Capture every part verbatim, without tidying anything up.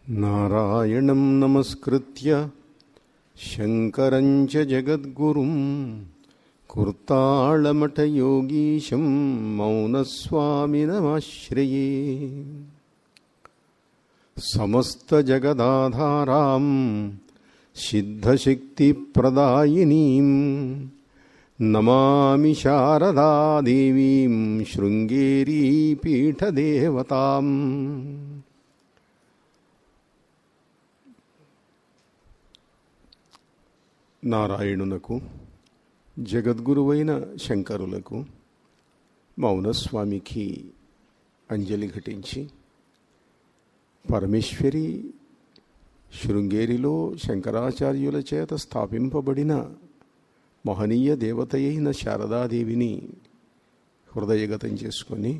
నారాయణం నమస్కృత్య శంకరం చ జగద్గురుం కుర్తాళమఠయోగీశం మౌనస్వామినమాశ్రయే. సమస్తజగదాధారాం సిద్ధశక్తిప్రదాయినీం నమామి శారదాదేవీం శృంగేరీ పీఠదేవతాం. నారాయణునకు జగద్గురువైన శంకరులకు మౌనస్వామికి అంజలి ఘటించి, పరమేశ్వరి శృంగేరిలో శంకరాచార్యుల చేత స్థాపింపబడిన మహనీయ దేవతయైన శారదాదేవిని హృదయగతం చేసుకొని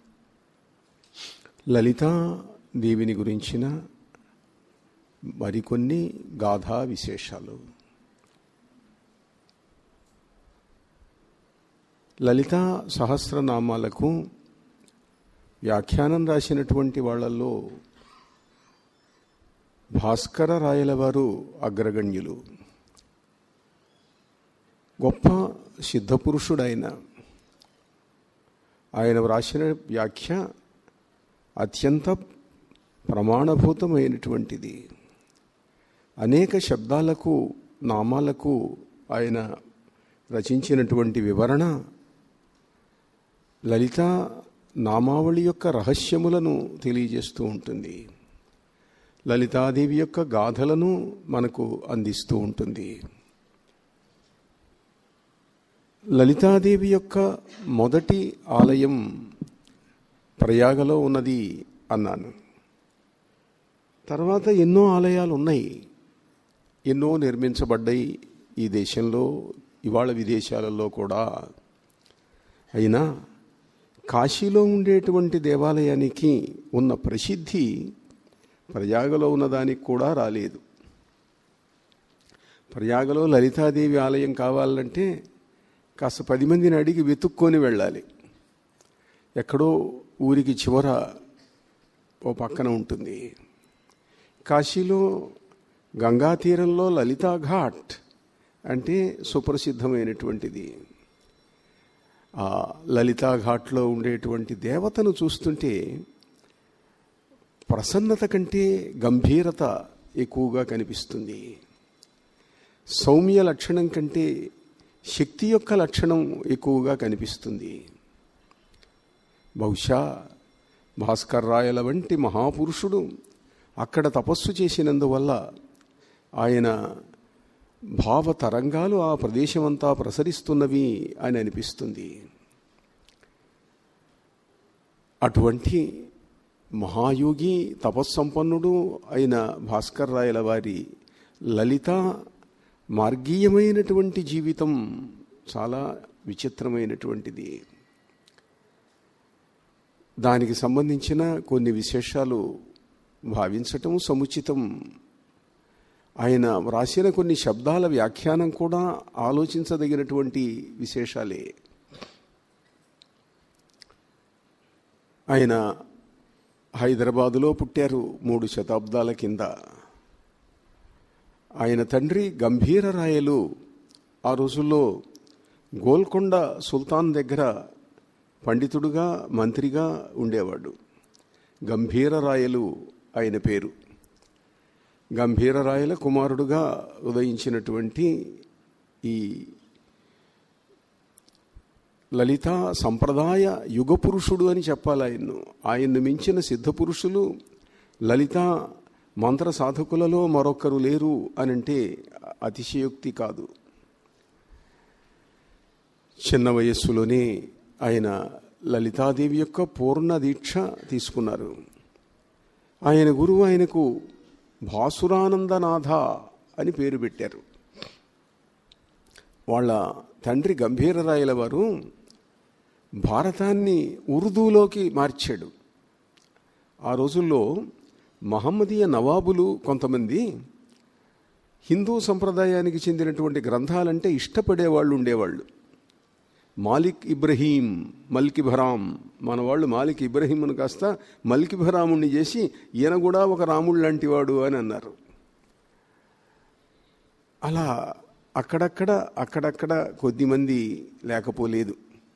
లలితాదేవిని గురించిన మరికొన్ని గాథా విశేషాలు. లలితా సహస్రనామాలకు వ్యాఖ్యానం రాసినటువంటి వాళ్ళల్లో భాస్కర రాయల వారు అగ్రగణ్యులు. గొప్ప సిద్ధపురుషుడైన ఆయన వ్రాసిన వ్యాఖ్య అత్యంత ప్రమాణభూతమైనటువంటిది. అనేక శబ్దాలకు నామాలకు ఆయన రచించినటువంటి వివరణ లలితా నామావళి యొక్క రహస్యములను తెలియజేస్తూ ఉంటుంది. లలితాదేవి యొక్క గాథలను మనకు అందిస్తూ ఉంటుంది. లలితాదేవి యొక్క మొదటి ఆలయం ప్రయాగలో ఉన్నది అన్నాను. తర్వాత ఎన్నో ఆలయాలు ఉన్నాయి, ఎన్నో నిర్మించబడ్డాయి ఈ దేశంలో, ఇవాళ విదేశాలలో కూడా. అయినా కాశీలో ఉండేటువంటి దేవాలయానికి ఉన్న ప్రసిద్ధి ప్రయాగలో ఉన్నదానికి కూడా రాలేదు. ప్రయాగలో లలితాదేవి ఆలయం కావాలంటే కాస్త పది మందిని అడిగి వెతుక్కొని వెళ్ళాలి. ఎక్కడో ఊరికి చివర ఓ పక్కన ఉంటుంది. కాశీలో గంగా తీరంలో లలితా ఘాట్ అంటే సుప్రసిద్ధమైనటువంటిది. ఆ లలితా ఘాట్లో ఉండేటువంటి దేవతను చూస్తుంటే ప్రసన్నత కంటే గంభీరత ఎక్కువగా కనిపిస్తుంది. సౌమ్య లక్షణం కంటే శక్తి యొక్క లక్షణం ఎక్కువగా కనిపిస్తుంది. బహుశా భాస్కర్ రాయల వంటి మహాపురుషుడు అక్కడ తపస్సు చేసినందువల్ల ఆయన భావ తరంగాలు ఆ ప్రదేశమంతా ప్రసరిస్తున్నవి అని అనిపిస్తుంది. అటువంటి మహాయోగి తపస్సంపన్నుడు అయిన భాస్కర్ రాయల వారి లలిత మార్గీయమైనటువంటి జీవితం చాలా విచిత్రమైనటువంటిది. దానికి సంబంధించిన కొన్ని విశేషాలు భావించటం సముచితం. ఆయన వ్రాసిన కొన్ని శబ్దాల వ్యాఖ్యానం కూడా ఆలోచించదగినటువంటి విశేషాలే. ఆయన హైదరాబాదులో పుట్టారు మూడు శతాబ్దాల కింద. ఆయన తండ్రి గంభీర రాయలు ఆ రోజుల్లో గోల్కొండ సుల్తాన్ దగ్గర పండితుడుగా మంత్రిగా ఉండేవాడు. గంభీర రాయలు ఆయన పేరు. గంభీర రాయల కుమారుడుగా ఉదయించినటువంటి ఈ లలితా సంప్రదాయ యుగ పురుషుడు అని చెప్పాలి ఆయన్ను. ఆయన్ను మించిన సిద్ధపురుషులు లలితా మంత్ర సాధకులలో మరొకరు లేరు అనంటే అతిశయోక్తి కాదు. చిన్న వయస్సులోనే ఆయన లలితాదేవి యొక్క పూర్ణ దీక్ష తీసుకున్నారు. ఆయన గురువు ఆయనకు భాసురానందనాథ అని పేరు పెట్టారు. వాళ్ళ తండ్రి గంభీర రాయల వారు భారతాన్ని ఉర్దూలోకి మార్చాడు. ఆ రోజుల్లో మహమ్మదీయ నవాబులు కొంతమంది హిందూ సంప్రదాయానికి చెందినటువంటి గ్రంథాలంటే ఇష్టపడేవాళ్ళు ఉండేవాళ్ళు. మాలిక్ ఇబ్రహీం మల్కిభరాం, మన వాళ్ళు మాలిక్ ఇబ్రహీంను కాస్త మల్కిభరాముణ్ణి చేసి ఈయన కూడా ఒక రాముడు లాంటివాడు అని అన్నారు. అలా అక్కడక్కడ అక్కడక్కడ కొద్దిమంది లేకపోలేదు.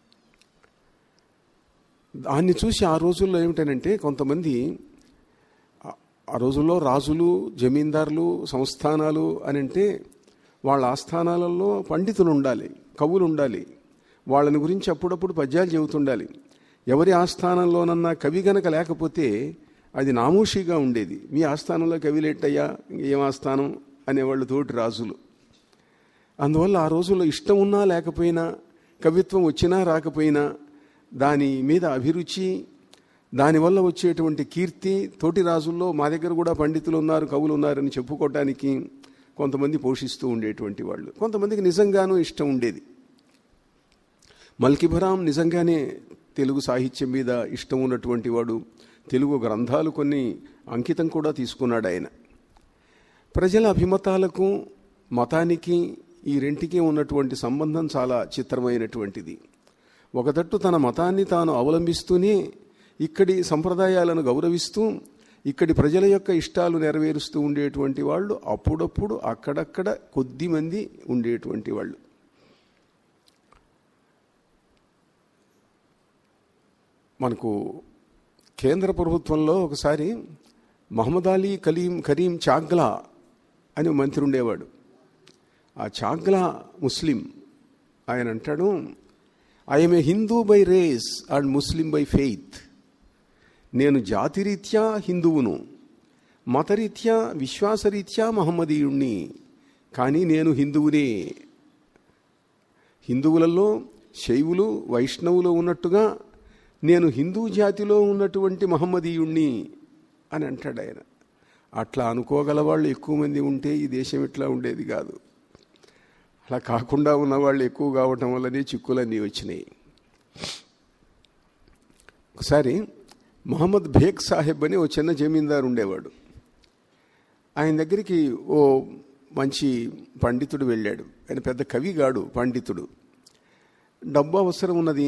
దాన్ని చూసి ఆ రోజుల్లో ఏమిటనంటే కొంతమంది, ఆ రోజుల్లో రాజులు, జమీందారులు, సంస్థానాలు అని అంటే వాళ్ళ ఆస్థానాలలో పండితులు ఉండాలి, కవులు ఉండాలి, వాళ్ళని గురించి అప్పుడప్పుడు పద్యాలు చెబుతుండాలి. ఎవరి ఆస్థానంలోనన్నా కవి గనక లేకపోతే అది నామూషిగా ఉండేది. మీ ఆస్థానంలో కవి లేట్టయ్యా, ఏం ఆస్థానం అనేవాళ్ళు తోటి రాజులు. అందువల్ల ఆ రోజుల్లో ఇష్టం ఉన్నా లేకపోయినా, కవిత్వం వచ్చినా రాకపోయినా దాని మీద అభిరుచి, దానివల్ల వచ్చేటువంటి కీర్తి తోటి రాజుల్లో మా దగ్గర కూడా పండితులు ఉన్నారు, కవులు ఉన్నారని చెప్పుకోవటానికి కొంతమంది పోషిస్తూ ఉండేటువంటి వాళ్ళు. కొంతమందికి నిజంగానూ ఇష్టం ఉండేది. మల్కిభరాం నిజంగానే తెలుగు సాహిత్యం మీద ఇష్టం ఉన్నటువంటి వాడు. తెలుగు గ్రంథాలు కొన్ని అంకితం కూడా తీసుకున్నాడు ఆయన. ప్రజల అభిమతాలకు, మతానికి, ఈ రెంటికి ఉన్నటువంటి సంబంధం చాలా చిత్రమైనటువంటిది. ఒకతట్టు తన మతాన్ని తాను అవలంబిస్తూనే ఇక్కడి సంప్రదాయాలను గౌరవిస్తూ ఇక్కడి ప్రజల యొక్క ఇష్టాలు నెరవేరుస్తూ ఉండేటువంటి వాళ్ళు అప్పుడప్పుడు అక్కడక్కడ కొద్దిమంది ఉండేటువంటి వాళ్ళు. మనకు కేంద్ర ప్రభుత్వంలో ఒకసారి మహమ్మద్ అలీ కలీం కరీం చాగ్లా అని మంత్రి ఉండేవాడు. ఆ చాగ్లా ముస్లిం. ఆయన అంటాడు, I'm a Hindu by race and Muslim by faith. నేను జాతిరీత్యా హిందువును, మతరీత్యా విశ్వాసరీత్యా మహమ్మదీయుణ్ణి, కానీ నేను హిందువునే. హిందువులలో శైవులు, వైష్ణవులు ఉన్నట్టుగా నేను హిందూ జాతిలో ఉన్నటువంటి మహమ్మదీయుణ్ణి అని అంటాడు ఆయన. అట్లా అనుకోగల వాళ్ళు ఎక్కువ మంది ఉంటే ఈ దేశం ఇట్లా ఉండేది కాదు. అలా కాకుండా ఉన్నవాళ్ళు ఎక్కువ కావటం వల్లనే చిక్కులన్నీ వచ్చినాయి. ఒకసారి మొహమ్మద్ బేగ్ సాహెబ్ అని ఓ చిన్న జమీందారు ఉండేవాడు. ఆయన దగ్గరికి ఓ మంచి పండితుడు వెళ్ళాడు. ఆయన పెద్ద కవిగాడు, పండితుడు. డబ్బు అవసరం ఉన్నది.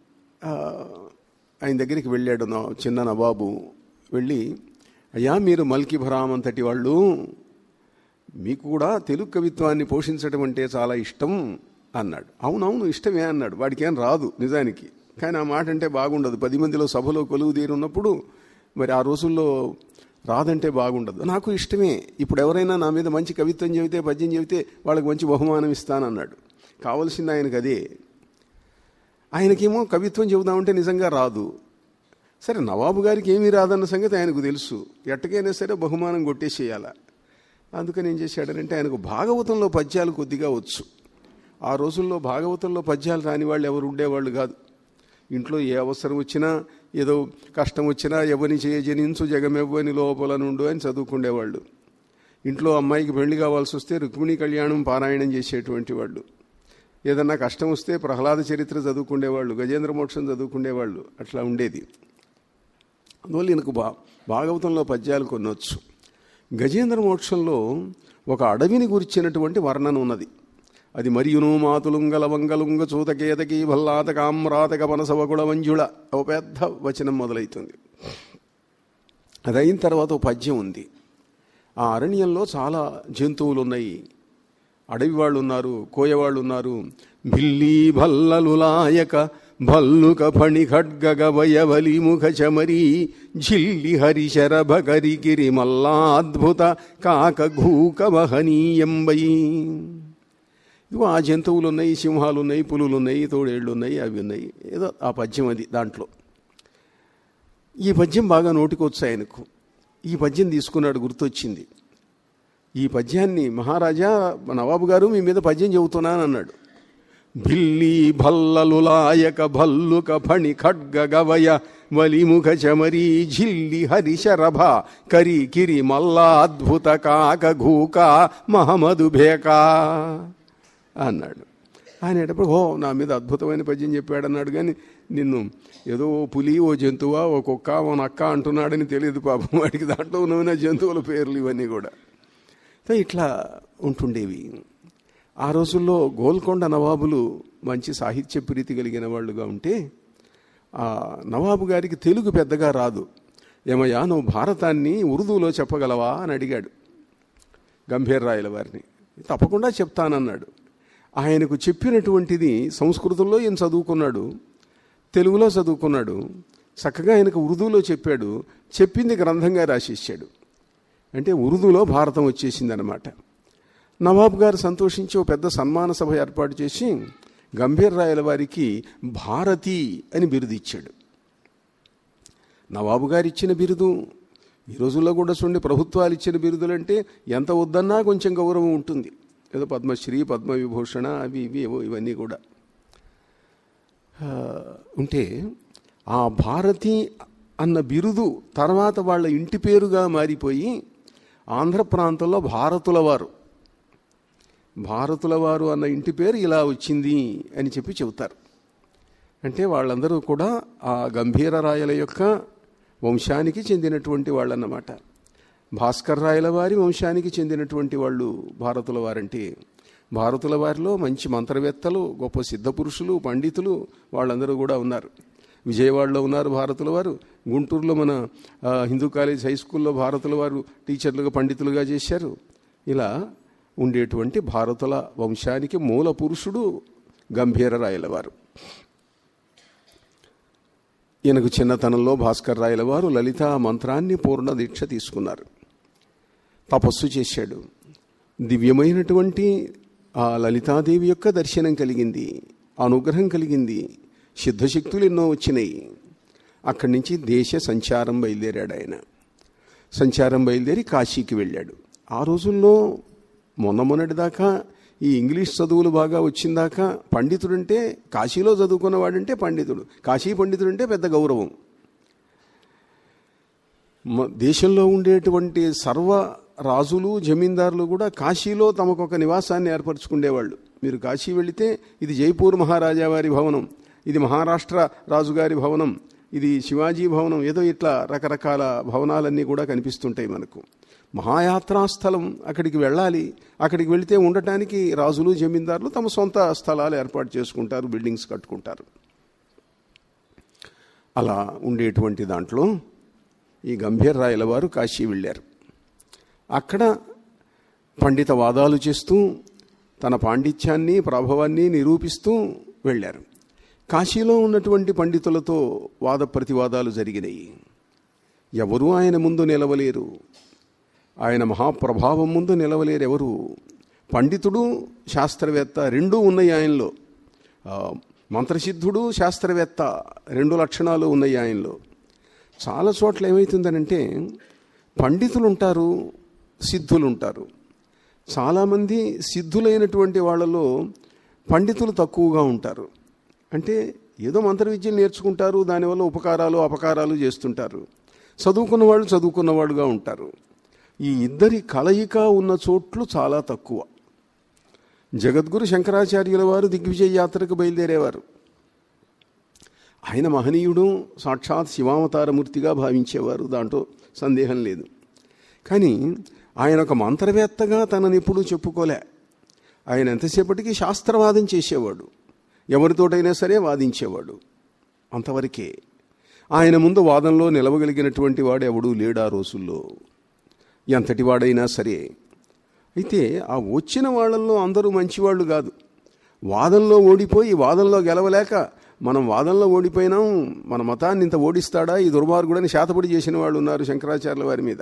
ఆయన దగ్గరికి వెళ్ళాడు నా చిన్న నవాబు. వెళ్ళి, అయ్యా మీరు మల్కిభరాం అంతటి వాళ్ళు, మీకు కూడా తెలుగు కవిత్వాన్ని పోషించడం అంటే చాలా ఇష్టం అన్నాడు. అవునవును ఇష్టమే అన్నాడు. వాడికి ఏం రాదు నిజానికి, కానీ ఆ మాట అంటే బాగుండదు. పది మందిలో సభలో కొలువు తీరున్నప్పుడు మరి ఆ రోజుల్లో రాదంటే బాగుండదు. నాకు ఇష్టమే. ఇప్పుడు ఎవరైనా నా మీద మంచి కవిత్వం చెబితే, పద్యం చెబితే వాళ్ళకి మంచి బహుమానం ఇస్తానన్నాడు. కావలసింది ఆయనకు అదే. ఆయనకేమో కవిత్వం చెబుదామంటే నిజంగా రాదు. సరే, నవాబు గారికి ఏమీ రాదన్న సంగతి ఆయనకు తెలుసు. ఎట్టకైనా సరే బహుమానం కొట్టేసేయాల. అందుకని ఏం చేశాడనంటే ఆయనకు భాగవతంలో పద్యాలు కొద్దిగా వచ్చు. ఆ రోజుల్లో భాగవతంలో పద్యాలు రాని వాళ్ళు ఎవరు ఉండేవాళ్ళు కాదు. ఇంట్లో ఏ అవసరం వచ్చినా, ఏదో కష్టం వచ్చినా, ఎవరిని చేయజనించు జగమెవ్వని లోపల నుండు అని చదువుకునేవాళ్ళు. ఇంట్లో అమ్మాయికి పెళ్లి కావాల్సి వస్తే రుక్మిణీ కళ్యాణం పారాయణం చేసేటువంటి వాళ్ళు. ఏదన్నా కష్టం వస్తే ప్రహ్లాద చరిత్ర చదువుకునేవాళ్ళు, గజేంద్ర మోక్షం చదువుకునేవాళ్ళు. అట్లా ఉండేది. అందువల్ల ఈయనకు బా భాగవతంలో పద్యాలు కొనవచ్చు. గజేంద్ర మోక్షంలో ఒక అడవిని గురించినటువంటి వర్ణన ఉన్నది. అది మరియును మాతులుంగ లవంగలుంగ చూతకేతకి భల్లాత కామ్రాతక పనసవకుడ మంజుళ ఒక పెద్ద వచనం మొదలవుతుంది. అది అయిన తర్వాత ఒక పద్యం ఉంది. ఆ అరణ్యంలో చాలా జంతువులు ఉన్నాయి. అడవి వాళ్ళు ఉన్నారు, కోయవాళ్ళు ఉన్నారు. భిల్లీ భల్లలులాయక భల్లుక ఫణి ఖడ్గగ వయవలి ముఖ చమరీ ఝిల్లి హరిశరభ కరికిరి మల్లాద్భుత కాక ఘూక మహనీయంబై. ఇదిగో ఆ జంతువులు ఉన్నాయి, సింహాలు ఉన్నాయి, పులులు ఉన్నాయి, తోడేళ్ళు ఉన్నాయి, అవి ఉన్నాయి. ఏదో ఆ పద్యం అది. దాంట్లో ఈ పద్యం బాగా నోటికొచ్చు ఆయనకు. ఈ పద్యం తీసుకున్నాడు, గుర్తొచ్చింది. ఈ పద్యాన్ని, మహారాజా నవాబు గారు మీ మీద పద్యం చెబుతున్నాను అన్నాడు. భిల్లీ భల్లలులాయక భల్లుక ఫణి ఖడ్గ గవయ వలిముఖ చమరీ ఝిల్లి హరిశరభ కరి కిరి మల్లా అద్భుత కాక ఘూక మహమదు భేకా అన్నాడు. అనేటప్పుడు ఓ నా మీద అద్భుతమైన పద్యం చెప్పాడు అన్నాడు. కానీ నిన్ను ఏదో ఓ పులి, ఓ జంతువా, ఓ కుక్క, ఓ నక్క అంటున్నాడని తెలియదు పాపం వాడికి. దాంట్లో ఉన్న జంతువుల పేర్లు ఇవన్నీ కూడా ఇట్లా ఉంటుండేవి. ఆ రోజుల్లో గోల్కొండ నవాబులు మంచి సాహిత్య ప్రీతి కలిగిన వాళ్ళుగా ఉంటే ఆ నవాబు గారికి తెలుగు పెద్దగా రాదు. ఏమయ్యా, నువ్వు భారతాన్ని ఉర్దూలో చెప్పగలవా అని అడిగాడు గంభీర్రాయల వారిని. తప్పకుండా చెప్తానన్నాడు. ఆయనకు చెప్పినటువంటిది సంస్కృతంలో ఈయన చదువుకున్నాడు, తెలుగులో చదువుకున్నాడు, చక్కగా ఆయనకు ఉర్దూలో చెప్పాడు. చెప్పింది గ్రంథంగా రాసిచ్చాడు. అంటే ఉర్దూలో భారతం వచ్చేసిందనమాట. నవాబు గారు సంతోషించి ఓ పెద్ద సన్మాన సభ ఏర్పాటు చేసి గంభీర్రాయల వారికి భారతి అని బిరుదు ఇచ్చాడు. నవాబు గారు ఇచ్చిన బిరుదు ఈ రోజుల్లో కూడా చూడండి, ప్రభుత్వాలు ఇచ్చిన బిరుదులంటే ఎంత వద్దన్నా కొంచెం గౌరవం ఉంటుంది. ఏదో పద్మశ్రీ, పద్మవిభూషణ, అవి ఇవి ఏవో ఇవన్నీ కూడా ఉంటే, ఆ భారతి అన్న బిరుదు తర్వాత వాళ్ళ ఇంటి పేరుగా మారిపోయి ఆంధ్ర ప్రాంతంలో భారతుల వారు భారతుల వారు అన్న ఇంటి పేరు ఇలా వచ్చింది అని చెప్పి చెబుతారు. అంటే వాళ్ళందరూ కూడా ఆ గంభీర రాయల యొక్క వంశానికి చెందినటువంటి వాళ్ళన్నమాట. భాస్కర్ రాయల వారి వంశానికి చెందినటువంటి వాళ్ళు భారతుల వారంటే. భారతుల వారిలో మంచి మంత్రవేత్తలు, గొప్ప సిద్ధపురుషులు, పండితులు వాళ్ళందరూ కూడా ఉన్నారు. విజయవాడలో ఉన్నారు భారతుల వారు. గుంటూరులో మన హిందూ కాలేజ్ హై స్కూల్లో భారతుల వారు టీచర్లుగా, పండితులుగా చేశారు. ఇలా ఉండేటువంటి భారతుల వంశానికి మూల పురుషుడు గంభీర రాయల వారు. ఈయనకు చిన్నతనంలో భాస్కర్ రాయల వారు లలితా మంత్రాన్ని పూర్ణ దీక్ష తీసుకున్నారు, తపస్సు చేశాడు. దివ్యమైనటువంటి ఆ లలితాదేవి యొక్క దర్శనం కలిగింది, అనుగ్రహం కలిగింది, సిద్ధశక్తులు ఎన్నో వచ్చినాయి. అక్కడి నుంచి దేశ సంచారం బయలుదేరాడు ఆయన. సంచారం బయలుదేరి కాశీకి వెళ్ళాడు. ఆ రోజుల్లో మొన్న మొన్నటి దాకా ఈ ఇంగ్లీష్ చదువులు బాగా వచ్చిందాకా పండితుడంటే, కాశీలో చదువుకున్నవాడంటే పండితుడు, కాశీ పండితుడంటే పెద్ద గౌరవం. దేశంలో ఉండేటువంటి సర్వ రాజులు, జమీందారులు కూడా కాశీలో తమకు ఒక నివాసాన్ని ఏర్పరచుకునేవాళ్ళు. మీరు కాశీ వెళితే ఇది జైపూర్ మహారాజా వారి భవనం, ఇది మహారాష్ట్ర రాజుగారి భవనం, ఇది శివాజీ భవనం, ఏదో ఇట్లా రకరకాల భవనాలన్నీ కూడా కనిపిస్తుంటాయి మనకు. మహాయాత్రా స్థలం, అక్కడికి వెళ్ళాలి. అక్కడికి వెళితే ఉండటానికి రాజులు, జమీందారులు తమ సొంత స్థలాలు ఏర్పాటు చేసుకుంటారు, బిల్డింగ్స్ కట్టుకుంటారు. అలా ఉండేటువంటి దాంట్లో ఈ గంభీర్రాయల వారు కాశీ వెళ్ళారు. అక్కడ పండిత వాదాలు చేస్తూ తన పాండిత్యాన్ని, ప్రభావాన్ని నిరూపిస్తూ వెళ్ళారు. కాశీలో ఉన్నటువంటి పండితులతో వాద ప్రతివాదాలు జరిగినాయి. ఎవరూ ఆయన ముందు నిలవలేరు, ఆయన మహాప్రభావం ముందు నిలవలేరు ఎవరు. పండితుడు, శాస్త్రవేత్త రెండూ ఉన్నాయి ఆయనలో. మంత్రసిద్ధుడు, శాస్త్రవేత్త రెండు లక్షణాలు ఉన్నాయి ఆయనలో. చాలా చోట్ల ఏమవుతుందనంటే పండితులు ఉంటారు, సిద్ధులు ఉంటారు. చాలామంది సిద్ధులైనటువంటి వాళ్ళలో పండితులు తక్కువగా ఉంటారు. అంటే ఏదో మంత్ర విద్యలు నేర్చుకుంటారు, దానివల్ల ఉపకారాలు అపకారాలు చేస్తుంటారు. చదువుకున్న వాళ్ళు చదువుకున్నవాడుగా ఉంటారు. ఈ ఇద్దరి కలయిక ఉన్న చోట్లు చాలా తక్కువ. జగద్గురు శంకరాచార్యుల వారు దిగ్విజయ యాత్రకు బయలుదేరేవారు. ఆయన మహనీయుడు, సాక్షాత్ శివావతారమూర్తిగా భావించేవారు, దాంట్లో సందేహం లేదు. కానీ ఆయన ఒక మంత్రవేత్తగా తనని ఎప్పుడూ చెప్పుకోలే. ఆయన ఎంతసేపటికి శాస్త్రవాదం చేసేవాడు, ఎవరితోటైనా సరే వాదించేవాడు, అంతవరకే. ఆయన ముందు వాదంలో నిలవగలిగినటువంటి వాడు ఎవడూ లేడు ఆ రోజుల్లో, ఎంతటి వాడైనా సరే. అయితే ఆ వచ్చిన వాళ్ళల్లో అందరూ మంచివాళ్ళు కాదు. వాదంలో ఓడిపోయి వాదంలో గెలవలేక మనం వాదంలో ఓడిపోయినాం, మన మతాన్ని ఇంత ఓడిస్తాడా ఈ దుర్మార్గుడని శాతపడి చేసిన వాళ్ళు ఉన్నారు శంకరాచార్యుల వారి మీద.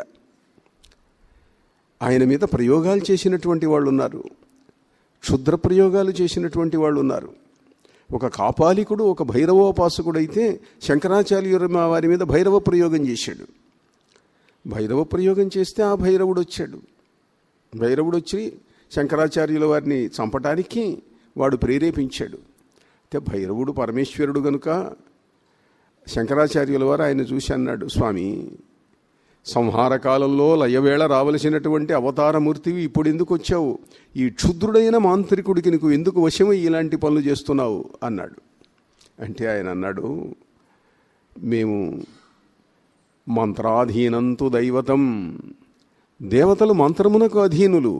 ఆయన మీద ప్రయోగాలు చేసినటువంటి వాళ్ళు ఉన్నారు, క్షుద్ర ప్రయోగాలు చేసినటువంటి వాళ్ళు ఉన్నారు. ఒక కాపాలికుడు, ఒక భైరవోపాసకుడు అయితే శంకరాచార్యుల వారి మీద భైరవ ప్రయోగం చేశాడు. భైరవ ప్రయోగం చేస్తే ఆ భైరవుడు వచ్చాడు. భైరవుడు వచ్చి శంకరాచార్యుల వారిని చంపటానికి వాడు ప్రేరేపించాడు. అయితే భైరవుడు పరమేశ్వరుడు గనుక శంకరాచార్యుల వారు ఆయన చూసి అన్నాడు, స్వామి, సంహార కాలంలో లయవేళ రావలసినటువంటి అవతారమూర్తివి ఇప్పుడు ఎందుకు వచ్చావు? ఈ క్షుద్రుడైన మాంత్రికుడికి నీకు ఎందుకు వశమై ఇలాంటి పనులు చేస్తున్నావు అన్నాడు. అంటే ఆయన అన్నాడు, మేము మంత్రాధీనంతు దైవతం, దేవతలు మంత్రమునకు అధీనులు,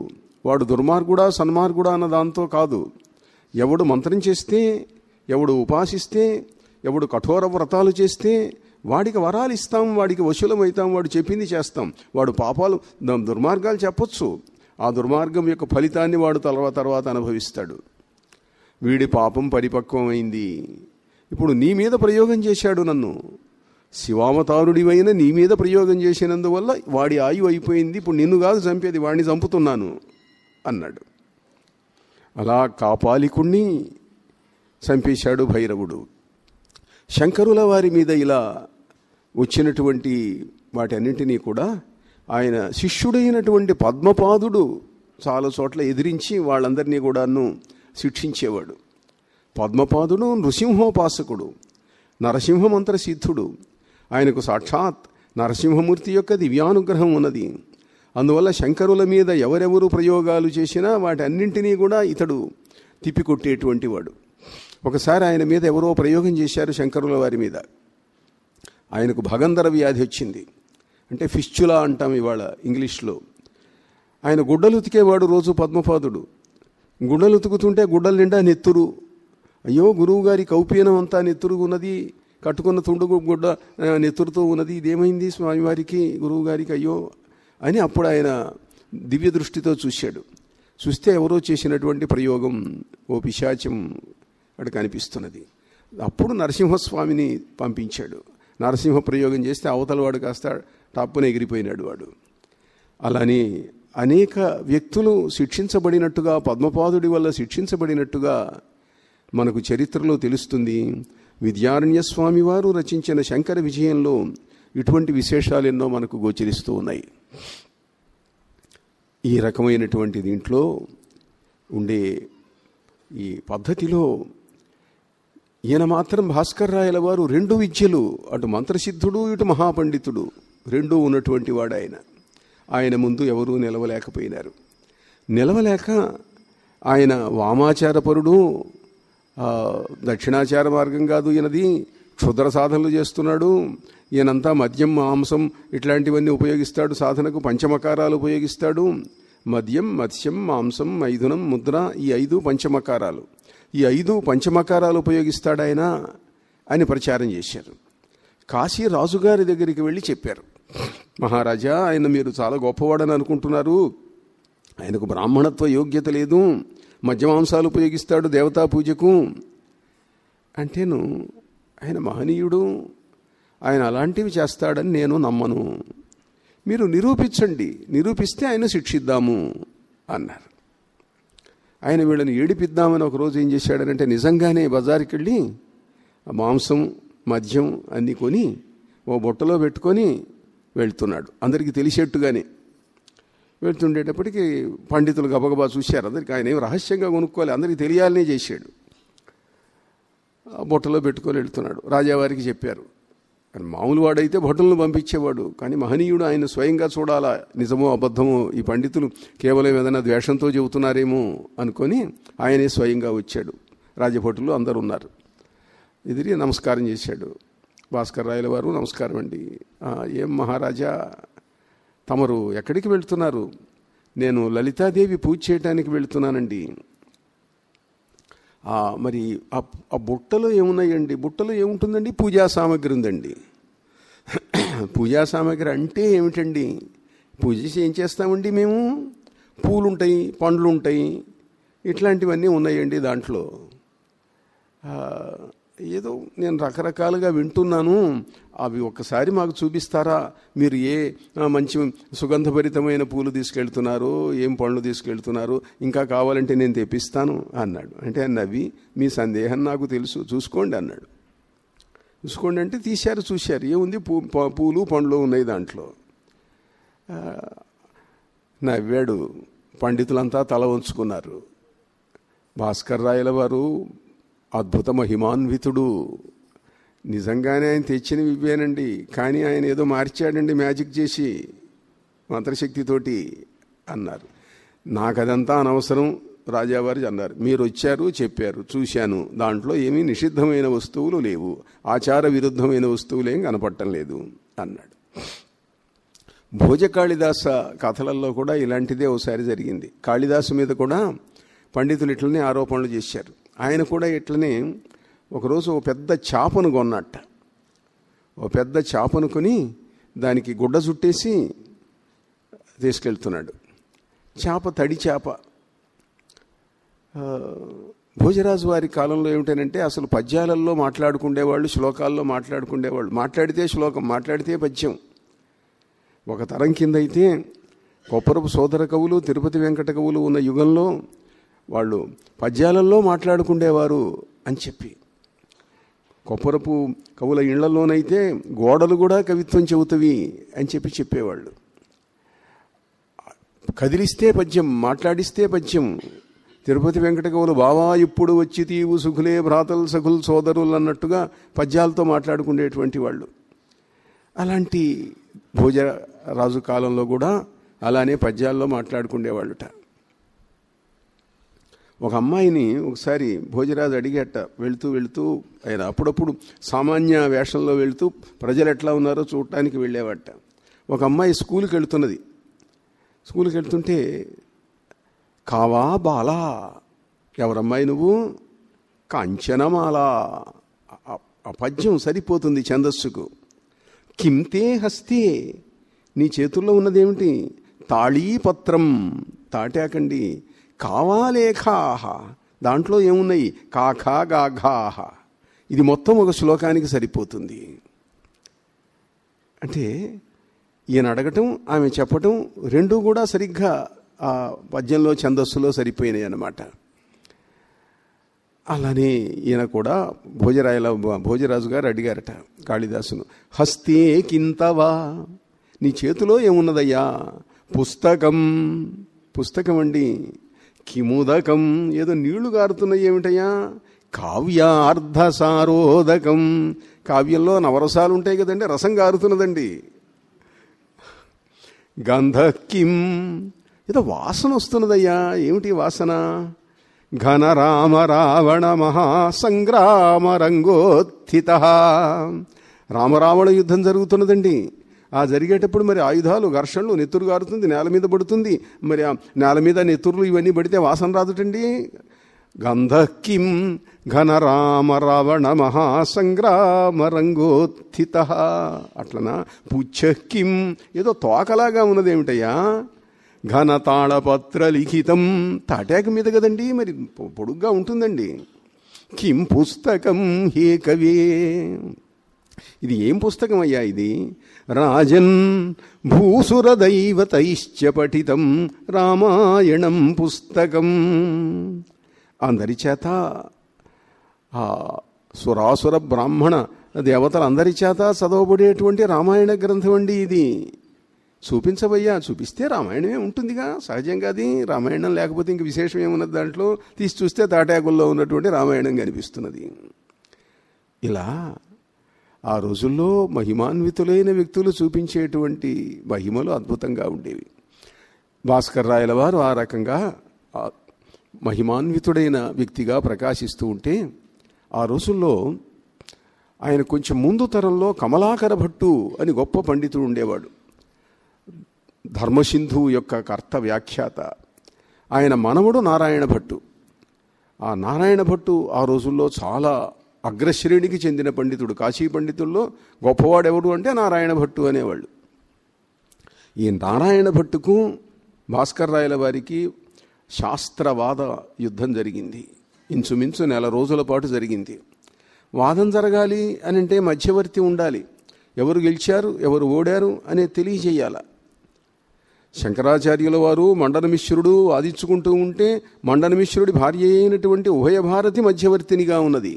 వాడు దుర్మార్గుడా సన్మార్గుడా అన్న దాంతో కాదు. ఎవడు మంత్రం చేస్తే, ఎవడు ఉపాసిస్తే, ఎవడు కఠోర వ్రతాలు చేస్తే వాడికి వరాలు ఇస్తాం, వాడికి వశులమవుతాం, వాడు చెప్పింది చేస్తాం. వాడు పాపాలు దుర్మార్గాలు చెప్పొచ్చు, ఆ దుర్మార్గం యొక్క ఫలితాన్ని వాడు తర్వాత తర్వాత అనుభవిస్తాడు. వీడి పాపం పరిపక్వమైంది. ఇప్పుడు నీ మీద ప్రయోగం చేశాడు, నన్ను శివావతారుడివైన నీ మీద ప్రయోగం చేసినందువల్ల వాడి ఆయువు అయిపోయింది. ఇప్పుడు నిన్ను కాదు చంపేది, వాడిని చంపుతున్నాను అన్నాడు. అలా కాపాలికుణ్ణి చంపేశాడు భైరవుడు. శంకరుల వారి మీద ఇలా వచ్చినటువంటి వాటి అన్నింటినీ కూడా ఆయన శిష్యుడైనటువంటి పద్మపాదుడు చాలా చోట్ల ఎదిరించి వాళ్ళందరినీ కూడాను శిక్షించేవాడు. పద్మపాదుడు నృసింహోపాసకుడు, నరసింహమంత్ర సిద్ధుడు. ఆయనకు సాక్షాత్ నరసింహమూర్తి యొక్క దివ్యానుగ్రహం ఉన్నది. అందువల్ల శంకరుల మీద ఎవరెవరు ప్రయోగాలు చేసినా వాటి అన్నింటినీ కూడా ఇతడు తిప్పికొట్టేటువంటి వాడు. ఒకసారి ఆయన మీద ఎవరో ప్రయోగం చేశారు, శంకరుల వారి మీద. ఆయనకు భగంధర వ్యాధి వచ్చింది, అంటే ఫిస్చులా అంటాం ఇవాళ ఇంగ్లీష్లో. ఆయన గుడ్డలు ఉతికేవాడు రోజు పద్మపాదుడు. గుడ్డలు ఉతుకుతుంటే గుడ్డల నిండా నెత్తురు. అయ్యో గురువు గారి కౌపీనం అంతా నెత్తురు ఉన్నది, కట్టుకున్న తుండు గుడ్డ నెత్తురుతో ఉన్నది, ఇదేమైంది స్వామివారికి గురువు గారికి అయ్యో అని అప్పుడు ఆయన దివ్య దృష్టితో చూశాడు. చూస్తే ఎవరో చేసినటువంటి ప్రయోగం, ఓ పిశాచం అక్కడ కనిపిస్తున్నది. అప్పుడు నరసింహస్వామిని పంపించాడు. నరసింహ ప్రయోగం చేస్తే అవతల వాడు కాస్త టప్పున ఎగిరిపోయినాడు వాడు. అలానే అనేక వ్యక్తులు శిక్షించబడినట్టుగా, పద్మపాదుడి వల్ల శిక్షించబడినట్టుగా మనకు చరిత్రలో తెలుస్తుంది. విద్యారణ్య స్వామి వారు రచించిన శంకర విజయంలో ఇటువంటి విశేషాలు ఎన్నో మనకు గోచరిస్తూ ఉన్నాయి. ఈ రకమైనటువంటి దీంట్లో ఉండే ఈ పద్ధతిలో ఈయన మాత్రం భాస్కర్ రాయల వారు రెండు విద్యలు, అటు మంత్రసిద్ధుడు ఇటు మహాపండితుడు రెండూ ఉన్నటువంటి వాడు ఆయన. ఆయన ముందు ఎవరూ నిలవలేకపోయినారు. నిలవలేక ఆయన వామాచారపరుడు, దక్షిణాచార మార్గం కాదు ఈయనది, క్షుద్ర సాధనలు చేస్తున్నాడు. ఈయనంతా మద్యం మాంసం ఇట్లాంటివన్నీ ఉపయోగిస్తాడు సాధనకు, పంచమకారాలు ఉపయోగిస్తాడు. మద్యం, మత్స్యం, మాంసం, మైథునం, ముద్ర, ఈ ఐదు పంచమకారాలు. ఈ ఐదు పంచమకారాలు ఉపయోగిస్తాడు ఆయన అని ప్రచారం చేశారు. కాశీ రాజుగారి దగ్గరికి వెళ్ళి చెప్పారు, మహారాజా ఆయన మీరు చాలా గొప్పవాడని అనుకుంటున్నారు, ఆయనకు బ్రాహ్మణత్వ యోగ్యత లేదు, మద్యమాంసాలు ఉపయోగిస్తాడు దేవతా పూజకు అంటేను ఆయన మహనీయుడు, ఆయన అలాంటివి చేస్తాడని నేను నమ్మను, మీరు నిరూపించండి, నిరూపిస్తే ఆయన శిక్షిద్దాము అన్నారు. ఆయన వీళ్ళని ఏడిపిద్దామని ఒకరోజు ఏం చేశాడనంటే నిజంగానే బజారుకి వెళ్ళి మాంసం మద్యం అన్నీ కొని ఓ బుట్టలో పెట్టుకొని వెళ్తున్నాడు. అందరికీ తెలిసేట్టుగానే వెళ్తుండేటప్పటికి పండితులు గబగబా చూశారు. అందరికీ ఆయన ఏం రహస్యంగా కొనుక్కోవాలి, అందరికీ తెలియాలనే చేశాడు. బుట్టలో పెట్టుకొని వెళ్తున్నాడు. రాజావారికి చెప్పారు. మామూలు వాడైతే భటులను పంపించేవాడు, కానీ మహనీయుడు ఆయన స్వయంగా చూడాలా, నిజమో అబద్ధమో ఈ పండితులు కేవలం ఏదైనా ద్వేషంతో చెబుతున్నారేమో అనుకొని ఆయనే స్వయంగా వచ్చాడు. రాజభటులు అందరు ఉన్నారు. ఎదిరి నమస్కారం చేశాడు. భాస్కర్ రాయల వారు నమస్కారం అండి. ఏం మహారాజా తమరు ఎక్కడికి వెళ్తున్నారు? నేను లలితాదేవి పూజ చేయడానికి వెళుతున్నానండి. మరి ఆ బుట్టలో ఏమున్నాయండి? బుట్టలో ఏముంటుందండి? పూజా సామాగ్రి ఉందండి. పూజా సామాగ్రి అంటే ఏమిటండి? పూజ చేసి ఏం చేస్తామండి మేము? పూలు ఉంటాయి, పండ్లు ఉంటాయి, ఇట్లాంటివన్నీ ఉన్నాయండి దాంట్లో. ఏదో నేను రకరకాలుగా వింటున్నాను, అవి ఒక్కసారి మాకు చూపిస్తారా? మీరు ఏ మంచి సుగంధభరితమైన పూలు తీసుకెళ్తున్నారో, ఏం పండ్లు తీసుకెళ్తున్నారో, ఇంకా కావాలంటే నేను తెప్పిస్తాను అన్నాడు. అంటే నవ్వి మీ సందేహం నాకు తెలుసు, చూసుకోండి అన్నాడు. చూసుకోండి అంటే తీశారు, చూశారు. ఏముంది? పూ పూలు పండ్లు ఉన్నాయి దాంట్లో. నవ్వాడు. పండితులంతా తల వంచుకున్నారు. భాస్కర్ రాయల వారు అద్భుత మహిమాన్వితుడు, నిజంగానే ఆయన తెచ్చినవి ఇవ్వేనండి, కానీ ఆయన ఏదో మార్చాడండి మ్యాజిక్ చేసి మంత్రశక్తితోటి అన్నారు. నాకు అదంతా అనవసరం రాజావారు అన్నారు. మీరు వచ్చారు, చెప్పారు, చూశాను, దాంట్లో ఏమీ నిషిద్ధమైన వస్తువులు లేవు, ఆచార విరుద్ధమైన వస్తువులు ఏం కనపడటం లేదు అన్నాడు. భోజ కాళిదాస కథలలో కూడా ఇలాంటిదే ఒకసారి జరిగింది. కాళిదాసు మీద కూడా పండితులు ఇట్లనే ఆరోపణలు చేశారు. ఆయన కూడా ఇట్లనే ఒకరోజు ఒక పెద్ద చేపను కొన్నట్ట. ఓ పెద్ద చేపను కొని దానికి గుడ్డ చుట్టేసి తీసుకెళ్తున్నాడు. చేప తడి చేప. భోజరాజు వారి కాలంలో ఏమిటనంటే అసలు పద్యాలలో మాట్లాడుకునేవాళ్ళు, శ్లోకాల్లో మాట్లాడుకునేవాళ్ళు. మాట్లాడితే శ్లోకం, మాట్లాడితే పద్యం. ఒక తరం కింద అయితే కొప్పరపు సోదర కవులు, తిరుపతి వెంకట కవులు ఉన్న యుగంలో వాళ్ళు పద్యాలలో మాట్లాడుకునేవారు అని చెప్పి, కొప్పరపు కవుల ఇళ్లలోనైతే గోడలు కూడా కవిత్వం చెబుతవి అని చెప్పి చెప్పేవాళ్ళు. కదిలిస్తే పద్యం, మాట్లాడిస్తే పద్యం. తిరుపతి వెంకట కవులు బావా ఇప్పుడు వచ్చి తీవు సుఖులే భ్రాతలు సఖులు సోదరులు అన్నట్టుగా పద్యాలతో మాట్లాడుకునేటువంటి వాళ్ళు. అలాంటి భోజరాజు కాలంలో కూడా అలానే పద్యాల్లో మాట్లాడుకునేవాళ్ళుట. ఒక అమ్మాయిని ఒకసారి భోజరాజు అడిగేట, వెళుతూ వెళుతూ ఆయన అప్పుడప్పుడు సామాన్య వేషంలో వెళుతూ ప్రజలు ఎట్లా ఉన్నారో చూడటానికి వెళ్ళేవాట. ఒక అమ్మాయి స్కూల్కి వెళుతున్నది. స్కూల్కి వెళ్తుంటే, కావా బాలా, ఎవరమ్మాయి నువ్వు? కాంచనమాల. ఆ పద్యం సరిపోతుంది ఛందస్సుకు. కింతే హస్తే, నీ చేతుల్లో ఉన్నదేమిటి? తాళీపత్రం, తాటాకండి. కావాలేఖాహ, దాంట్లో ఏమున్నాయి? కాఖా గాఘాహ. ఇది మొత్తం ఒక శ్లోకానికి సరిపోతుంది. అంటే ఈయన అడగటం, ఆమె చెప్పటం రెండూ కూడా సరిగ్గా ఆ పద్యంలో ఛందస్సులో సరిపోయినాయి అన్నమాట. అలానే ఈయన కూడా భోజరాయల భోజరాజు గారు అడిగారట కాళిదాసును, హస్తే కింతవా, నీ చేతిలో ఏమున్నదయ్యా? పుస్తకం, పుస్తకం అండి. కిముదకం, ఏదో నీళ్లు గారుతున్నాయి ఏమిటయ్యా? కావ్యార్ధసారోదకం, కావ్యంలో నవరసాలు ఉంటాయి కదండి, రసం గారుతున్నదండి. గంధకిం, ఏదో వాసన వస్తున్నదయ్యా, ఏమిటి వాసన? ఘన రామ రావణ మహాసంగ్రామ రంగోత్థిత, రామరావణ యుద్ధం జరుగుతున్నదండి. ఆ జరిగేటప్పుడు మరి ఆయుధాలు, ఘర్షణలు, నెత్తురు గారుతుంది, నేల మీద పడుతుంది. మరి ఆ నేల మీద నెత్తురులు ఇవన్నీ పడితే వాసన రాదుటండి. గంధకిం ఘన రామ రావణ మహాసంగ్రామ రంగోత్థిత. అట్లనా? పుచ్చకిం, ఏదో తోకలాగా ఉన్నదేమిటయ్యా? ఘన తాళపత్ర లిఖితం, తాటాక మీద కదండి, మరి పొడుగ్గా ఉంటుందండి. కిం పుస్తకం హే కవే, ఇది ఏం పుస్తకం అయ్యా ఇది? రాజన్ భూసుర దైవతైశ్చ పఠితం రామాయణం పుస్తకం. అందరి చేత, ఆ సురాసుర బ్రాహ్మణ దేవతలందరి చేత చదవబడేటువంటి రామాయణ గ్రంథం అండి ఇది. చూపించవయ్యా, చూపిస్తే రామాయణమే ఉంటుందిగా సహజంగా. అది రామాయణం లేకపోతే ఇంక విశేషం ఏమున్నది దాంట్లో? తీసి చూస్తే తాటాకుల్లో ఉన్నటువంటి రామాయణం కనిపిస్తున్నది. ఇలా ఆ రోజుల్లో మహిమాన్వితులైన వ్యక్తులు చూపించేటువంటి మహిమలు అద్భుతంగా ఉండేవి. భాస్కర్ రాయల వారు ఆ రకంగా మహిమాన్వితుడైన వ్యక్తిగా ప్రకాశిస్తూ ఉంటే, ఆ రోజుల్లో ఆయన కొంచెం ముందు తరంలో కమలాకర భట్టు అని గొప్ప పండితుడు ఉండేవాడు. ధర్మసింధు యొక్క కర్త వ్యాఖ్యాత. ఆయన మనవడు నారాయణ భట్టు. ఆ నారాయణ భట్టు ఆ రోజుల్లో చాలా అగ్రశ్రేణికి చెందిన పండితుడు. కాశీ పండితుల్లో గొప్పవాడు ఎవడు అంటే నారాయణ భట్టు అనేవాళ్ళు. ఈ నారాయణ భట్టుకు భాస్కర్ రాయల వారికి శాస్త్రవాద యుద్ధం జరిగింది. ఇంచుమించు నెల రోజుల పాటు జరిగింది. వాదం జరగాలి అని అంటే మధ్యవర్తి ఉండాలి. ఎవరు గెలిచారు, ఎవరు ఓడారు అనేది తెలియజేయాల. శంకరాచార్యుల వారు మండనమిశ్రుడు వాదించుకుంటూ ఉంటే, మండనమిశ్రుడి భార్య అయినటువంటి ఉభయభారతి మధ్యవర్తినిగా ఉన్నది.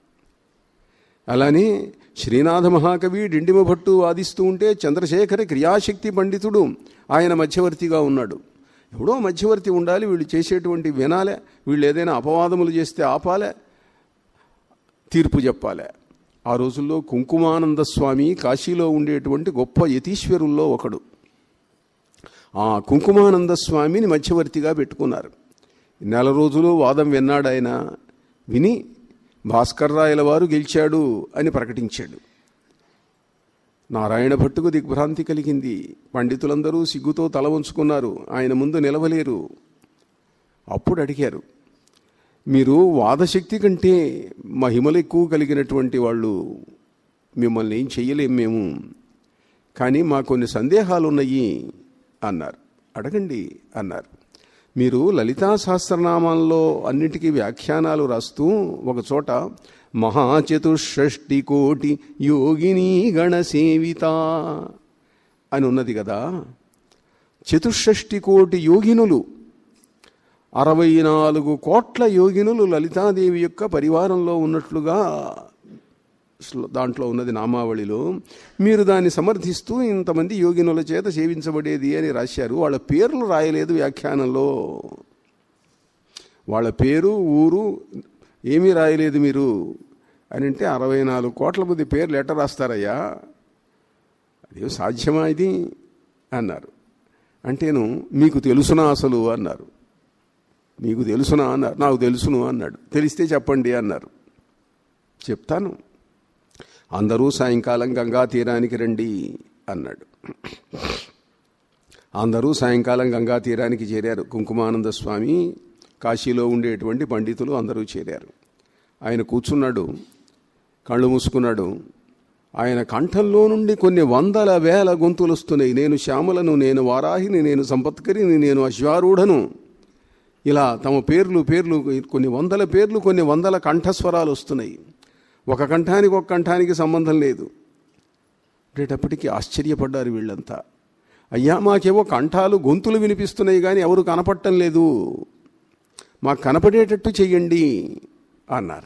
అలానే శ్రీనాథ మహాకవి డిండిమ భట్టు వాదిస్తూ ఉంటే, చంద్రశేఖర క్రియాశక్తి పండితుడు ఆయన మధ్యవర్తిగా ఉన్నాడు. ఎవడో మధ్యవర్తి ఉండాలి. వీళ్ళు చేసేటువంటి వినాలే, వీళ్ళు ఏదైనా అపవాదములు చేస్తే ఆపాలే, తీర్పు చెప్పాలే. ఆ రోజుల్లో కుంకుమానంద స్వామి కాశీలో ఉండేటువంటి గొప్ప యతీశ్వరుల్లో ఒకడు. ఆ కుంకుమానంద స్వామిని మధ్యవర్తిగా పెట్టుకున్నారు. నెల రోజులు వాదం విన్నాడు ఆయన. విని భాస్కర్ రాయల వారు గెలిచాడు అని ప్రకటించాడు. నారాయణ భట్టుకు దిగ్భ్రాంతి కలిగింది. పండితులందరూ సిగ్గుతో తల వంచుకున్నారు, ఆయన ముందు నిలవలేరు. అప్పుడు అడిగారు, మీరు వాదశక్తి కంటే మహిమలు ఎక్కువ కలిగినటువంటి వాళ్ళు, మిమ్మల్ని ఏం చెయ్యలేం మేము, కానీ మా కొన్ని సందేహాలు ఉన్నాయి అన్నారు. అడగండి అన్నారు. మీరు లలితా సహస్రనామాల్లో అన్నిటికీ వ్యాఖ్యానాలు రాస్తూ ఒకచోట మహాచతుషష్టి కోటి యోగిని గణసేవిత అని ఉన్నది కదా. చతుషష్టి కోటి యోగినులు, అరవై నాలుగు కోట్ల యోగినులు లలితాదేవి యొక్క పరివారంలో ఉన్నట్లుగా దాంట్లో ఉన్నది నామావళిలో. మీరు దాన్ని సమర్థిస్తూ ఇంతమంది యోగినుల చేత సేవించబడేది అని రాశారు. వాళ్ళ పేర్లు రాయలేదు వ్యాఖ్యానంలో. వాళ్ళ పేరు ఊరు ఏమీ రాయలేదు మీరు అని అంటే, అరవై నాలుగు కోట్ల మంది పేర్లు ఎట్ట రాస్తారయ్యా, అదే సాధ్యమా ఇది అన్నారు. అంటేను మీకు తెలుసునా అసలు అన్నారు. మీకు తెలుసునా అన్నారు. నాకు తెలుసును అన్నాడు. తెలిస్తే చెప్పండి అన్నారు. చెప్తాను, అందరూ సాయంకాలం గంగా తీరానికి రండి అన్నాడు. అందరూ సాయంకాలం గంగా తీరానికి చేరారు. కుంకుమానంద స్వామి, కాశీలో ఉండేటువంటి పండితులు అందరూ చేరారు. ఆయన కూర్చున్నాడు, కళ్ళు మూసుకున్నాడు. ఆయన కంఠంలో నుండి కొన్ని వందల వేల గొంతులు వస్తున్నాయి. నేను శ్యామలను, నేను వారాహిని, నేను సంపత్కరిని, నేను అశ్వారూఢను, ఇలా తమ పేర్లు పేర్లు కొన్ని వందల పేర్లు, కొన్ని వందల కంఠస్వరాలు వస్తున్నాయి. ఒక కంఠానికి ఒక కంఠానికి సంబంధం లేదు. ఉండేటప్పటికీ ఆశ్చర్యపడ్డారు వీళ్ళంతా. అయ్యా, మాకేవో కంఠాలు గొంతులు వినిపిస్తున్నాయి కానీ ఎవరు కనపడటం లేదు, మాకు కనపడేటట్టు చెయ్యండి అన్నారు.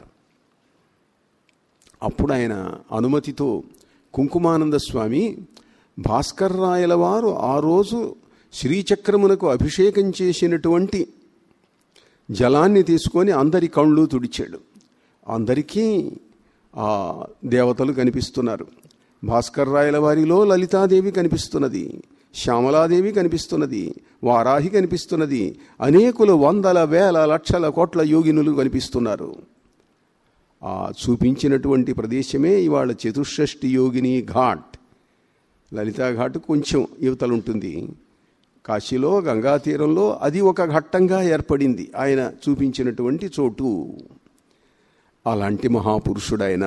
అప్పుడు ఆయన అనుమతితో కుంకుమానంద స్వామి భాస్కర్ రాయల వారు ఆ రోజు శ్రీచక్రమునకు అభిషేకం చేసినటువంటి జలాన్ని తీసుకొని అందరి కళ్ళు తుడిచాడు. అందరికీ ఆ దేవతలు కనిపిస్తున్నారు. భాస్కర్ రాయల వారిలో లలితాదేవి కనిపిస్తున్నది, శ్యామలాదేవి కనిపిస్తున్నది, వారాహి కనిపిస్తున్నది, అనేకులు వందల వేల లక్షల కోట్ల యోగినులు కనిపిస్తున్నారు. ఆ చూపించినటువంటి ప్రదేశమే ఇవాళ చతుషష్ఠి యోగిని ఘాట్. లలితా ఘాట్ కొంచెం యువతలుంటుంది. కాశీలో గంగా తీరంలో అది ఒక ఘట్టంగా ఏర్పడింది ఆయన చూపించినటువంటి చోటు. అలాంటి మహాపురుషుడైన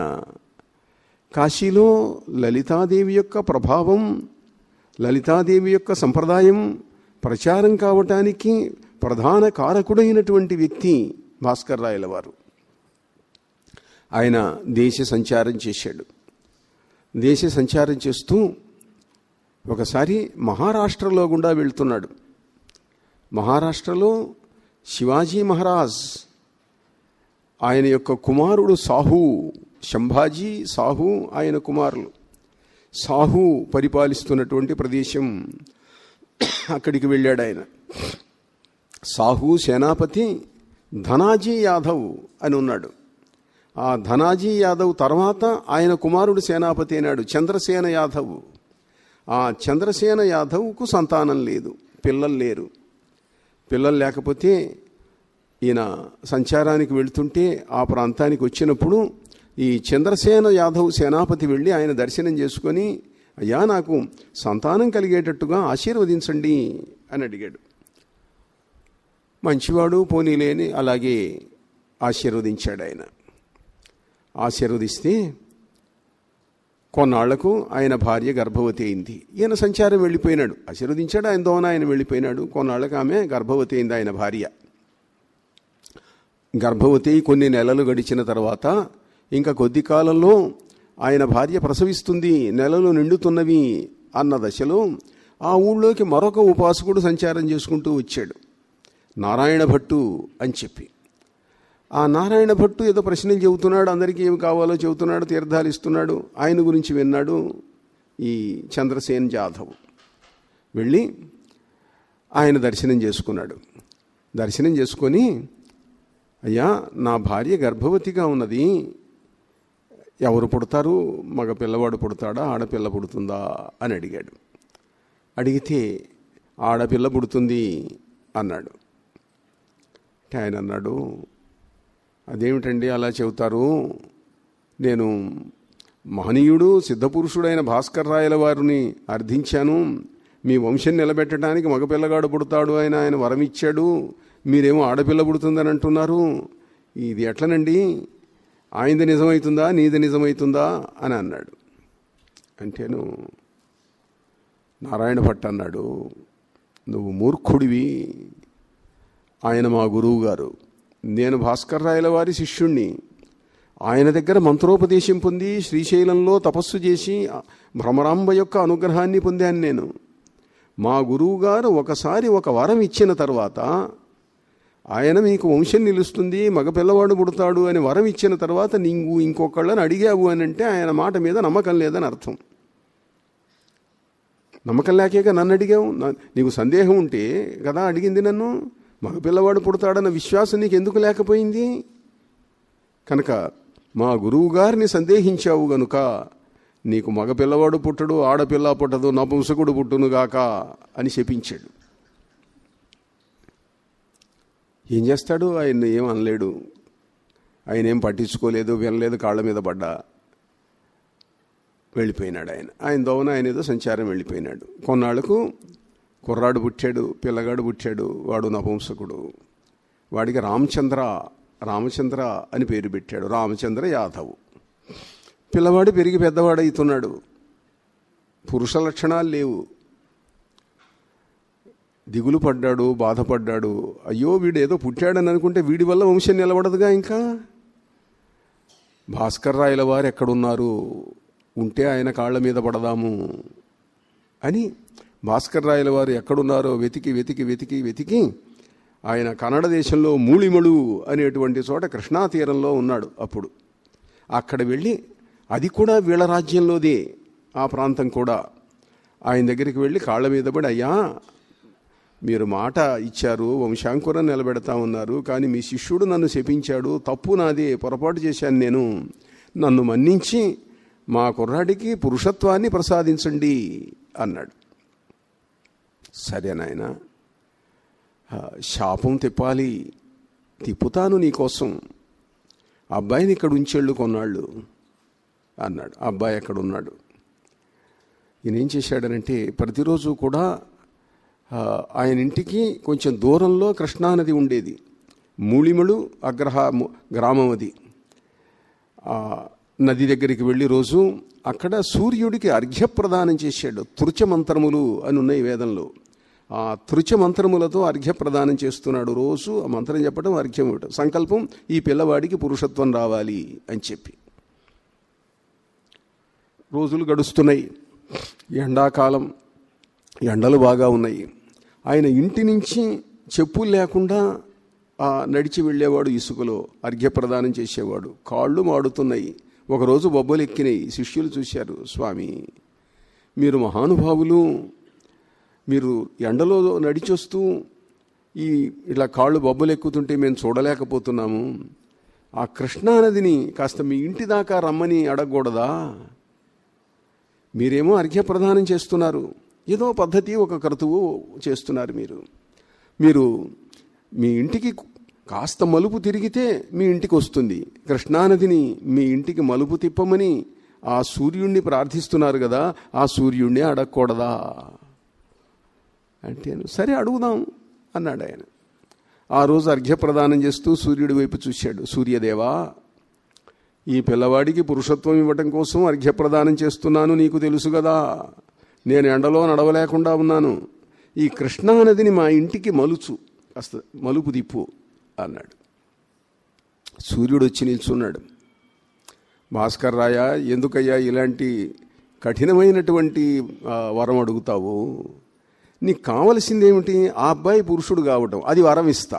కాశీలో లలితాదేవి యొక్క ప్రభావం, లలితాదేవి యొక్క సంప్రదాయం ప్రచారం కావటానికి ప్రధాన కారకుడైనటువంటి వ్యక్తి భాస్కర్ రాయల వారు. ఆయన దేశ సంచారం చేశాడు. దేశ సంచారం చేస్తూ ఒకసారి మహారాష్ట్రలో గుండా వెళ్తున్నాడు. మహారాష్ట్రలో శివాజీ మహారాజ్, ఆయన యొక్క కుమారుడు సాహు, శంభాజీ సాహు ఆయన కుమారులు. సాహు పరిపాలిస్తున్నటువంటి ప్రదేశం, అక్కడికి వెళ్ళాడు ఆయన. సాహు సేనాపతి ధనాజీ యాదవ్ అని ఉన్నాడు. ఆ ధనాజీ యాదవ్ తర్వాత ఆయన కుమారుడు సేనాపతి అయినాడు చంద్రసేన యాదవ్. ఆ చంద్రసేన యాదవ్కు సంతానం లేదు, పిల్లలు లేరు. పిల్లలు లేకపోతే ఈయన సంచారానికి వెళుతుంటే ఆ ప్రాంతానికి వచ్చినప్పుడు ఈ చంద్రసేన యాదవ్ సేనాపతి వెళ్ళి ఆయన దర్శనం చేసుకొని, అయ్యా నాకు సంతానం కలిగేటట్టుగా ఆశీర్వదించండి అని అడిగాడు. మంచివాడు పోనీలేని అలాగే ఆశీర్వదించాడు ఆయన. ఆశీర్వదిస్తే కొన్నాళ్లకు ఆయన భార్య గర్భవతి అయింది. ఈయన సంచారం వెళ్ళిపోయినాడు. ఆశీర్వదించాడు, ఆయన దోన ఆయన వెళ్ళిపోయినాడు. కొన్నాళ్లకు ఆమె గర్భవతి అయింది ఆయన భార్య. గర్భవతి కొన్ని నెలలు గడిచిన తర్వాత ఇంకా కొద్ది కాలంలో ఆయన భార్య ప్రసవిస్తుంది, నెలలు నిండుతున్నవి అన్న దశలో ఆ ఊళ్ళోకి మరొక ఉపాసకుడు సంచారం చేసుకుంటూ వచ్చాడు, నారాయణ భట్టు అని చెప్పి. ఆ నారాయణ భట్టు ఏదో ప్రశ్నలు చెబుతున్నాడు, అందరికీ ఏమి కావాలో చెబుతున్నాడు, తీర్థాలు ఇస్తున్నాడు. ఆయన గురించి విన్నాడు ఈ చంద్రసేన్ జాధవ్. వెళ్ళి ఆయన దర్శనం చేసుకున్నాడు. దర్శనం చేసుకొని, అయ్యా నా భార్య గర్భవతిగా ఉన్నది, ఎవరు పుడతారు, మగ పిల్లవాడు పుడతాడా ఆడపిల్ల పుడుతుందా అని అడిగాడు. అడిగితే ఆడపిల్ల పుడుతుంది అన్నాడు. ఆయన అన్నాడు, అదేమిటండి అలా చెబుతారు, నేను మహనీయుడు సిద్ధపురుషుడైన భాస్కర్ రాయల వారిని అర్థించాను. మీ వంశం నిలబెట్టడానికి మగపిల్లగాడు పుడతాడు ఆయన ఆయన వరం ఇచ్చాడు, మీరేమో ఆడపిల్ల పుడుతుందని అంటున్నారు. ఇది ఎట్లనండి? ఆయనది నిజమవుతుందా నీది నిజమవుతుందా అని అన్నాడు. అంటేను నారాయణ భట్ అన్నాడు, నువ్వు మూర్ఖుడివి. ఆయన మా గురువు గారు, నేను భాస్కర్ రాయల వారి శిష్యుణ్ణి. ఆయన దగ్గర మంత్రోపదేశం పొంది శ్రీశైలంలో తపస్సు చేసి భ్రమరాంబ యొక్క అనుగ్రహాన్ని పొందాను నేను. మా గురువు గారు ఒకసారి ఒక వరం ఇచ్చిన తర్వాత, ఆయన మీకు వంశం నిలుస్తుంది, మగపిల్లవాడు పుడతాడు అని వరం ఇచ్చిన తర్వాత నీవు ఇంకొకళ్ళని అడిగావు అని అంటే ఆయన మాట మీద నమ్మకం లేదని అర్థం. నమ్మకం లేకేక నన్ను అడిగావు. నీకు సందేహం ఉంటే కదా అడిగింది నన్ను. మగపిల్లవాడు పుడతాడన్న విశ్వాసం నీకు ఎందుకు లేకపోయింది? కనుక మా గురువు గారిని సందేహించావు గనుక నీకు మగపిల్లవాడు పుట్టడు, ఆడపిల్ల పుట్టదు, నపుంసకుడు పుట్టునుగాక అని శపించాడు. ఏం చేస్తాడు? ఆయన ఏం అనలేడు, ఆయన ఏం పట్టించుకోలేదు, వినలేదు, కాళ్ళ మీద పడ్డా వెళ్ళిపోయినాడు. ఆయన ఆయన దోవన ఆయన ఏదో సంచారం వెళ్ళిపోయినాడు. కొన్నాళ్లకు కుర్రాడు పుట్టాడు, పిల్లగాడు పుట్టాడు. వాడు నపుంసకుడు. వాడికి రామచంద్ర రామచంద్ర అని పేరు పెట్టాడు, రామచంద్ర యాదవ్. పిల్లవాడు పెరిగి పెద్దవాడవుతున్నాడు, పురుష లక్షణాలు లేవు. దిగులు పడ్డాడు, బాధపడ్డాడు. అయ్యో వీడు ఏదో పుట్టాడని అనుకుంటే వీడి వల్ల వంశం నిలబడదుగా. ఇంకా భాస్కర్ రాయల వారు ఎక్కడున్నారు, ఉంటే ఆయన కాళ్ళ మీద పడదాము అని భాస్కర్ రాయల వారు ఎక్కడున్నారో వెతికి వెతికి వెతికి వెతికి ఆయన కన్నడ దేశంలో మూళిమడు అనేటువంటి చోట కృష్ణా తీరంలో ఉన్నాడు. అప్పుడు అక్కడ వెళ్ళి, అది కూడా వీళ్ళ రాజ్యంలోదే ఆ ప్రాంతం కూడా, ఆయన దగ్గరికి వెళ్ళి కాళ్ళ మీద పడి, అయ్యా మీరు మాట ఇచ్చారు, వంశాంకురం నిలబెడతా ఉన్నారు, కానీ మీ శిష్యుడు నన్ను శపించాడు, తప్పు నాదే, పొరపాటు చేశాను నేను, నన్ను మన్నించి మా కుర్రాడికి పురుషత్వాన్ని ప్రసాదించండి అన్నాడు. సరే నాయన, శాపం తిప్పాలి, తిప్పుతాను నీకోసం, అబ్బాయిని ఇక్కడ ఉంచెళ్ళు కొన్నాళ్ళు అన్నాడు. అబ్బాయి ఎక్కడ ఉన్నాడు? ఈయన ఏం చేశాడనంటే ప్రతిరోజు కూడా ఆయన ఇంటికి కొంచెం దూరంలో కృష్ణానది ఉండేది. మూళిమడు అగ్రహ గ్రామం అది. నది దగ్గరికి వెళ్ళి రోజు అక్కడ సూర్యుడికి అర్ఘ్యప్రదానం చేశాడు. తృచ మంత్రములు అని ఉన్నాయి వేదంలో. ఆ తృచ మంత్రములతో అర్ఘ్యప్రదానం చేస్తున్నాడు. రోజు ఆ మంత్రం చెప్పడం, అర్ఘ్యం ఇవ్వటం, సంకల్పం ఈ పిల్లవాడికి పురుషత్వం రావాలి అని చెప్పి. రోజులు గడుస్తున్నాయి. ఎండాకాలం, ఎండలు బాగా ఉన్నాయి. ఆయన ఇంటి నుంచి చెప్పులు లేకుండా నడిచి వెళ్ళేవాడు, ఇసుకలో అర్ఘ్యప్రదానం చేసేవాడు. కాళ్ళు మాడుతున్నాయి. ఒకరోజు బొబ్బలు ఎక్కినాయి. శిష్యులు చూశారు, స్వామి మీరు మహానుభావులు, మీరు ఎండలో నడిచొస్తూ ఈ ఇలా కాళ్ళు బొబ్బలు ఎక్కుతుంటే మేము చూడలేకపోతున్నాము. ఆ కృష్ణానదిని కాస్త మీ ఇంటి దాకా రమ్మని అడగకూడదా? మీరేమో అర్ఘ్యప్రదానం చేస్తున్నారు, ఏదో పద్ధతి, ఒక క్రతువు చేస్తున్నారు. మీరు మీరు మీ ఇంటికి కాస్త మలుపు తిరిగితే మీ ఇంటికి వస్తుంది. కృష్ణానదిని మీ ఇంటికి మలుపు తిప్పమని ఆ సూర్యుణ్ణి ప్రార్థిస్తున్నారు కదా, ఆ సూర్యుణ్ణి అడగకూడదా అంటే, సరే అడుగుదాం అన్నాడు ఆయన. ఆ రోజు అర్ఘ్యప్రదానం చేస్తూ సూర్యుడి వైపు చూశాడు. సూర్యదేవా, ఈ పిల్లవాడికి పురుషత్వం ఇవ్వటం కోసం అర్ఘ్యప్రదానం చేస్తున్నాను, నీకు తెలుసు కదా, నేను ఎండలో నడవలేకుండా ఉన్నాను. ఈ కృష్ణానదిని మా ఇంటికి మలుచు, కాస్త మలుపు తిప్పు అన్నాడు. సూర్యుడు వచ్చి నిల్చున్నాడు. భాస్కర్ రాయ, ఎందుకయ్యా ఇలాంటి కఠినమైనటువంటి వరం అడుగుతావు? నీకు కావలసిందేమిటి? ఆ అబ్బాయి పురుషుడు కావటం, అది వరం ఇస్తా,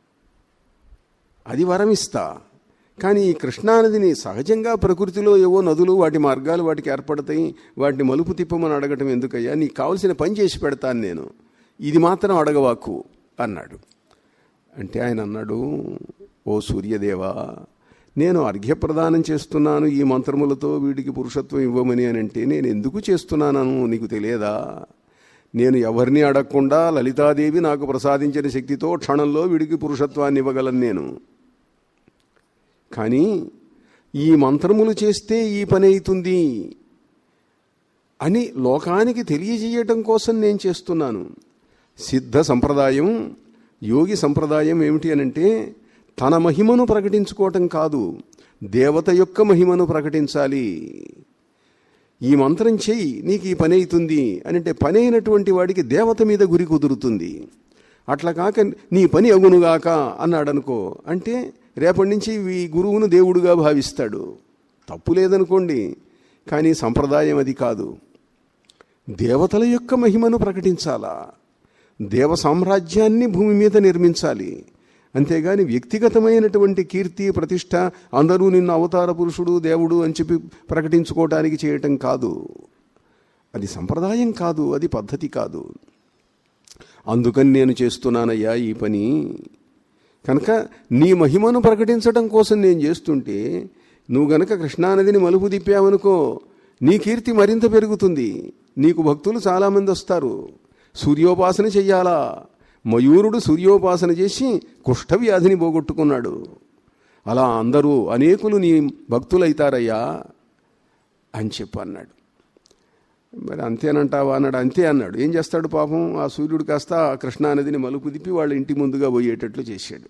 అది వరం ఇస్తా. కానీ ఈ కృష్ణానదిని సహజంగా ప్రకృతిలో ఏవో నదులు, వాటి మార్గాలు వాటికి ఏర్పడతాయి, వాటిని మలుపు తిప్పమని అడగటం ఎందుకయ్యా? నీకు కావలసిన పని చేసి పెడతాను నేను, ఇది మాత్రం అడగవాకు అన్నాడు. అంటే ఆయన అన్నాడు, ఓ సూర్యదేవా, నేను అర్ఘ్యప్రదానం చేస్తున్నాను ఈ మంత్రములతో వీడికి పురుషత్వం ఇవ్వమని అని అంటే నేను ఎందుకు చేస్తున్నాను నీకు తెలియదా? నేను ఎవరిని అడగకుండా లలితాదేవి నాకు ప్రసాదించిన శక్తితో క్షణంలో వీడికి పురుషత్వాన్ని ఇవ్వగలను నేను. కానీ ఈ మంత్రములు చేస్తే ఈ పని అవుతుంది అని లోకానికి తెలియజేయటం కోసం నేను చేస్తున్నాను. సిద్ధ సంప్రదాయం, యోగి సంప్రదాయం ఏమిటి అనంటే తన మహిమను ప్రకటించుకోవటం కాదు, దేవత యొక్క మహిమను ప్రకటించాలి. ఈ మంత్రం చెయ్యి నీకు ఈ పని అవుతుంది అని అంటే పని అయినటువంటి వాడికి దేవత మీద గురి కుదురుతుంది. అట్లా కాక నీ పని అగునుగాక అన్నాడనుకో అంటే రేపటి నుంచి ఈ గురువును దేవుడుగా భావిస్తాడు. తప్పు లేదనుకోండి, కానీ సంప్రదాయం అది కాదు. దేవతల యొక్క మహిమను ప్రకటించాలా, దేవ సామ్రాజ్యాన్ని భూమి మీద నిర్మించాలి. అంతేగాని వ్యక్తిగతమైనటువంటి కీర్తి ప్రతిష్ట అందరూ నిన్ను అవతార పురుషుడు దేవుడు అని చెప్పి ప్రకటించుకోవడానికి చేయటం కాదు. అది సంప్రదాయం కాదు, అది పద్ధతి కాదు. అందుకని నేను చేస్తున్నానయ్యా ఈ పని. కనుక నీ మహిమను ప్రకటించడం కోసం నేను చేస్తుంటే నువ్వు గనక కృష్ణానదిని మలుపు తిప్పావనుకో నీ కీర్తి మరింత పెరుగుతుంది. నీకు భక్తులు చాలామంది వస్తారు. సూర్యోపాసన చెయ్యాలా? మయూరుడు సూర్యోపాసన చేసి కుష్ఠవ్యాధిని పోగొట్టుకున్నాడు. అలా అందరూ అనేకులు నీ భక్తులైతారయ్యా అని చెప్పి అన్నాడు. మరి అంతేనంటావా అన్నాడు. అంతే అన్నాడు. ఏం చేస్తాడు పాపం, ఆ సూర్యుడు కాస్త కృష్ణానదిని మలుపు తిప్పి వాళ్ళ ఇంటి ముందుగా పోయేటట్లు చేశాడు.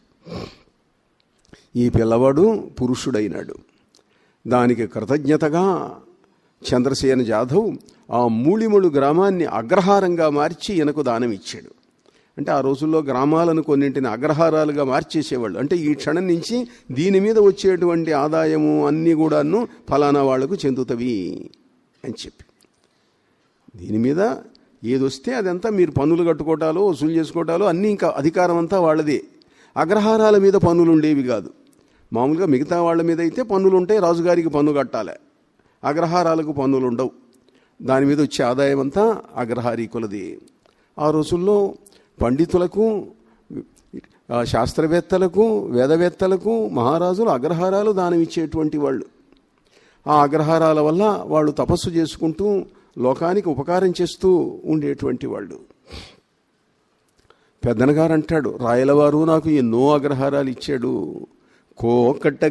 ఈ పిల్లవాడు పురుషుడైనాడు. దానికి కృతజ్ఞతగా చంద్రసేన జాధవ్ ఆ మూళిమడు గ్రామాన్ని అగ్రహారంగా మార్చి ఈయనకు దానం ఇచ్చాడు. అంటే ఆ రోజుల్లో గ్రామాలను కొన్నింటిని అగ్రహారాలుగా మార్చేసేవాళ్ళు. అంటే ఈ క్షణం నుంచి దీని మీద వచ్చేటువంటి ఆదాయము అన్నీ కూడాను ఫలానా వాళ్లకు చెందుతవి అని చెప్పి, దీని మీద ఏదొస్తే అదంతా మీరు పన్నులు కట్టుకోవటాలు వసూలు చేసుకోవటాలు అన్నీ ఇంకా అధికారం అంతా వాళ్ళదే. అగ్రహారాల మీద పన్నులు ఉండేవి కాదు. మామూలుగా మిగతా వాళ్ళ మీద అయితే పన్నులు ఉంటాయి, రాజుగారికి పన్ను కట్టాలి. అగ్రహారాలకు పన్నులు ఉండవు. దాని మీద వచ్చే ఆదాయం అంతా అగ్రహారీకులది. ఆ రోజుల్లో పండితులకు, శాస్త్రవేత్తలకు, వేదవేత్తలకు మహారాజులు అగ్రహారాలు దానం ఇచ్చేటువంటి వాళ్ళు. ఆ అగ్రహారాల వల్ల వాళ్ళు తపస్సు చేసుకుంటూ లోకానికి ఉపకారం చేస్తూ ఉండేటువంటి వాళ్ళు. పెద్దనగారు అంటాడు, రాయలవారు నాకు ఎన్నో అగ్రహారాలు ఇచ్చాడు. కోకట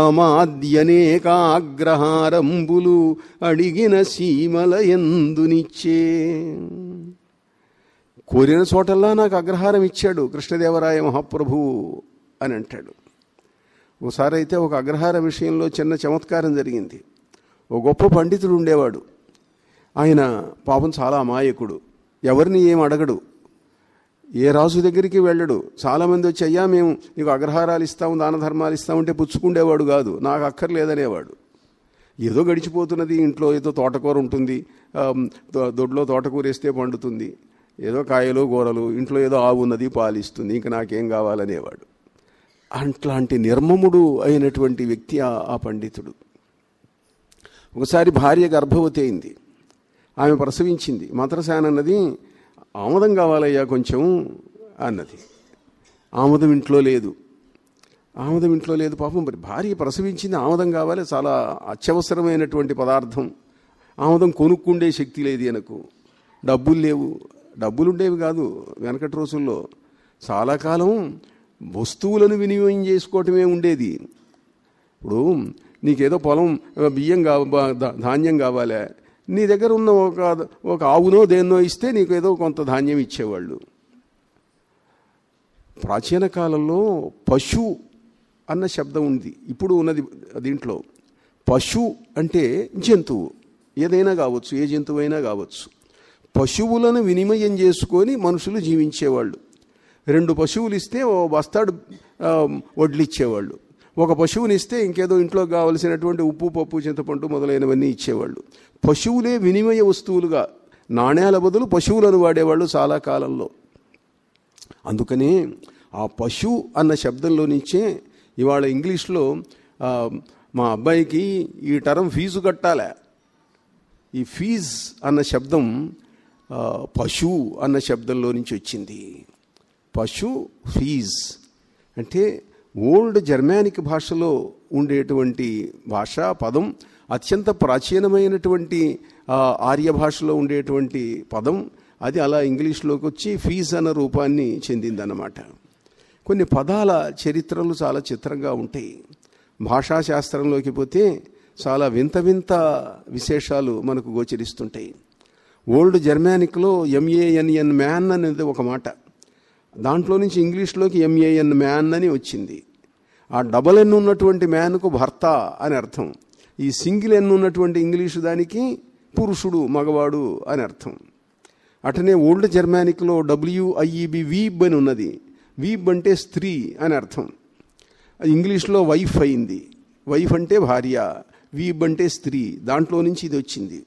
గ్రామాద్యనేకాగ్రహారంబులు అడిగిన సీమల ఎందునిచ్చే. కోరిన చోటల్లా నాకు అగ్రహారం ఇచ్చాడు కృష్ణదేవరాయ మహాప్రభువు అని అంటాడు. ఒకసారి అయితే ఒక అగ్రహార విషయంలో చిన్న చమత్కారం జరిగింది. ఓ గొప్ప పండితుడు ఉండేవాడు. ఆయన పాపం చాలా అమాయకుడు, ఎవరిని ఏం అడగడు, ఏ రాజు దగ్గరికి వెళ్ళడు. చాలామంది వచ్చి అయ్యా మేము నీకు అగ్రహారాలు ఇస్తాము, దాన ధర్మాలు ఇస్తామంటే పుచ్చుకుండేవాడు కాదు, నాకు అక్కర్లేదనేవాడు. ఏదో గడిచిపోతున్నది, ఇంట్లో ఏదో తోటకూర ఉంటుంది, దొడ్లో తోటకూర వేస్తే పండుతుంది, ఏదో కాయలు కూరలు, ఇంట్లో ఏదో ఆవు ఉన్నది పాలిస్తుంది, ఇంక నాకేం కావాలనేవాడు. అట్లాంటి నిర్మముడు అయినటువంటి వ్యక్తి ఆ పండితుడు. ఒకసారి భార్య గర్భవతి అయింది, ఆమె ప్రసవించింది. మంత్రసేన అన్నది ఆముదం కావాలయ్యా కొంచెం అన్నది. ఆముదం ఇంట్లో లేదు. ఆముదం ఇంట్లో లేదు పాపం. మరి భార్య ప్రసవించింది, ఆముదం కావాలి, చాలా అత్యవసరమైనటువంటి పదార్థం. ఆముదం కొనుక్కుండే శక్తి లేదు ఈయనకు, డబ్బులు లేవు. డబ్బులు ఉండేవి కాదు వెనకటి రోజుల్లో. చాలా కాలం వస్తువులను వినియోగం చేసుకోవటమే ఉండేది. ఇప్పుడు నీకేదో పొలం బియ్యం కావా ధాన్యం కావాలా, నీ దగ్గర ఉన్న ఒక ఒక ఆవునో దేన్నో ఇస్తే నీకు ఏదో కొంత ధాన్యం ఇచ్చేవాళ్ళు. ప్రాచీన కాలంలో పశు అన్న శబ్దం ఉంది, ఇప్పుడు ఉన్నది దీంట్లో. పశు అంటే జంతువు, ఏదైనా కావచ్చు, ఏ జంతువు అయినా కావచ్చు. పశువులను వినిమయం చేసుకొని మనుషులు జీవించేవాళ్ళు. రెండు పశువులు ఇస్తే ఓ బస్తాడు వడ్లు ఇచ్చేవాళ్ళు. ఒక పశువుని ఇస్తే ఇంకేదో ఇంట్లో కావలసినటువంటి ఉప్పు, పప్పు, చింతపండు మొదలైనవన్నీ ఇచ్చేవాళ్ళు. పశువులే వినిమయ వస్తువులుగా, నాణ్యాల బదులు పశువులను వాడేవాళ్ళు చాలా కాలంలో. అందుకనే ఆ పశు అన్న శబ్దంలో నుంచే ఇవాళ ఇంగ్లీష్లో మా అబ్బాయికి ఈ టర్మ్ ఫీజు కట్టాలా, ఈ ఫీజ్ అన్న శబ్దం పశు అన్న శబ్దంలో నుంచి వచ్చింది. పశు ఫీజ్ అంటే ఓల్డ్ జర్మానిక్ భాషలో ఉండేటువంటి భాషా పదం, అత్యంత ప్రాచీనమైనటువంటి ఆర్య భాషలో ఉండేటువంటి పదం, అది అలా ఇంగ్లీష్లోకి వచ్చి ఫీజ్ అన్న రూపాన్ని చెందిందన్నమాట. కొన్ని పదాల చరిత్రలు చాలా చిత్రంగా ఉంటాయి. భాషాశాస్త్రంలోకి పోతే చాలా వింత వింత విశేషాలు మనకు గోచరిస్తుంటాయి. ఓల్డ్ జర్మానిక్లో ఎంఏఎన్ఎన్ మ్యాన్ అనేది ఒక మాట, దాంట్లో నుంచి ఇంగ్లీష్లోకి ఎంఏఎన్ మ్యాన్ అని వచ్చింది. ఆ డబల్ ఎన్ ఉన్నటువంటి మ్యాన్కు భర్త అని అర్థం, ఈ సింగిల్ ఎన్ ఉన్నటువంటి ఇంగ్లీషు దానికి పురుషుడు, మగవాడు అని అర్థం. అటనే ఓల్డ్ జర్మానిక్లో డబ్ల్యూఐఈబి వీబ్ అని ఉన్నది, వీబ్ అంటే స్త్రీ అని అర్థం. అది ఇంగ్లీష్లో వైఫ్ అయింది, వైఫ్ అంటే భార్య, వీబ్ అంటే స్త్రీ, దాంట్లో నుంచి ఇది వచ్చింది.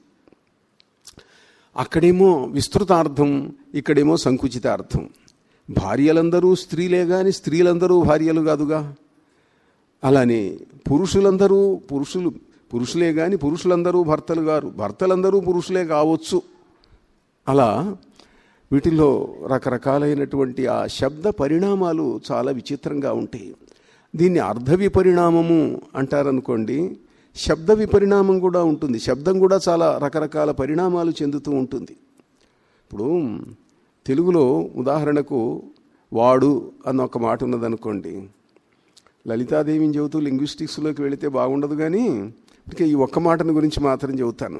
అక్కడేమో విస్తృతార్థం, ఇక్కడేమో సంకుచితార్థం. భార్యలందరూ స్త్రీలే కానీ స్త్రీలందరూ భార్యలు కాదుగా. అలానే పురుషులందరూ పురుషులు పురుషులే కానీ పురుషులందరూ భర్తలు గారు, భర్తలందరూ పురుషులే కావచ్చు. అలా వీటిల్లో రకరకాలైనటువంటి ఆ శబ్ద పరిణామాలు చాలా విచిత్రంగా ఉంటాయి. దీన్ని అర్థ విపరిణామము అంటారనుకోండి. శబ్ద విపరిణామం కూడా ఉంటుంది, శబ్దం కూడా చాలా రకరకాల పరిణామాలు చెందుతూ ఉంటుంది. ఇప్పుడు తెలుగులో ఉదాహరణకు వాడు అన్న ఒక మాట ఉన్నదనుకోండి. లలితాదేవిని చెబుతూ లింగ్విస్టిక్స్లోకి వెళితే బాగుండదు, కానీ ఇక ఈ ఒక్క మాటను గురించి మాత్రం చెబుతాను.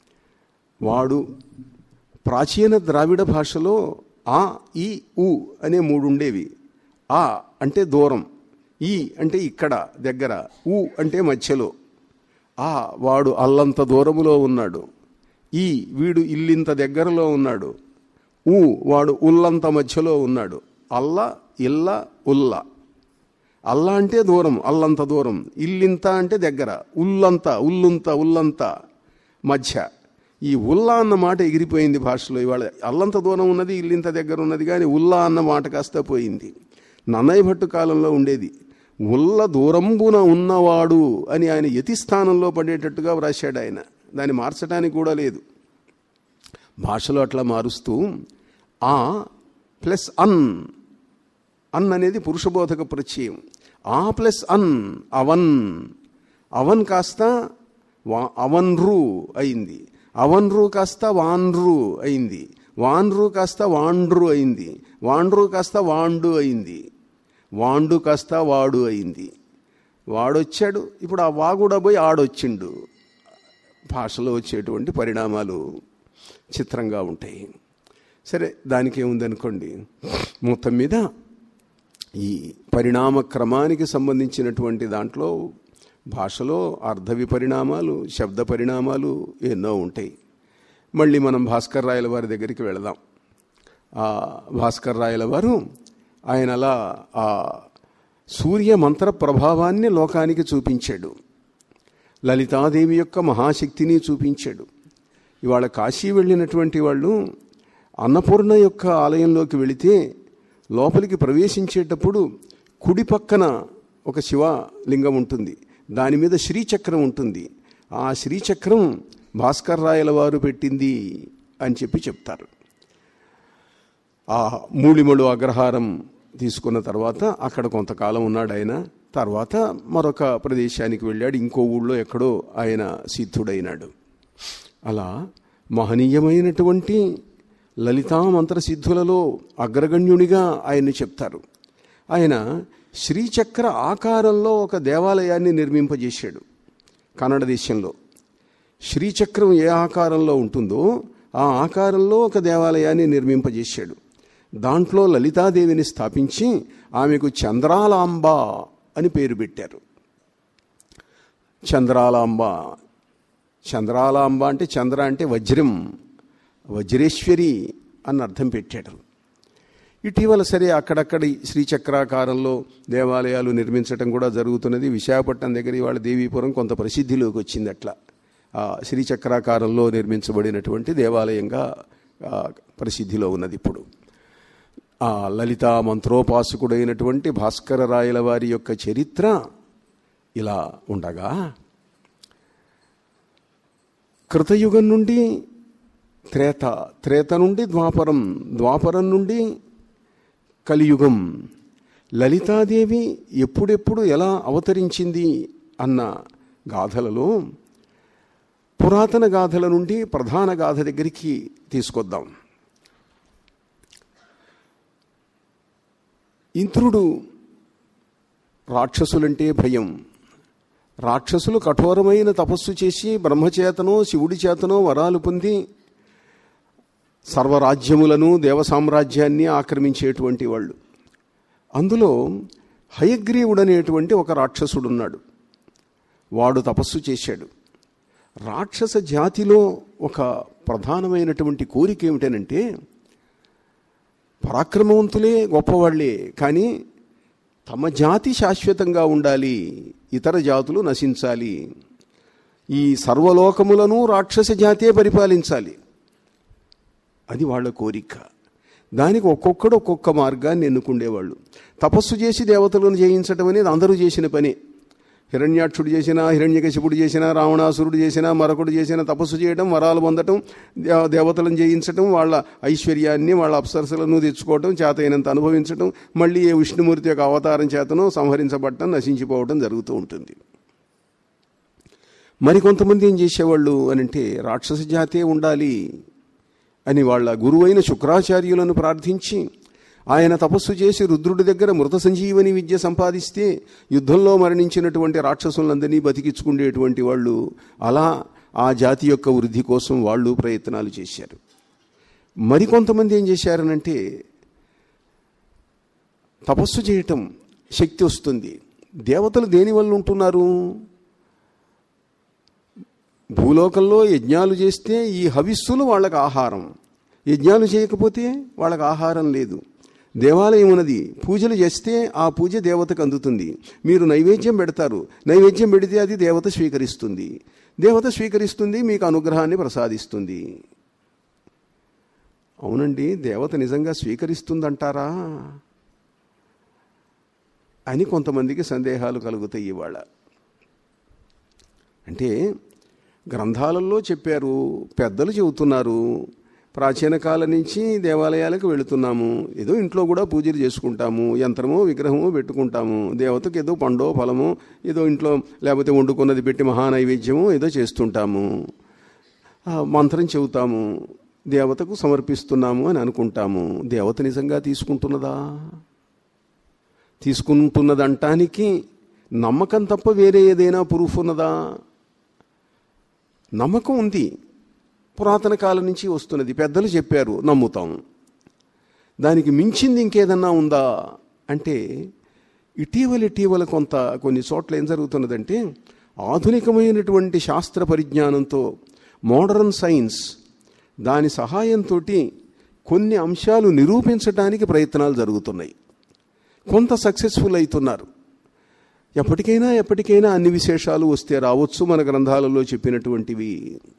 వాడు ప్రాచీన ద్రావిడ భాషలో ఆ, ఈ, ఉ అనే మూడు ఉండేవి. ఆ అంటే దూరం, ఈ అంటే ఇక్కడ దగ్గర, ఉ అంటే మధ్యలో. ఆ వాడు అల్లంత దూరములో ఉన్నాడు, ఈ వీడు ఇల్లింత దగ్గరలో ఉన్నాడు, ఊ వాడు ఉల్లంత మధ్యలో ఉన్నాడు. అల్ల, ఇల్ల, ఉల్ల. అల్ల అంటే దూరం, అల్లంత దూరం. ఇల్లింత అంటే దగ్గర, ఉల్లంత, ఉల్లుంత, ఉల్లంత మధ్య. ఈ ఉల్లా అన్న మాట ఎగిరిపోయింది భాషలో ఇవాళ. అల్లంత దూరం ఉన్నది, ఇల్లింత దగ్గర ఉన్నది, కానీ ఉల్లా అన్న మాట కాస్త పోయింది. నన్నయ్య భట్టు కాలంలో ఉండేది. ఉల్ల దూరంబున ఉన్నవాడు అని ఆయన యతిస్థానంలో పడేటట్టుగా వ్రాశాడు ఆయన. దాన్ని మార్చడానికి కూడా లేదు. భాషలో అట్లా మారుస్తూ ఆ ప్లస్ అన్, అన్ అనేది పురుషబోధక ప్రత్యయం. ఆ ప్లస్ అన్ అవన్, అవన్ కాస్త వా అవన్రు అయింది, అవన్రు కాస్త వాన్రు అయింది, వాన్రు కాస్త వాండ్రు అయింది, వాండ్రు కాస్త వాండు అయింది, వాండు కాస్త వాడు అయింది. వాడొచ్చాడు, ఇప్పుడు ఆ వా కూడా పోయి ఆడొచ్చిండు. భాషలో వచ్చేటువంటి పరిణామాలు చిత్రంగా ఉంటాయి. సరే, దానికి ఏముందనుకోండి, మొత్తం మీద ఈ పరిణామ క్రమానికి సంబంధించినటువంటి దాంట్లో భాషలో అర్థ విపరిణామాలు, శబ్ద పరిణామాలు ఎన్నో ఉంటాయి. మళ్ళీ మనం భాస్కర్ రాయల వారి దగ్గరికి వెళదాం. ఆ భాస్కర్ రాయల వారు ఆయన అలా ఆ సూర్య మంత్ర ప్రభావాన్ని లోకానికి చూపించాడు, లలితాదేవి యొక్క మహాశక్తిని చూపించాడు. ఇవాళ కాశీ వెళ్ళినటువంటి వాళ్ళు అన్నపూర్ణ యొక్క ఆలయంలోకి వెళితే లోపలికి ప్రవేశించేటప్పుడు కుడి పక్కన ఒక శివలింగం ఉంటుంది, దాని మీద శ్రీచక్రం ఉంటుంది. ఆ శ్రీచక్రం భాస్కర్ రాయల వారు పెట్టింది అని చెప్పి చెప్తారు. ఆ మూలిమడు అగ్రహారం తీసుకున్న తర్వాత అక్కడ కొంతకాలం ఉన్నాడు ఆయన. తర్వాత మరొక ప్రదేశానికి వెళ్ళాడు, ఇంకో ఊళ్ళో ఎక్కడో ఆయన సిద్ధుడైనాడు. అలా మహనీయమైనటువంటి లలితా మంత్రసిద్ధులలో అగ్రగణ్యునిగా ఆయన్ని చెప్తారు. ఆయన శ్రీచక్ర ఆకారంలో ఒక దేవాలయాన్ని నిర్మింపజేశాడు కన్నడ దేశంలో. శ్రీచక్రం ఏ ఆకారంలో ఉంటుందో ఆ ఆకారంలో ఒక దేవాలయాన్ని నిర్మింపజేశాడు. దాంట్లో లలితాదేవిని స్థాపించి ఆమెకు చంద్రాలాంబ అని పేరు పెట్టారు. చంద్రాలాంబ, చంద్రాలాంబ అంటే చంద్ర అంటే వజ్రం, వజ్రేశ్వరి అని అర్థం పెట్టాడు. ఇటీవల సరే అక్కడక్కడి శ్రీచక్రాకారంలో దేవాలయాలు నిర్మించడం కూడా జరుగుతున్నది. విశాఖపట్నం దగ్గర ఇవాళ దేవీపురం కొంత ప్రసిద్ధిలోకి వచ్చింది. అట్లా ఆ శ్రీచక్రాకారంలో నిర్మించబడినటువంటి దేవాలయంగా ప్రసిద్ధిలో ఉన్నది ఇప్పుడు. ఆ లలితా మంత్రోపాసకుడైనటువంటి భాస్కర రాయల వారి యొక్క చరిత్ర ఇలా ఉండగా, కృతయుగం నుండి త్రేత, త్రేత నుండి ద్వాపరం, ద్వాపరం నుండి కలియుగం, లలితాదేవి ఎప్పుడెప్పుడు ఎలా అవతరించింది అన్న గాథలలో పురాతన గాథల నుండి ప్రధాన గాథ దగ్గరికి తీసుకొద్దాం. ఇంద్రుడు రాక్షసులంటే భయం, రాక్షసులు కఠోరమైన తపస్సు చేసి బ్రహ్మచేతనో శివుడి చేతనో వరాలు పొంది సర్వరాజ్యములను దేవసామ్రాజ్యాన్ని ఆక్రమించేటువంటి వాళ్ళు. అందులో హయగ్రీవుడనేటువంటి ఒక రాక్షసుడున్నాడు. వాడు తపస్సు చేశాడు. రాక్షస జాతిలో ఒక ప్రధానమైనటువంటి కోరిక ఏమిటనంటే, పరాక్రమవంతులే గొప్పవాళ్లే, కానీ తమ జాతి శాశ్వతంగా ఉండాలి, ఇతర జాతులు నశించాలి, ఈ సర్వలోకములను రాక్షస జాతే పరిపాలించాలి. అది వాళ్ళ కోరిక. దానికి ఒక్కొక్కడు ఒక్కొక్క మార్గాన్ని ఎన్నుకుండేవాళ్ళు. తపస్సు చేసి దేవతలను జయించడం అనేది అందరూ చేసిన పని. హిరణ్యాక్షుడు చేసినా, హిరణ్యకశిపుడు చేసినా, రావణాసురుడు చేసినా, మరొకడు చేసినా తపస్సు చేయడం, వరాలు పొందటం, దేవతలను జయించటం, వాళ్ళ ఐశ్వర్యాన్ని వాళ్ళ అప్సరసలను తెచ్చుకోవటం, చేతైనంత అనుభవించటం, మళ్ళీ ఏ విష్ణుమూర్తి యొక్క అవతారం చేతనో సంహరించబడటం, నశించిపోవటం జరుగుతూ ఉంటుంది. మరికొంతమంది ఏం చేసేవాళ్ళు అనంటే, రాక్షస జాతే ఉండాలి అని వాళ్ళ గురువైన శుక్రాచార్యులను ప్రార్థించి, ఆయన తపస్సు చేసి రుద్రుడి దగ్గర మృత సంజీవని విద్య సంపాదిస్తే యుద్ధంలో మరణించినటువంటి రాక్షసులందరినీ బతికించుకునేటువంటి వాళ్ళు, అలా ఆ జాతి యొక్క వృద్ధి కోసం వాళ్ళు ప్రయత్నాలు చేశారు. మరికొంతమంది ఏం చేశారనంటే, తపస్సు చేయటం శక్తి వస్తుంది. దేవతలు దేనివల్ల ఉంటున్నారు? భూలోకంలో యజ్ఞాలు చేస్తే ఈ హవిస్సులు వాళ్ళకి ఆహారం. యజ్ఞాలు చేయకపోతే వాళ్ళకి ఆహారం లేదు. దేవాలయం ఉన్నది, పూజలు చేస్తే ఆ పూజ దేవతకు అందుతుంది. మీరు నైవేద్యం పెడతారు, నైవేద్యం పెడితే అది దేవత స్వీకరిస్తుంది. దేవత స్వీకరిస్తుంది, మీకు అనుగ్రహాన్ని ప్రసాదిస్తుంది. అవునండి, దేవత నిజంగా స్వీకరిస్తుందంటారా అని కొంతమందికి సందేహాలు కలుగుతాయి ఇవాళ. అంటే గ్రంథాలలో చెప్పారు, పెద్దలు చెబుతున్నారు, ప్రాచీన కాలం నుంచి దేవాలయాలకు వెళుతున్నాము, ఏదో ఇంట్లో కూడా పూజలు చేసుకుంటాము, యంత్రమో విగ్రహమో పెట్టుకుంటాము, దేవతకు ఏదో పండో ఫలమో ఏదో ఇంట్లో లేకపోతే వండుకున్నది పెట్టి మహానైవేద్యమో ఏదో చేస్తుంటాము, మంత్రం చెబుతాము, దేవతకు సమర్పిస్తున్నాము అని అనుకుంటాము. దేవత నిజంగా తీసుకుంటున్నదా? తీసుకుంటున్నదంటానికి నమ్మకం తప్ప వేరే ఏదైనా ప్రూఫ్ ఉన్నదా? నమ్మకం ఉంది, పురాతన కాలం నుంచి వస్తున్నది, పెద్దలు చెప్పారు, నమ్ముతాం. దానికి మించింది ఇంకేదన్నా ఉందా అంటే, ఇటీవల ఇటీవల కొంత కొన్ని చోట్ల ఏం జరుగుతున్నదంటే, ఆధునికమైనటువంటి శాస్త్ర పరిజ్ఞానంతో, మోడర్న్ సైన్స్ దాని సహాయంతో కొన్ని అంశాలు నిరూపించడానికి ప్రయత్నాలు జరుగుతున్నాయి. కొంత సక్సెస్ఫుల్ అవుతున్నారు. ఎప్పటికైనా ఎప్పటికైనా అన్ని విశేషాలు వస్తే రావచ్చు మన గ్రంథాలలో చెప్పినటువంటివి.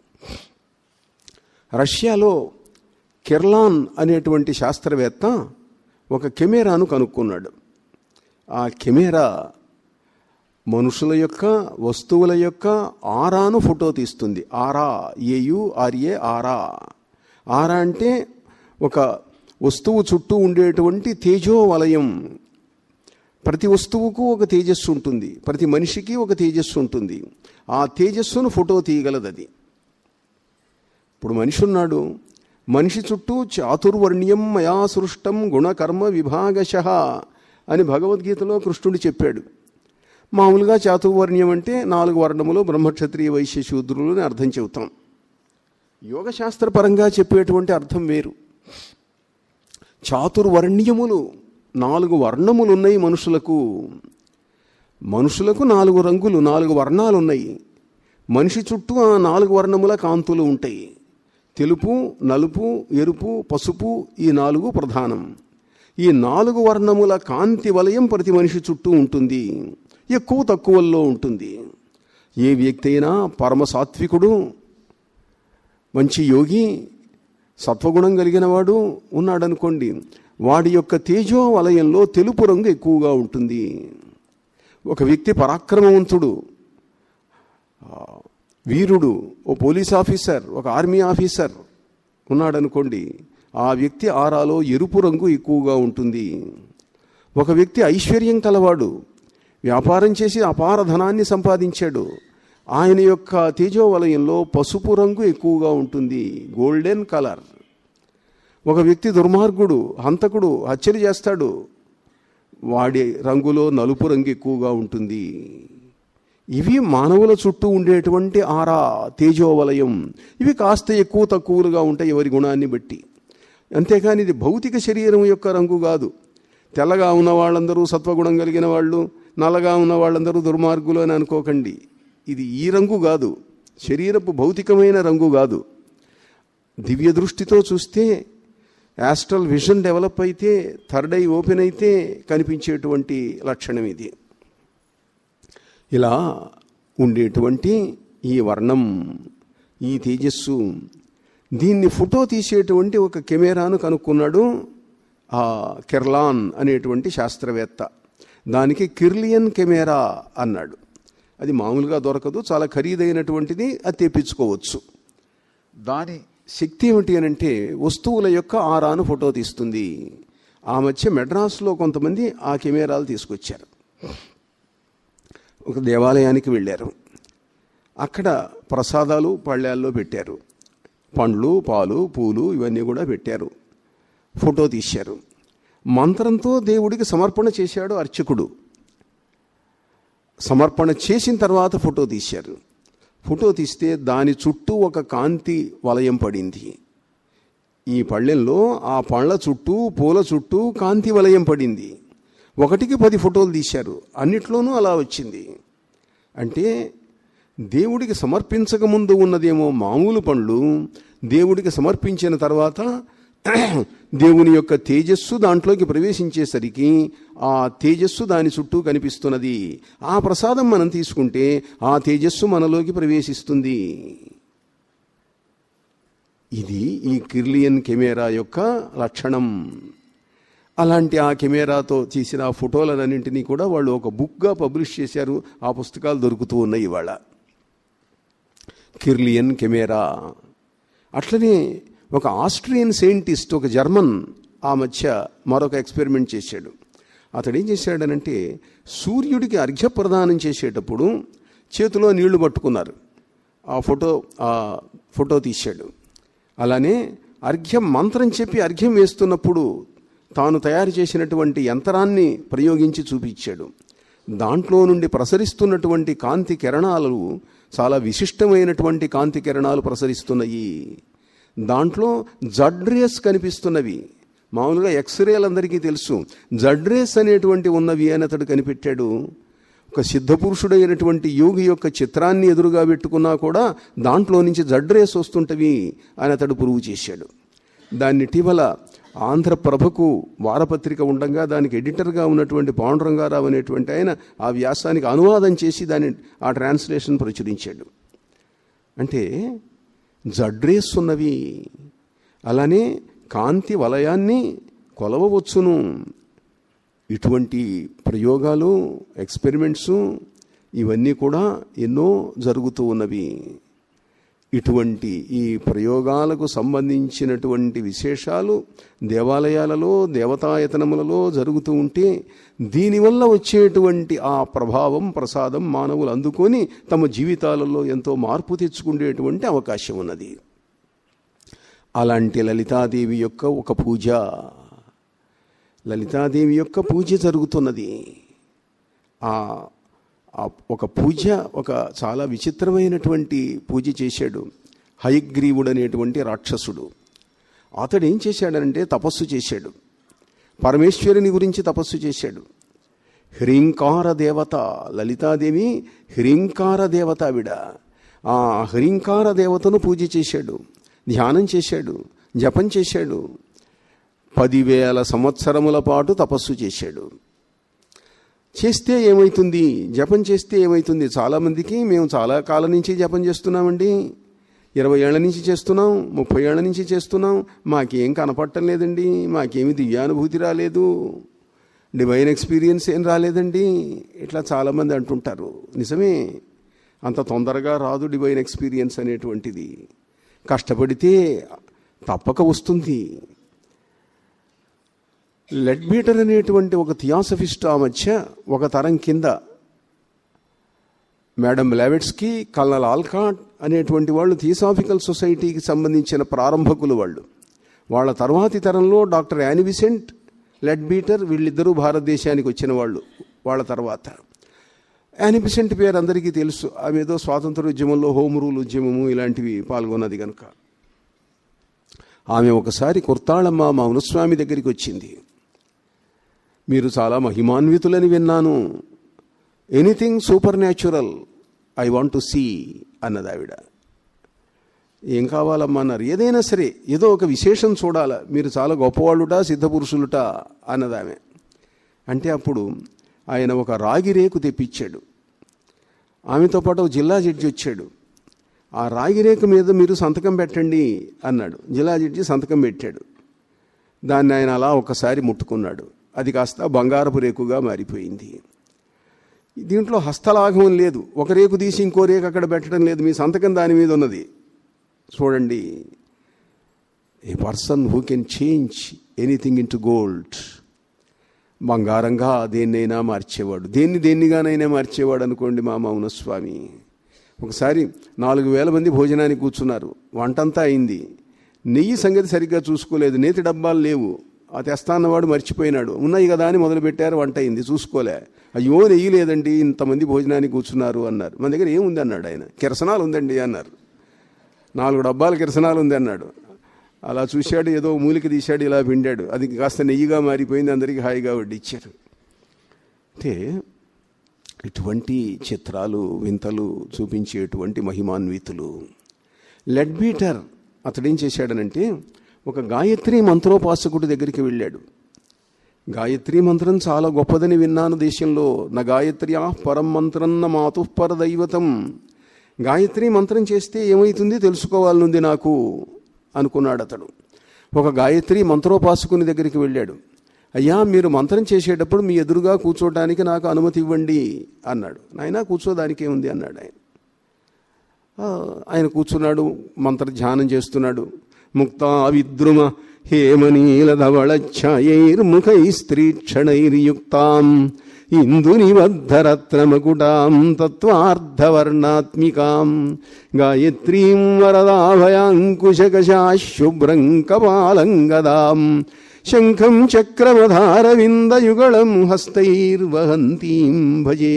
రష్యాలో కిర్లాన్ అనేటువంటి శాస్త్రవేత్త ఒక కెమెరాను కనుక్కున్నాడు. ఆ కెమెరా మనుషుల యొక్క, వస్తువుల యొక్క ఆరాను ఫోటో తీస్తుంది. ఆరా, ఏయు ఆర్ఏ, ఆరా. ఆరా అంటే ఒక వస్తువు చుట్టూ ఉండేటువంటి తేజో వలయం. ప్రతి వస్తువుకు ఒక తేజస్సు ఉంటుంది, ప్రతి మనిషికి ఒక తేజస్సు ఉంటుంది. ఆ తేజస్సును ఫోటో తీయగలదు అది. ఇప్పుడు మనిషి ఉన్నాడు, మనిషి చుట్టూ చాతుర్వర్ణ్యం మయా సృష్టం గుణకర్మ విభాగశః అని భగవద్గీతలో కృష్ణుడు చెప్పాడు. మామూలుగా చాతుర్వర్ణ్యం అంటే నాలుగు వర్ణములు, బ్రహ్మక్షత్రియ వైశ్య శూద్రులు అని అర్థం చెబుతాం. యోగశాస్త్రపరంగా చెప్పేటువంటి అర్థం వేరు. చాతుర్వర్ణ్యములు, నాలుగు వర్ణములు ఉన్నాయి మనుషులకు. మనుషులకు నాలుగు రంగులు, నాలుగు వర్ణాలు ఉన్నాయి. మనిషి చుట్టూ ఆ నాలుగు వర్ణముల కాంతులు ఉంటాయి. తెలుపు, నలుపు, ఎరుపు, పసుపు, ఈ నాలుగు ప్రధానం. ఈ నాలుగు వర్ణముల కాంతి వలయం ప్రతి మనిషి చుట్టూ ఉంటుంది. ఎక్కువ తక్కువల్లో ఉంటుంది. ఏ వ్యక్తి అయినా పరమ సాత్వికుడు, మంచి యోగి, సత్వగుణం కలిగిన వాడు ఉన్నాడనుకోండి, వాడి యొక్క తేజో వలయంలో తెలుపు రంగు ఎక్కువగా ఉంటుంది. ఒక వ్యక్తి పరాక్రమవంతుడు, వీరుడు, ఓ పోలీస్ ఆఫీసర్, ఒక ఆర్మీ ఆఫీసర్ ఉన్నాడనుకోండి, ఆ వ్యక్తి ఆరాలో ఎరుపు రంగు ఎక్కువగా ఉంటుంది. ఒక వ్యక్తి ఐశ్వర్యం కలవాడు, వ్యాపారం చేసి అపార ధనాన్ని సంపాదించాడు, ఆయన యొక్క తేజో వలయంలో పసుపు రంగు ఎక్కువగా ఉంటుంది, గోల్డెన్ కలర్. ఒక వ్యక్తి దుర్మార్గుడు, హంతకుడు, హత్యలు చేస్తాడు, వాడి రంగులో నలుపు రంగు ఎక్కువగా ఉంటుంది. ఇవి మానవుల చుట్టూ ఉండేటువంటి ఆరా, తేజోవలయం. ఇవి కాస్త ఎక్కువ తక్కువలుగా ఉంటాయి ఎవరి గుణాన్ని బట్టి. అంతేకాని ఇది భౌతిక శరీరం యొక్క రంగు కాదు. తెల్లగా ఉన్న వాళ్ళందరూ సత్వగుణం కలిగిన వాళ్ళు, నల్లగా ఉన్న వాళ్ళందరూ దుర్మార్గులు అని అనుకోకండి. ఇది ఈ రంగు కాదు, శరీరపు భౌతికమైన రంగు కాదు. దివ్య దృష్టితో చూస్తే, యాస్ట్రల్ విజన్ డెవలప్ అయితే, థర్డ్ ఐ ఓపెన్ అయితే కనిపించేటువంటి లక్షణం ఇది. ఇలా ఉండేటువంటి ఈ వర్ణం, ఈ తేజస్సు, దీన్ని ఫోటో తీసేటువంటి ఒక కెమెరాను కనుక్కున్నాడు ఆ కెర్లాన్ అనేటువంటి శాస్త్రవేత్త. దానికి కిర్లియన్ కెమెరా అన్నాడు. అది మామూలుగా దొరకదు, చాలా ఖరీదైనటువంటిది, అది తెప్పించుకోవచ్చు. దాని శక్తి ఏమిటి అని అంటే వస్తువుల యొక్క ఆరాను ఫోటో తీస్తుంది. ఆ మధ్య మెడ్రాస్లో కొంతమంది ఆ కెమెరాలు తీసుకొచ్చారు. ఒక దేవాలయానికి వెళ్ళారు. అక్కడ ప్రసాదాలు పళ్ళాల్లో పెట్టారు, పండ్లు, పాలు, పూలు ఇవన్నీ కూడా పెట్టారు. ఫోటో తీశారు. మంత్రంతో దేవుడికి సమర్పణ చేశాడు అర్చకుడు. సమర్పణ చేసిన తర్వాత ఫోటో తీశారు. ఫోటో తీస్తే దాని చుట్టూ ఒక కాంతి వలయం పడింది. ఈ పళ్ళెంలో ఆ పళ్ళ చుట్టూ, పూల చుట్టూ కాంతి వలయం పడింది. ఒకటికి పది ఫోటోలు తీశారు, అన్నిట్లోనూ అలా వచ్చింది. అంటే దేవుడికి సమర్పించకముందు ఉన్నదేమో మామూలు పండ్లు, దేవుడికి సమర్పించిన తర్వాత దేవుని యొక్క తేజస్సు దాంట్లోకి ప్రవేశించేసరికి ఆ తేజస్సు దాని చుట్టూ కనిపిస్తున్నది. ఆ ప్రసాదం మనం తీసుకుంటే ఆ తేజస్సు మనలోకి ప్రవేశిస్తుంది. ఇది ఈ కిర్లియన్ కెమెరా యొక్క లక్షణం. అలాంటి ఆ కెమెరాతో తీసిన ఆ ఫోటోలన్నింటినీ కూడా వాళ్ళు ఒక బుక్గా పబ్లిష్ చేశారు. ఆ పుస్తకాలు దొరుకుతూ ఉన్నాయి ఇవాళ. Kirlian camera. అట్లనే ఒక ఆస్ట్రియన్ సైంటిస్ట్, ఒక జర్మన్, ఆ మధ్య మరొక ఎక్స్పెరిమెంట్ చేశాడు. అతడు ఏం చేశాడనంటే సూర్యుడికి అర్ఘ్య ప్రదానం చేసేటప్పుడు చేతిలో నీళ్లు పట్టుకున్నారు. ఆ ఫోటో ఆ ఫోటో తీశాడు. అలానే అర్ఘ్యం మంత్రం చెప్పి అర్ఘ్యం వేస్తున్నప్పుడు తాను తయారు చేసినటువంటి యంత్రాన్ని ప్రయోగించి చూపించాడు. దాంట్లో నుండి ప్రసరిస్తున్నటువంటి కాంతి కిరణాలు చాలా విశిష్టమైనటువంటి కాంతి కిరణాలు ప్రసరిస్తున్నాయి. దాంట్లో జడ్ రేస్ కనిపిస్తున్నవి. మామూలుగా ఎక్స్రేలందరికీ తెలుసు, జడ్ రేస్ అనేటువంటి ఉన్నవి అని అతడు కనిపెట్టాడు. ఒక సిద్ధపురుషుడైనటువంటి యోగి యొక్క చిత్రాన్ని ఎదురుగా పెట్టుకున్నా కూడా దాంట్లో నుంచి జడ్ రేస్ వస్తుంటవి అని అతడు ప్రూవ్ చేశాడు. దాన్ని ఇటీవల ఆంధ్రప్రభకు వారపత్రిక ఉండగా దానికి ఎడిటర్గా ఉన్నటువంటి పాండురంగారావు అనేటువంటి ఆయన ఆ వ్యాసానికి అనువాదం చేసి దాన్ని ఆ ట్రాన్స్లేషన్ ప్రచురించాడు. అంటే జడ్రేస్ ఉన్నవి. అలానే కాంతి వలయాన్ని కొలవవచ్చును. ఇటువంటి ప్రయోగాలు, ఎక్స్పెరిమెంట్సు ఇవన్నీ కూడా ఎన్నో జరుగుతూ ఉన్నవి. ఇటువంటి ఈ ప్రయోగాలకు సంబంధించినటువంటి విశేషాలు దేవాలయాలలో, దేవతాయతనములలో జరుగుతూ ఉంటే దీనివల్ల వచ్చేటువంటి ఆ ప్రభావం, ప్రసాదం మానవులు అందుకొని తమ జీవితాలలో ఎంతో మార్పు తెచ్చుకునేటువంటి అవకాశం ఉన్నది. అలాంటి లలితాదేవి యొక్క ఒక పూజ, లలితాదేవి యొక్క పూజ జరుగుతున్నది. ఆ ఒక పూజ, ఒక చాలా విచిత్రమైనటువంటి పూజ చేశాడు హయగ్రీవుడు అనేటువంటి రాక్షసుడు. అతడు ఏం చేశాడనంటే తపస్సు చేశాడు. పరమేశ్వరుని గురించి తపస్సు చేశాడు. హ్రీంకార దేవత లలితాదేవి, హ్రీంకార దేవత ఆవిడ. ఆ హ్రీంకార దేవతను పూజ చేశాడు, ధ్యానం చేశాడు, జపం చేశాడు. పదివేల సంవత్సరముల పాటు తపస్సు చేశాడు. చేస్తే ఏమవుతుంది, జపం చేస్తే ఏమవుతుంది? చాలామందికి మేము చాలా కాలం నుంచి జపం చేస్తున్నామండి, ఇరవై ఏళ్ల నుంచి చేస్తున్నాం, ముప్పై ఏళ్ల నుంచి చేస్తున్నాం, మాకేం కనపడటం లేదండి, మాకేమి దివ్యానుభూతి రాలేదు, డివైన్ ఎక్స్పీరియన్స్ ఏం రాలేదండి, ఇట్లా చాలామంది అంటుంటారు. నిజమే, అంత తొందరగా రాదు డివైన్ ఎక్స్పీరియన్స్ అనేటువంటిది. కష్టపడితే తప్పక వస్తుంది. లెడ్బీటర్ అనేటువంటి ఒక థియాసఫిస్ట్ ఆ మధ్య ఒక తరం కింద మేడం బ్లావెట్స్కీ, కల్నల్ ఆల్కాట్ అనేటువంటి వాళ్ళు థియోసాఫికల్ సొసైటీకి సంబంధించిన ప్రారంభకులు వాళ్ళు. వాళ్ళ తర్వాతి తరంలో డాక్టర్ యానీ బెసెంట్, లెడ్బీటర్ వీళ్ళిద్దరూ భారతదేశానికి వచ్చిన వాళ్ళు వాళ్ళ తర్వాత. యానీ బెసెంట్ పేరు అందరికీ తెలుసు. ఆమె ఏదో స్వాతంత్ర ఉద్యమంలో హోమ్ రూల్ ఉద్యమము ఇలాంటివి పాల్గొన్నది కనుక. ఆమె ఒకసారి కుర్తాళమ్మ మౌనస్వామి దగ్గరికి వచ్చింది. మీరు చాలా మహిమాన్వితులని విన్నాను, anything supernatural I want to see అన్నది ఆవిడ. ఏం కావాలమ్మా అన్నారు. ఏదైనా సరే ఏదో ఒక విశేషం చూడాలా, మీరు చాలా గొప్పవాళ్ళుట సిద్ధపురుషులుట అన్నది ఆమె. అంటే అప్పుడు ఆయన ఒక రాగి రేకు తెప్పించాడు. ఆమెతో పాటు ఒక జిల్లా జడ్జి వచ్చాడు. ఆ రాగి రేకు మీద మీరు సంతకం పెట్టండి అన్నాడు. జిల్లా జడ్జి సంతకం పెట్టాడు. దాన్ని ఆయన అలా ఒకసారి ముట్టుకున్నాడు. అది కాస్త బంగారపు రేకుగా మారిపోయింది. దీంట్లో హస్తలాఘవం లేదు. ఒక రేకు తీసి ఇంకో రేకు అక్కడ పెట్టడం లేదు, మీ సంతకం దాని మీద ఉన్నది. చూడండి, a person who can change anything into gold. బంగారంగా దేన్నైనా మార్చేవాడు, దేన్ని దేన్నిగానైనా మార్చేవాడు అనుకోండి మా మౌనస్వామి. ఒకసారి నాలుగు వేల మంది భోజనానికి కూర్చున్నారు. వంటంతా అయింది. నెయ్యి సంగతి సరిగ్గా చూసుకోలేదు. నేతి డబ్బాలు లేవు. ఆ తెస్తాన్నవాడు మర్చిపోయినాడు. ఉన్నాయి కదా అని మొదలుపెట్టారు. వంట అయింది, చూసుకోలే. అయ్యో నెయ్యి లేదండి, ఇంతమంది భోజనానికి కూర్చున్నారు అన్నారు. మన దగ్గర ఏముంది అన్నాడు ఆయన. కిరసనాలు ఉందండి అన్నారు. నాలుగు డబ్బాలు కిరసనాలు ఉంది అన్నాడు. అలా చూశాడు, ఏదో మూలిక తీశాడు, ఇలా పిండాడు. అది కాస్త నెయ్యిగా మారిపోయింది. అందరికీ హాయిగా వడ్డిచ్చారు. అంటే ఇటువంటి చిత్రాలు వింతలు చూపించేటువంటి మహిమాన్వితులు. లెడ్బీటర్ అతడేం చేశాడనంటే ఒక గాయత్రి మంత్రోపాసకుడి దగ్గరికి వెళ్ళాడు. గాయత్రి మంత్రం చాలా గొప్పదని విన్నాను దేశంలో. నా గాయత్ర్యా పరం మంత్రం న మాతుఃపర దైవతం. గాయత్రి మంత్రం చేస్తే ఏమవుతుంది తెలుసుకోవాలనుంది నాకు అనుకున్నాడు అతడు. ఒక గాయత్రి మంత్రోపాసకుని దగ్గరికి వెళ్ళాడు. అయ్యా, మీరు మంత్రం చేసేటప్పుడు మీ ఎదురుగా కూర్చోడానికి నాకు అనుమతి ఇవ్వండి అన్నాడు. నాయనా కూర్చోదానికి ఏముంది అన్నాడు ఆయన. ఆయన కూర్చున్నాడు, మంత్ర ధ్యానం చేస్తున్నాడు. ముక్తా విద్రుమ హేమనీలధవళ ఛాయైర్ముఖై స్త్రీక్షణైర్యుక్తాం ఇందునిబద్ధరత్నమకుటాం తత్వార్ధవర్ణాత్మికాం గాయత్రీం వరదాభయాంకుశకశాశుభ్రం కపాలం గదాం శంఖం చక్రమధారవిందయుగళం హస్తైర్వహంతీం భజే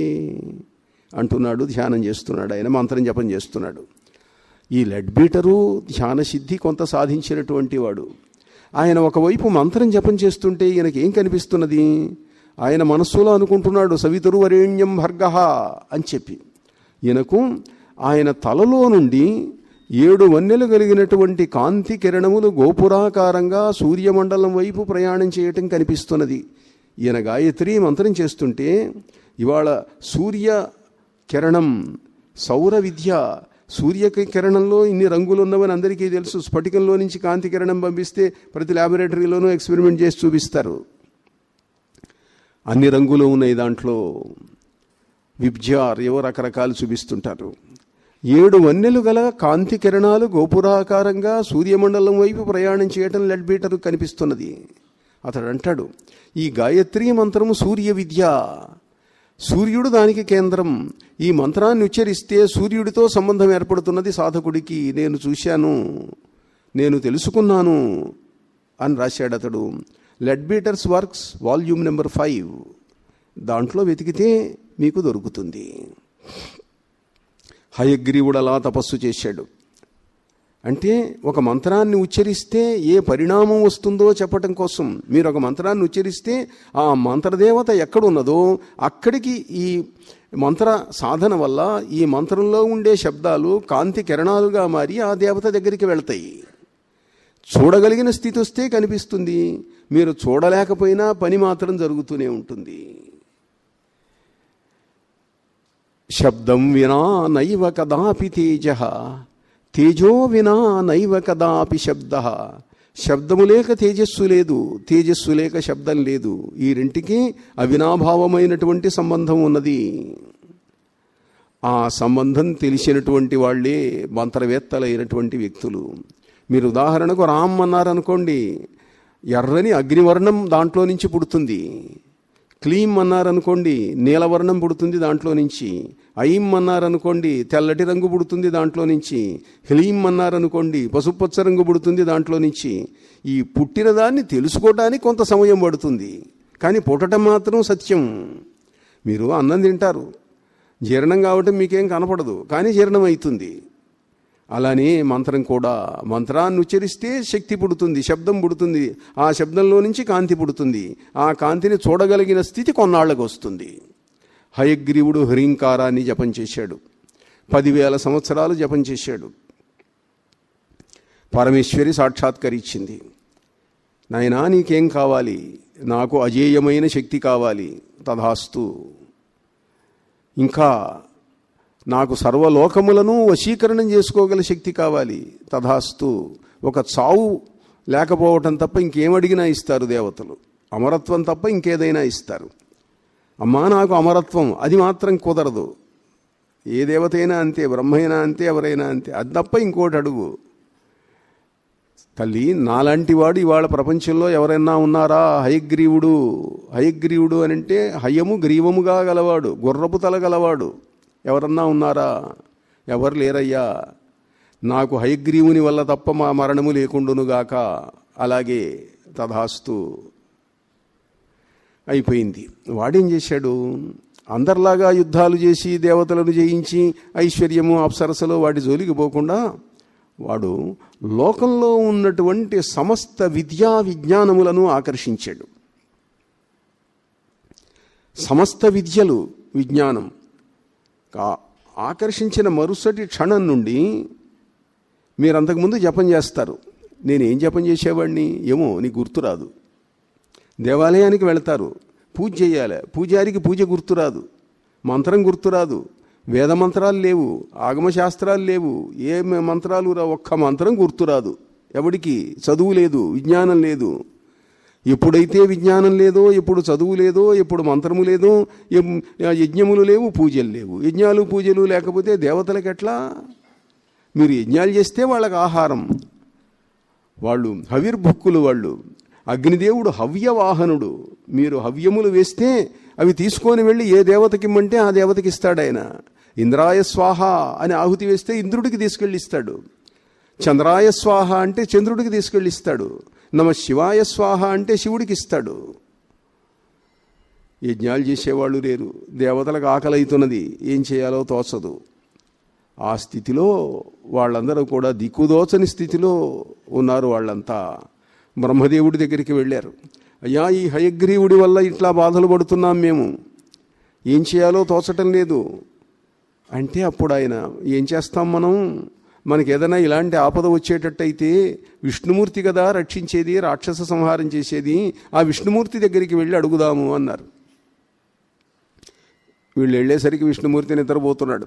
అంటున్నాడు. ధ్యానం చేస్తున్నాడు ఆయన, మంత్రం జపం చేస్తున్నాడు. ఈ లెడ్బీటరు ధ్యాన సిద్ధి కొంత సాధించినటువంటి వాడు. ఆయన ఒకవైపు మంత్రం జపం చేస్తుంటే ఈయనకి ఏం కనిపిస్తున్నది? ఆయన మనస్సులో అనుకుంటున్నాడు సవితురు వరేణ్యం భర్గః అని చెప్పి. ఈయనకు ఆయన తలలో నుండి ఏడు వన్నెలు కలిగినటువంటి కాంతి కిరణములు గోపురాకారంగా సూర్యమండలం వైపు ప్రయాణం చేయటం కనిపిస్తున్నది. ఈయన గాయత్రి మంత్రం చేస్తుంటే ఇవాళ సూర్య కిరణం, సౌర విద్య, సూర్య కిరణంలో ఇన్ని రంగులు ఉన్నవని అందరికీ తెలుసు. స్ఫటికంలో నుంచి కాంతి కిరణం పంపిస్తే ప్రతి ల్యాబొరేటరీలోనూ ఎక్స్పెరిమెంట్ చేసి చూపిస్తారు. అన్ని రంగులు ఉన్నాయి దాంట్లో. విబ్జార్ ఏవో రకరకాలు చూపిస్తుంటారు. ఏడు వన్నెలు గల కాంతి కిరణాలు గోపురాకారంగా సూర్యమండలం వైపు ప్రయాణం చేయటం లెడ్బీటర్ కనిపిస్తున్నది. అతడు అంటాడు, ఈ గాయత్రీ మంత్రము సూర్య విద్య, సూర్యుడు దానికి కేంద్రం. ఈ మంత్రాన్ని ఉచ్చరిస్తే సూర్యుడితో సంబంధం ఏర్పడుతున్నది సాధకుడికి. నేను చూశాను, నేను తెలుసుకున్నాను అని రాశాడు అతడు. Leadbeater's works volume number five, దాంట్లో వెతికితే మీకు దొరుకుతుంది. హయగ్రీవుడు అలా తపస్సు చేశాడు. అంటే ఒక మంత్రాన్ని ఉచ్చరిస్తే ఏ పరిణామం వస్తుందో చెప్పటం కోసం. మీరు ఒక మంత్రాన్ని ఉచ్చరిస్తే ఆ మంత్రదేవత ఎక్కడున్నదో అక్కడికి ఈ మంత్ర సాధన వల్ల ఈ మంత్రంలో ఉండే శబ్దాలు కాంతి కిరణాలుగా మారి ఆ దేవత దగ్గరికి వెళ్తాయి. చూడగలిగిన స్థితి వస్తే కనిపిస్తుంది, మీరు చూడలేకపోయినా పని మాత్రం జరుగుతూనే ఉంటుంది. శబ్దం వినా నైవ కదాపి తేజ, తేజో వినా నైవ కదాపి శబ్ద. శబ్దము లేక తేజస్సు లేదు, తేజస్సు లేక శబ్దం లేదు. ఈ రెంటికి అవినాభావమైనటువంటి సంబంధం ఉన్నది. ఆ సంబంధం తెలిసినటువంటి వాళ్ళే మంత్రవేత్తలైనటువంటి వ్యక్తులు. మీరు ఉదాహరణకు రామ్ అన్నారనుకోండి, ఎర్రని అగ్నివర్ణం దాంట్లో నుంచి పుడుతుంది. క్లీం అన్నారనుకోండి, నీలవర్ణం పుడుతుంది దాంట్లో నుంచి. ఐం అన్నారనుకోండి, తెల్లటి రంగు పుడుతుంది దాంట్లో నుంచి. హ్లీం అన్నారనుకోండి, పసుపచ్చ రంగు పుడుతుంది దాంట్లో నుంచి. ఈ పుట్టిన దాన్ని తెలుసుకోవడానికి కొంత సమయం పడుతుంది, కానీ పుట్టడం మాత్రం సత్యం. మీరు అన్నం తింటారు, జీర్ణం కావటం మీకేం కనపడదు, కానీ జీర్ణం అవుతుంది. అలానే మంత్రం కూడా, మంత్రాన్ని ఉచ్చరిస్తే శక్తి పుడుతుంది, శబ్దం పుడుతుంది, ఆ శబ్దంలో నుంచి కాంతి పుడుతుంది, ఆ కాంతిని చూడగలిగిన స్థితి కొన్నాళ్లకు వస్తుంది. హయగ్రీవుడు హ్రీంకారాన్ని జపం చేశాడు, పదివేల సంవత్సరాలు జపం చేశాడు. పరమేశ్వరి సాక్షాత్కరించింది. నాయనా నీకేం కావాలి? నాకు అజేయమైన శక్తి కావాలి. తథాస్తు. ఇంకా నాకు సర్వలోకములను వశీకరణం చేసుకోగల శక్తి కావాలి. తథాస్తు. ఒక చావు లేకపోవటం తప్ప ఇంకేమడిగినా ఇస్తారు దేవతలు, అమరత్వం తప్ప ఇంకేదైనా ఇస్తారు. అమ్మా నాకు అమరత్వం, అది మాత్రం కుదరదు. ఏ దేవత అయినా అంతే, బ్రహ్మైనా అంతే, ఎవరైనా అంతే, అది తప్ప ఇంకోటి అడుగు. తల్లి, నాలాంటి వాడు ఇవాళ ప్రపంచంలో ఎవరైనా ఉన్నారా? హయగ్రీవుడు. హయగ్రీవుడు అని అంటే హయము గ్రీవముగా గలవాడు, గుర్రపు తల గలవాడు. ఎవరన్నా ఉన్నారా? ఎవరు లేరయ్యా. నాకు హయగ్రీవుని వల్ల తప్ప మా మరణము లేకుండునుగాక. అలాగే తథాస్తు. అయిపోయింది. వాడేం చేశాడు? అందరిలాగా యుద్ధాలు చేసి దేవతలను జయించి ఐశ్వర్యము అప్సరసలో వాటి జోలికి పోకుండా వాడు లోకంలో ఉన్నటువంటి సమస్త విద్యా విజ్ఞానములను ఆకర్షించాడు. సమస్త విద్యలు, విజ్ఞానం ఆకర్షించిన మరుసటి క్షణం నుండి మీరు అంతకుముందు జపం చేస్తారు. నేనేం జపం చేసేవాడిని ఏమో నీకు గుర్తురాదు. దేవాలయానికి వెళతారు, పూజ చేయాలి, పూజారికి పూజ గుర్తురాదు, మంత్రం గుర్తురాదు, వేద మంత్రాలు లేవు, ఆగమశాస్త్రాలు లేవు, ఏ మంత్రాలు రా, ఒక్క మంత్రం గుర్తురాదు. ఎవడికి చదువు లేదు, విజ్ఞానం లేదు. ఎప్పుడైతే విజ్ఞానం లేదో, ఎప్పుడు చదువు లేదో, ఎప్పుడు మంత్రము లేదో, యజ్ఞములు లేవు, పూజలు లేవు. యజ్ఞాలు పూజలు లేకపోతే దేవతలకు ఎట్లా? మీరు యజ్ఞాలు చేస్తే వాళ్ళకి ఆహారం. వాళ్ళు హవిర్భుక్కులు. వాళ్ళు అగ్నిదేవుడు హవ్యవాహనుడు. మీరు హవ్యములు వేస్తే అవి తీసుకొని వెళ్ళి ఏ దేవతకి ఇమ్మంటే ఆ దేవతకి ఇస్తాడు ఆయన. ఇంద్రాయ స్వాహ అని ఆహుతి వేస్తే ఇంద్రుడికి తీసుకెళ్ళిస్తాడు. చంద్రాయ స్వాహ అంటే చంద్రుడికి తీసుకెళ్ళిస్తాడు. నమ శివాయ స్వాహ అంటే శివుడికి ఇస్తాడు. యజ్ఞాలు చేసేవాళ్ళు లేరు. దేవతలకు ఆకలి అవుతున్నది, ఏం చేయాలో తోచదు. ఆ స్థితిలో వాళ్ళందరూ కూడా దిక్కుదోచని స్థితిలో ఉన్నారు. వాళ్ళంతా బ్రహ్మదేవుడి దగ్గరికి వెళ్ళారు. అయ్యా, ఈ హయగ్రీవుడి వల్ల ఇట్లా బాధలు పడుతున్నాం మేము, ఏం చేయాలో తోచటం లేదు అంటే అప్పుడు ఆయన, ఏం చేస్తాం మనం? మనకి ఏదైనా ఇలాంటి ఆపద వచ్చేటట్టయితే విష్ణుమూర్తి కదా రక్షించేది, రాక్షస సంహారం చేసేది, ఆ విష్ణుమూర్తి దగ్గరికి వెళ్ళి అడుగుదాము అన్నారు. వీళ్ళు వెళ్ళేసరికి విష్ణుమూర్తి నిద్రపోతున్నాడు.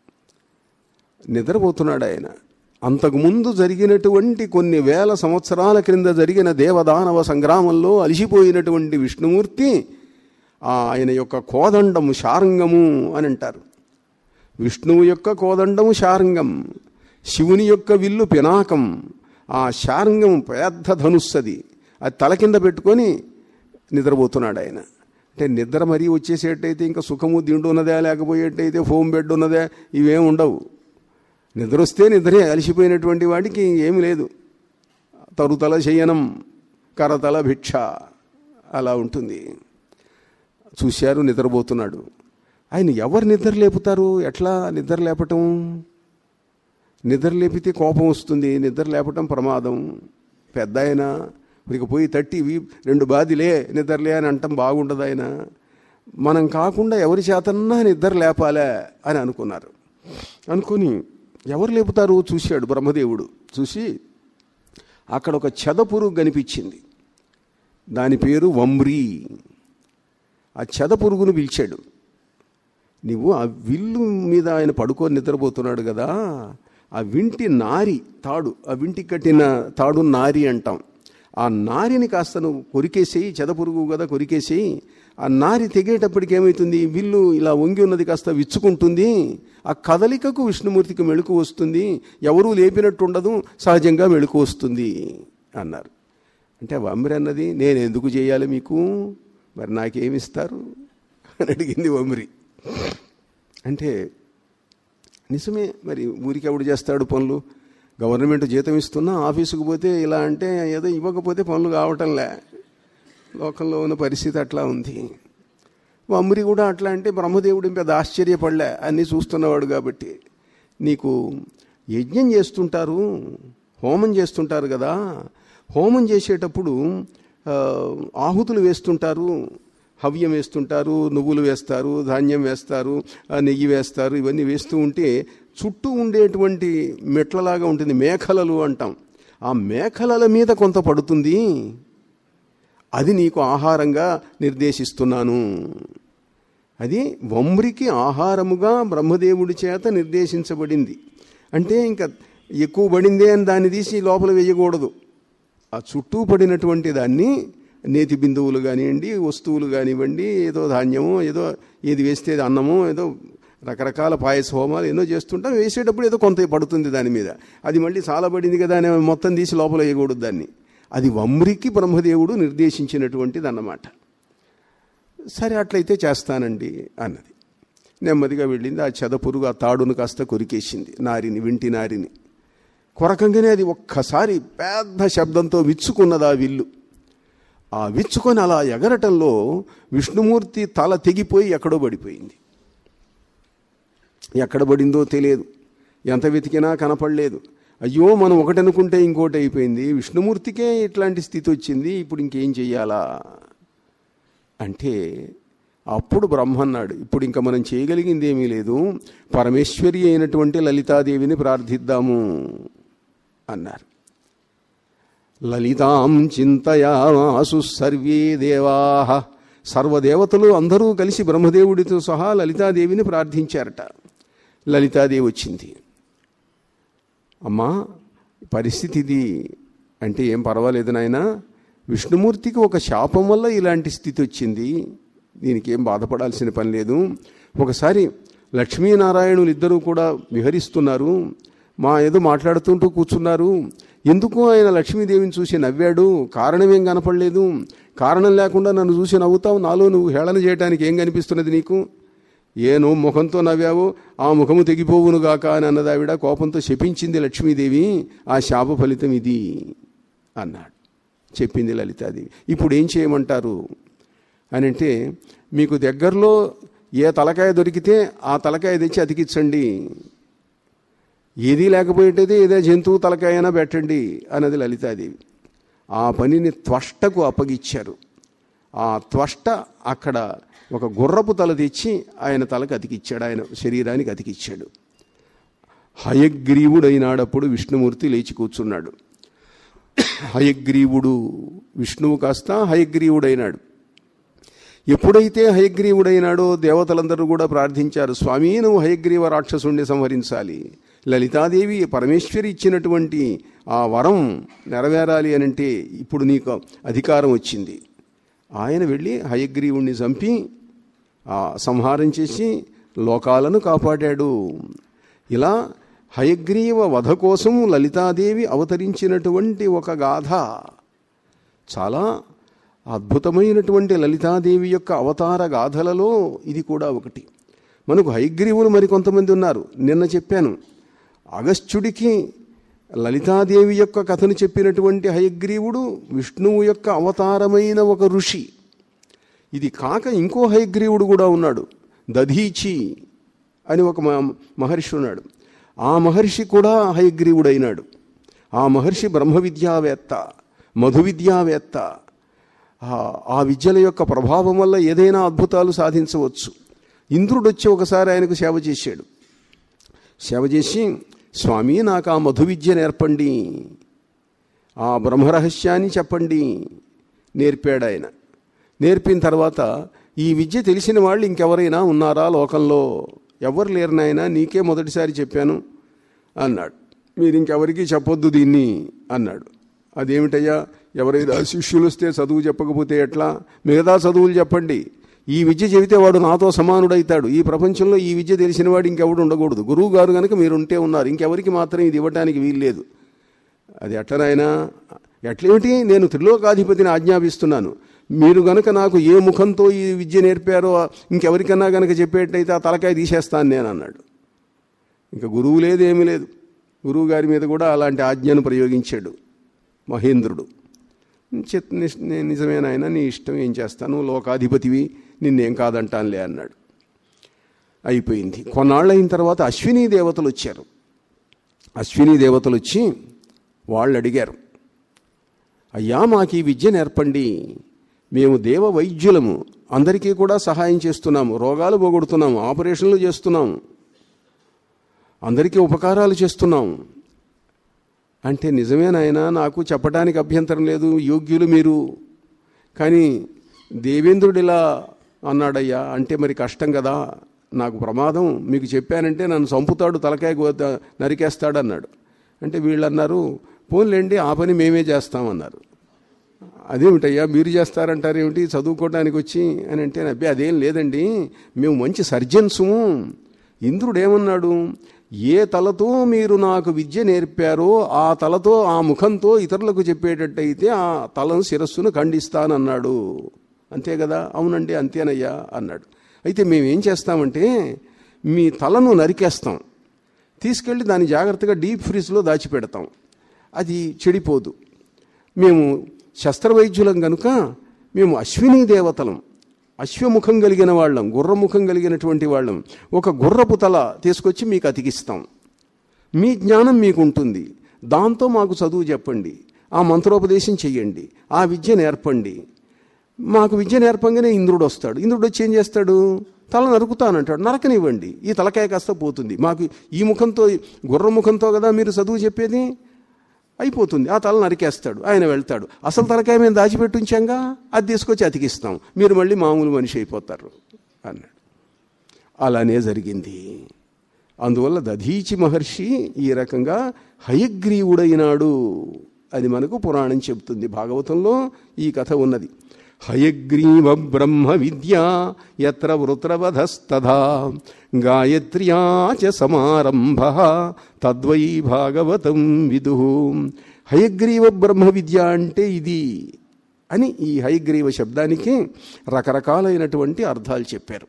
నిద్రపోతున్నాడు ఆయన. అంతకుముందు జరిగినటువంటి కొన్ని వేల సంవత్సరాల క్రింద జరిగిన దేవదానవ సంగ్రామంలో అలిసిపోయినటువంటి విష్ణుమూర్తి ఆయన యొక్క కోదండము శార్ంగము అని అంటారు. విష్ణువు యొక్క కోదండము శార్ంగం, శివుని యొక్క విల్లు పినాకం. ఆ శార్ంగం పెద్ద ధనుస్సది, అది తల కింద పెట్టుకొని నిద్రపోతున్నాడు ఆయన. అంటే నిద్ర మరీ వచ్చేసేటైతే ఇంకా సుఖము దిండు ఉన్నదే, లేకపోయేటైతే ఫోమ్ బెడ్ ఉన్నదే, ఇవేం ఉండవు. నిద్ర వస్తే నిద్రే. అలిసిపోయినటువంటి వాడికి ఏమి లేదు. తరుతల శయనం కరతల భిక్ష అలా ఉంటుంది. చూశారు, నిద్రపోతున్నాడు. ఆయన ఎవరు నిద్ర లేపుతారు? ఎట్లా నిద్ర లేపటం? నిద్ర లేపితే కోపం వస్తుంది, నిద్ర లేపటం ప్రమాదం. పెద్ద ఆయన ఇక పోయి తట్టి రెండు బాదిలే నిద్రలే అని అంటాం బాగుండదు. ఆయన మనం కాకుండా ఎవరి చేతన్నా నిద్ర లేపాలే అని అనుకున్నారు. అనుకుని ఎవరు లేపుతారు చూశాడు బ్రహ్మదేవుడు. చూసి అక్కడ ఒక చెదపురుగు కనిపించింది. దాని పేరు వంబ్రీ. ఆ చెదపురుగును పిలిచాడు. నువ్వు ఆ విల్లు మీద ఆయన పడుకొని నిద్రపోతున్నాడు కదా, ఆ వింటి నారి తాడు, ఆ వింటికి కట్టిన తాడు నారి అంటాం. ఆ నారిని కాస్త నువ్వు కొరికేసేయి, చెదపురుగు కదా కొరికేసేయి. ఆ నారి తెగేటప్పటికి ఏమవుతుంది? విల్లు ఇలా వంగి ఉన్నది కాస్త విచ్చుకుంటుంది. ఆ కదలికకు విష్ణుమూర్తికి మెళుకు వస్తుంది, ఎవరూ లేపినట్టు ఉండదు, సహజంగా మెళుకు వస్తుంది అన్నారు. అంటే వంబ్రి అన్నది, నేను ఎందుకు చేయాలి మీకు, మరి నాకేమిస్తారు అని అడిగింది వంబ్రి. అంటే నిజమే, మరి ఊరికి ఎవడు చేస్తాడు పనులు? గవర్నమెంట్ జీతం ఇస్తున్నా ఆఫీసుకు పోతే ఇలా అంటే ఏదో ఇవ్వకపోతే పనులు కావటంలే. లోకంలో ఉన్న పరిస్థితి అట్లా ఉంది. వమ్రి కూడా అట్లా అంటే బ్రహ్మదేవుడు పెద్ద ఆశ్చర్యపడలే, అన్నీ చూస్తున్నవాడు కాబట్టి. నీకు యజ్ఞం చేస్తుంటారు, హోమం చేస్తుంటారు కదా, హోమం చేసేటప్పుడు ఆహుతులు వేస్తుంటారు, హవ్యం వేస్తుంటారు, నువ్వులు వేస్తారు, ధాన్యం వేస్తారు, నెయ్యి వేస్తారు, ఇవన్నీ వేస్తూ ఉంటే చుట్టూ ఉండేటువంటి మెట్లలాగా ఉంటుంది, మేఖలలు అంటాం. ఆ మేఖలల మీద కొంత పడుతుంది, అది నీకు ఆహారంగా నిర్దేశిస్తున్నాను. అది వమ్రికి ఆహారముగా బ్రహ్మదేవుడి చేత నిర్దేశించబడింది. అంటే ఇంకా ఎక్కువ పడిందే అని దాన్ని తీసి లోపల వేయకూడదు. ఆ చుట్టూ పడినటువంటి దాన్ని నేతి బిందువులు కానివ్వండి, వస్తువులు కానివ్వండి, ఏదో ధాన్యమో ఏదో ఏది వేస్తే అన్నమో ఏదో రకరకాల పాయస హోమాలు ఎన్నో చేస్తుంటాం. వేసేటప్పుడు ఏదో కొంత పడుతుంది దాని మీద, అది మళ్ళీ చాలా పడింది కదా అని మొత్తం తీసి లోపల వేయకూడదు దాన్ని. అది వమ్రికి బ్రహ్మదేవుడు నిర్దేశించినటువంటిది అన్నమాట. సరే అట్లయితే చేస్తానండి అన్నది. నెమ్మదిగా వెళ్ళింది. ఆ చెదపురుగు ఆ తాడును కాస్త కొరికేసింది, నారిని, వింటి నారిని. కొరకంగానే అది ఒక్కసారి పెద్ద శబ్దంతో విచ్చుకున్నది ఆ విల్లు. ఆ విచ్చుకొని అలా ఎగరటంలో విష్ణుమూర్తి తల తెగిపోయి ఎక్కడో పడిపోయింది. ఎక్కడ పడిందో తెలియదు, ఎంత వెతికినా కనపడలేదు. అయ్యో మనం ఒకటి అనుకుంటే ఇంకోటి అయిపోయింది, విష్ణుమూర్తికే ఇట్లాంటి స్థితి వచ్చింది, ఇప్పుడు ఇంకేం చెయ్యాలా అంటే అప్పుడు బ్రహ్మ అన్నాడు, ఇప్పుడు ఇంకా మనం చేయగలిగింది ఏమీ లేదు, పరమేశ్వరి అయినటువంటి లలితాదేవిని ప్రార్థిద్దాము అన్నారు. లలితాం చింతయామాసు సర్వే దేవాః, సర్వదేవతలు అందరూ కలిసి బ్రహ్మదేవుడితో సహా లలితాదేవిని ప్రార్థించారట. లలితాదేవి వచ్చింది. అమ్మా పరిస్థితి ఇది అంటే, ఏం పర్వాలేదు నాయనా, విష్ణుమూర్తికి ఒక శాపం వల్ల ఇలాంటి స్థితి వచ్చింది, దీనికి ఏం బాధపడాల్సిన పని లేదు. ఒకసారి లక్ష్మీనారాయణులు ఇద్దరూ కూడా విహరిస్తున్నారు, మా ఏదో మాట్లాడుతుంటూ కూర్చున్నారు. ఎందుకు ఆయన లక్ష్మీదేవిని చూసి నవ్వాడు, కారణమేం కనపడలేదు, కారణం లేకుండా నన్ను చూసి నవ్వుతావు, నాలో నువ్వు హేళన చేయడానికి ఏం కనిపిస్తున్నది నీకు, ఏ నువ్వు ముఖంతో నవ్వావు ఆ ముఖము తెగిపోవునుగాక అని అన్నది ఆవిడ. కోపంతో శపించింది లక్ష్మీదేవి, ఆ శాప ఫలితం ఇది అన్నాడు, చెప్పింది లలితాదేవి. ఇప్పుడు ఏం చేయమంటారు అని అంటే, మీకు దగ్గరలో ఏ తలకాయ దొరికితే ఆ తలకాయ తెచ్చి అతికించండి, ఏదీ లేకపోయేటైతే ఏదో జంతువు తలకాయనా పెట్టండి అన్నది లలితాదేవి. ఆ పనిని త్వష్టకు అప్పగిచ్చారు. ఆ త్వష్ట అక్కడ ఒక గుర్రపు తల తెచ్చి ఆయన తలకు అతికిచ్చాడు, ఆయన శరీరానికి అతికిచ్చాడు. హయగ్రీవుడైనాడప్పుడు విష్ణుమూర్తి లేచి కూర్చున్నాడు. హయగ్రీవుడు విష్ణువు కాస్త హయగ్రీవుడైనాడు. ఎప్పుడైతే హయగ్రీవుడైనాడో దేవతలందరూ కూడా ప్రార్థించారు, స్వామి నువ్వు హయగ్రీవ రాక్షసుణ్ణి సంహరించాలి, లలితాదేవి పరమేశ్వరి ఇచ్చినటువంటి ఆ వరం నెరవేరాలి అనంటే ఇప్పుడు నీకు అధికారం వచ్చింది. ఆయన వెళ్ళి హయగ్రీవుణ్ణి చంపి ఆ సంహారం చేసి లోకాలను కాపాడాడు. ఇలా హయగ్రీవ వధ కోసం లలితాదేవి అవతరించినటువంటి ఒక గాథ, చాలా అద్భుతమైనటువంటి లలితాదేవి యొక్క అవతార గాథలలో ఇది కూడా ఒకటి. మనకు హయగ్రీవులు మరికొంతమంది ఉన్నారు. నిన్న చెప్పాను, అగస్త్యుడికి లలితాదేవి యొక్క కథను చెప్పినటువంటి హయగ్రీవుడు విష్ణువు యొక్క అవతారమైన ఒక ఋషి. ఇది కాక ఇంకో హయగ్రీవుడు కూడా ఉన్నాడు, దధీచి అని ఒక మహర్షి ఉన్నాడు. ఆ మహర్షి కూడా హయగ్రీవుడైనాడు. ఆ మహర్షి బ్రహ్మ విద్యావేత్త, మధు విద్యావేత్త. ఆ విద్యల యొక్క ప్రభావం వల్ల ఏదైనా అద్భుతాలు సాధించవచ్చు. ఇంద్రుడు వచ్చి ఒకసారి ఆయనకు సేవ చేశాడు. సేవ చేసి, స్వామి నాకు ఆ మధు విద్య నేర్పండి, ఆ బ్రహ్మరహస్యాన్ని చెప్పండి నేర్పాడు ఆయన. నేర్పిన తర్వాత, ఈ విద్య తెలిసిన వాళ్ళు ఇంకెవరైనా ఉన్నారా లోకంలో? ఎవరు లేరు నాయనా, నీకే మొదటిసారి చెప్పాను అన్నాడు. మీరు ఇంకెవరికి చెప్పొద్దు దీన్ని అన్నాడు. అదేమిటయ్యా, ఎవరైనా శిష్యులు వస్తే చదువు చెప్పకపోతే ఎట్లా, మిగతా చదువులు చెప్పండి, ఈ విద్య చెబితే వాడు నాతో సమానుడైతాడు, ఈ ప్రపంచంలో ఈ విద్య తెలిసిన వాడు ఇంకెవడు ఉండకూడదు, గురువు గారు కనుక మీరు ఉంటే ఉన్నారు, ఇంకెవరికి మాత్రం ఇది ఇవ్వటానికి వీల్లేదు. అది ఎట్లనైనా ఎట్లేమిటి, నేను త్రిలోకాధిపతిని ఆజ్ఞాపిస్తున్నాను, మీరు గనక నాకు ఏ ముఖంతో ఈ విద్య నేర్పారో ఇంకెవరికన్నా కనుక చెప్పేటైతే ఆ తలకాయ తీసేస్తాను నేను అన్నాడు. ఇంకా గురువు లేదు, ఏమీ లేదు. గురువు గారి మీద కూడా అలాంటి ఆజ్ఞను ప్రయోగించాడు మహేంద్రుడు. నిజమేనాయన, నీ ఇష్టం, ఏం చేస్తాను, లోకాధిపతివి, నిన్నేం కాదంటానులే అన్నాడు. అయిపోయింది. కొన్నాళ్ళు అయిన తర్వాత అశ్వినీ దేవతలు వచ్చారు. అశ్వినీ దేవతలు వచ్చి వాళ్ళు అడిగారు, అయ్యా మాకు ఈ విద్య నేర్పండి, మేము దేవ వైద్యులము, అందరికీ కూడా సహాయం చేస్తున్నాము, రోగాలు పోగొడుతున్నాము, ఆపరేషన్లు చేస్తున్నాము, అందరికీ ఉపకారాలు చేస్తున్నాము అంటే, నిజమేనాయనా, నాకు చెప్పడానికి అభ్యంతరం లేదు, యోగ్యులు మీరు, కానీ దేవేంద్రుడు ఇలా అన్నాడయ్యా అంటే మరి కష్టం కదా, నాకు ప్రమాదం, మీకు చెప్పానంటే నన్ను చంపుతాడు, తలకాయ నరికేస్తాడు అన్నాడు. అంటే వీళ్ళు అన్నారు, పోన్లేండి ఆ పని మేమే చేస్తామన్నారు. అదేమిటయ్యా మీరు చేస్తారంటారు ఏమిటి చదువుకోవడానికి వచ్చి అని అంటే, అబ్బే అదేం లేదండి, మేము మంచి సర్జన్సు. ఇంద్రుడు ఏమన్నాడు, ఏ తలతో మీరు నాకు విద్య నేర్పారో ఆ తలతో ఆ ముఖంతో ఇతరులకు చెప్పేటట్టయితే ఆ తలను శిరస్సును ఖండిస్తానన్నాడు. అంతే కదా? అవునండి అంతేనయ్యా అన్నాడు. అయితే మేమేం చేస్తామంటే మీ తలను నరికేస్తాం, తీసుకెళ్ళి దాన్ని జాగ్రత్తగా డీప్ ఫ్రీజ్లో దాచిపెడతాం, అది చెడిపోదు. మేము శస్త్రవైద్యులం కనుక మేము అశ్వినీ దేవతలం, అశ్వముఖం కలిగిన వాళ్ళం, గుర్రముఖం కలిగినటువంటి వాళ్ళం. ఒక గుర్రపు తల తీసుకొచ్చి మీకు అతికిస్తాం, మీ జ్ఞానం మీకు ఉంటుంది, దాంతో మాకు చదువు చెప్పండి, ఆ మంత్రోపదేశం చెయ్యండి, ఆ విద్య నేర్పండి. మాకు విద్య నేర్పంగానే ఇంద్రుడు వస్తాడు. ఇంద్రుడు వచ్చి ఏం చేస్తాడు, తల నరుకుతానంటాడు. నరకనివ్వండి, ఈ తలకాయ కాస్త పోతుంది. మాకు ఈ ముఖంతో, గుర్రముఖంతో కదా మీరు చదువు చెప్పేది, అయిపోతుంది. ఆ తల నరికేస్తాడు, ఆయన వెళ్తాడు. అసలు తలకాయ మేము దాచిపెట్టించాంగా, అది తీసుకొచ్చి అతికిస్తాం, మీరు మళ్ళీ మామూలు మనిషి అయిపోతారు అన్నాడు. అలానే జరిగింది. అందువల్ల దధీచి మహర్షి ఈ రకంగా హయగ్రీవుడైనాడు. అది మనకు పురాణం చెబుతుంది. భాగవతంలో ఈ కథ ఉన్నది. హయగ్రీవ బ్రహ్మ విద్యా యత్ర వృత్రవధస్తథా గాయత్ర్యా చ సమారంభః తద్వై భాగవతం విదుః. హయగ్రీవ బ్రహ్మ విద్య అంటే ఇది అని ఈ హయగ్రీవ శబ్దానికి రకరకాలైనటువంటి అర్థాలు చెప్పారు.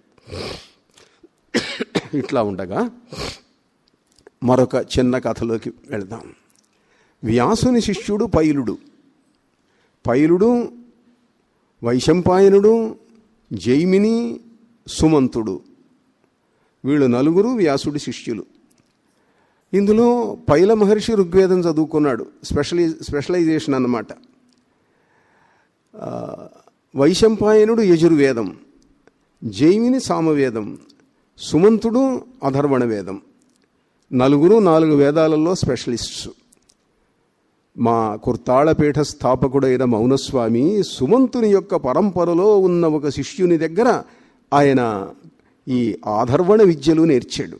ఇట్లా ఉండగా మరొక చిన్న కథలోకి వెళదాం. వ్యాసుని శిష్యుడు పైలుడు. పైలుడు, వైశంపాయనుడు, జైమిని, సుమంతుడు, వీళ్ళు నలుగురు వ్యాసుడి శిష్యులు. ఇందులో పైల మహర్షి ఋగ్వేదం చదువుకున్నాడు, స్పెషలై స్పెషలైజేషన్ అన్నమాట. వైశంపాయనుడు యజుర్వేదం, జైమిని సామవేదం, సుమంతుడు అధర్వణ వేదం. నలుగురు నాలుగు వేదాలలో స్పెషలిస్ట్స్. మా కుర్తాళపీఠ స్థాపకుడైన మౌనస్వామి సుమంతుని యొక్క పరంపరలో ఉన్న ఒక శిష్యుని దగ్గర ఆయన ఈ ఆధర్వణ విద్యలు నేర్చాడు.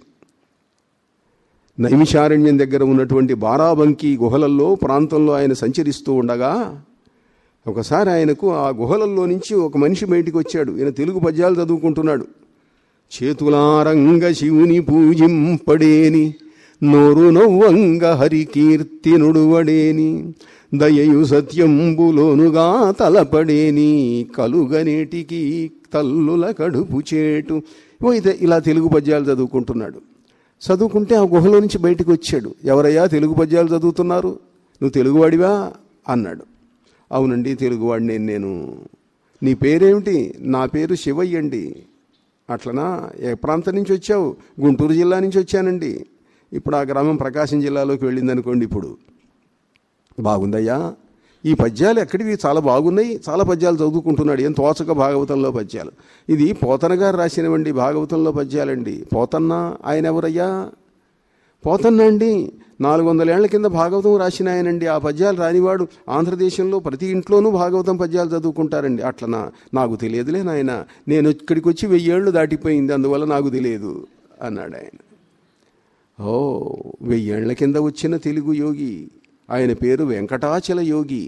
నైమిషారణ్యం దగ్గర ఉన్నటువంటి బారాబంకి గుహలల్లో ప్రాంతంలో ఆయన సంచరిస్తూ ఉండగా ఒకసారి ఆయనకు ఆ గుహలల్లో నుంచి ఒక మనిషి బయటికి వచ్చాడు. ఈయన తెలుగు పద్యాలు చదువుకుంటున్నాడు. చేతులారంగ శివుని పూజింపడేని, నోరు నవ్వంగ హరికీర్తి నుడువడేని, దయయు సత్యంబులోనుగా తలపడేని, కలుగనేటికి తల్లుల కడుపు చేటు. అయితే ఇలా తెలుగు పద్యాలు చదువుకుంటున్నాడు. చదువుకుంటే ఆ గుహలో నుంచి బయటకు వచ్చాడు. ఎవరయ్యా తెలుగు పద్యాలు చదువుతున్నారు, నువ్వు తెలుగువాడివా అన్నాడు. అవునండి తెలుగువాడిని నేను. నీ పేరేమిటి? నా పేరు శివయ్యండి. అట్లనా, ఏ ప్రాంతం నుంచి వచ్చావు? గుంటూరు జిల్లా నుంచి వచ్చానండి. ఇప్పుడు ఆ గ్రామం ప్రకాశం జిల్లాలోకి వెళ్ళిందనుకోండి. ఇప్పుడు బాగుందయ్యా, ఈ పద్యాలు ఎక్కడివి? చాలా బాగున్నాయి, చాలా పద్యాలు చదువుకుంటున్నాడు. ఏం తోచక భాగవతంలో పద్యాలు. ఇది పోతన గారు రాసినవండి భాగవతంలో పద్యాలండి. పోతన్న ఆయన ఎవరయ్యా? పోతన్న అండి, నాలుగు వందల ఏళ్ల కింద భాగవతం రాసిన ఆయనండి. ఆ పద్యాలు రానివాడు ఆంధ్రదేశంలో ప్రతి ఇంట్లోనూ భాగవతం పద్యాలు చదువుకుంటారండి. అట్లనా, నాకు తెలియదులే నాయన, నేను ఇక్కడికి వచ్చి వెయ్యేళ్ళు దాటిపోయింది, అందువల్ల నాకు తెలియదు అన్నాడు ఆయన. ఓ, వెయ్యేళ్ల కింద వచ్చిన తెలుగు యోగి, ఆయన పేరు వెంకటాచల యోగి.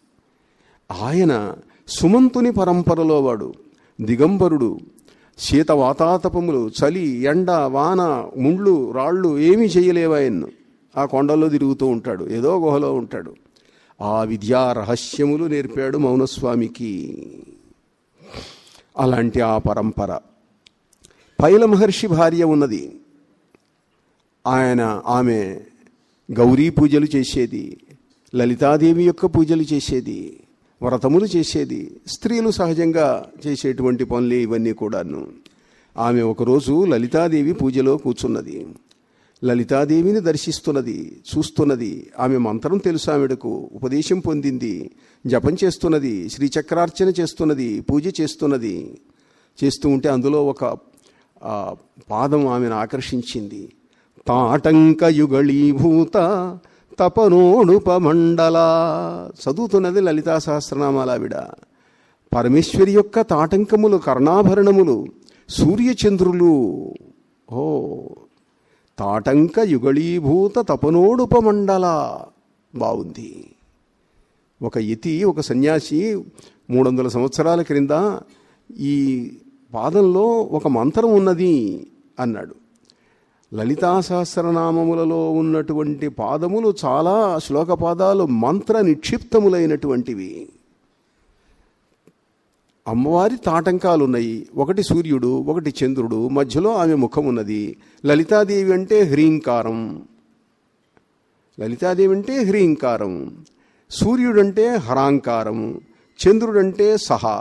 ఆయన సుమంతుని పరంపరలో వాడు, దిగంబరుడు. శీత వాతాతపములు, చలి, ఎండ, వాన, ముండ్లు, రాళ్ళు ఏమీ చేయలేవు ఆయన్ను. ఆ కొండల్లో తిరుగుతూ ఉంటాడు, ఏదో గుహలో ఉంటాడు. ఆ విద్యా రహస్యములు నేర్పాడు మౌనస్వామికి. అలాంటి ఆ పరంపర. పైల మహర్షి భార్య ఉన్నది. ఆయన ఆమె గౌరీ పూజలు చేసేది, లలితాదేవి యొక్క పూజలు చేసేది, వ్రతములు చేసేది. స్త్రీలు సహజంగా చేసేటువంటి పనులే ఇవన్నీ కూడాను. ఆమె ఒకరోజు లలితాదేవి పూజలో కూర్చున్నది. లలితాదేవిని దర్శిస్తున్నది, చూస్తున్నది. ఆమె మంత్రం తెలుసు, ఆమెడకు ఉపదేశం పొందింది, జపం చేస్తున్నది, శ్రీచక్రార్చన చేస్తున్నది, పూజ చేస్తున్నది. చేస్తూ ఉంటే అందులో ఒక పాదం ఆమెను ఆకర్షించింది. తాటంక యుగళీభూత తపనోడుపమండల. చదువుతున్నది లలితా సహస్రనామాల ఆవిడ. పరమేశ్వరి యొక్క తాటంకములు, కర్ణాభరణములు, సూర్యచంద్రులు. ఓ తాటంక యుగళీభూత తపనోడుపమండల. బాగుంది. ఒక యతి, ఒక సన్యాసి మూడు వందల సంవత్సరాల క్రింద ఈ పాదంలో ఒక మంత్రం ఉన్నది అన్నాడు. లలితా సహస్రనామములలో ఉన్నటువంటి పాదములు చాలా శ్లోక పాదాలు మంత్ర నిక్షిప్తములైనటువంటివి. అమ్మవారి తాటంకాలు ఉన్నాయి. ఒకటి సూర్యుడు, ఒకటి చంద్రుడు, మధ్యలో ఆమె ముఖం ఉన్నది. లలితాదేవి అంటే హ్రీంకారం. లలితాదేవి అంటే హ్రీంకారం. సూర్యుడంటే హరాంకారం, చంద్రుడంటే సహా,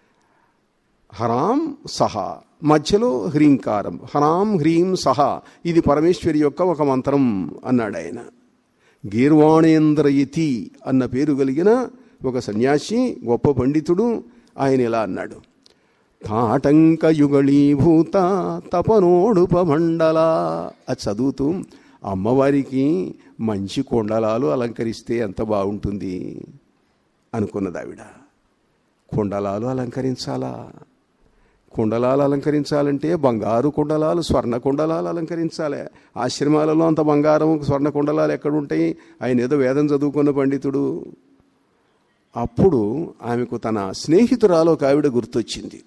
హరాం సహా, మధ్యలో హ్రీంకారం. హరాం హ్రీం సహా. ఇది పరమేశ్వరి యొక్క ఒక మంత్రం అన్నాడు ఆయన. గీర్వాణేంద్రయతి అన్న పేరు కలిగిన ఒక సన్యాసి, గొప్ప పండితుడు. ఆయన ఇలా అన్నాడు: తాటంక యుగళీభూత తపనోడుపమండల. అది చదువుతూ అమ్మవారికి మంచి కొండలాలు అలంకరిస్తే ఎంత బాగుంటుంది అనుకున్నది ఆవిడ. కుండలాలు అలంకరించాలా? కుండలాలు అలంకరించాలంటే బంగారు కుండలాలు, స్వర్ణ కుండలాలు అలంకరించాలి. ఆశ్రమాలలో అంత బంగారం, స్వర్ణ కుండలాలు ఎక్కడుంటాయి? ఆయన ఏదో వేదం చదువుకున్న పండితుడు. అప్పుడు ఆమెకు తన స్నేహితురాలు ఒక ఆవిడ గుర్తొచ్చింది.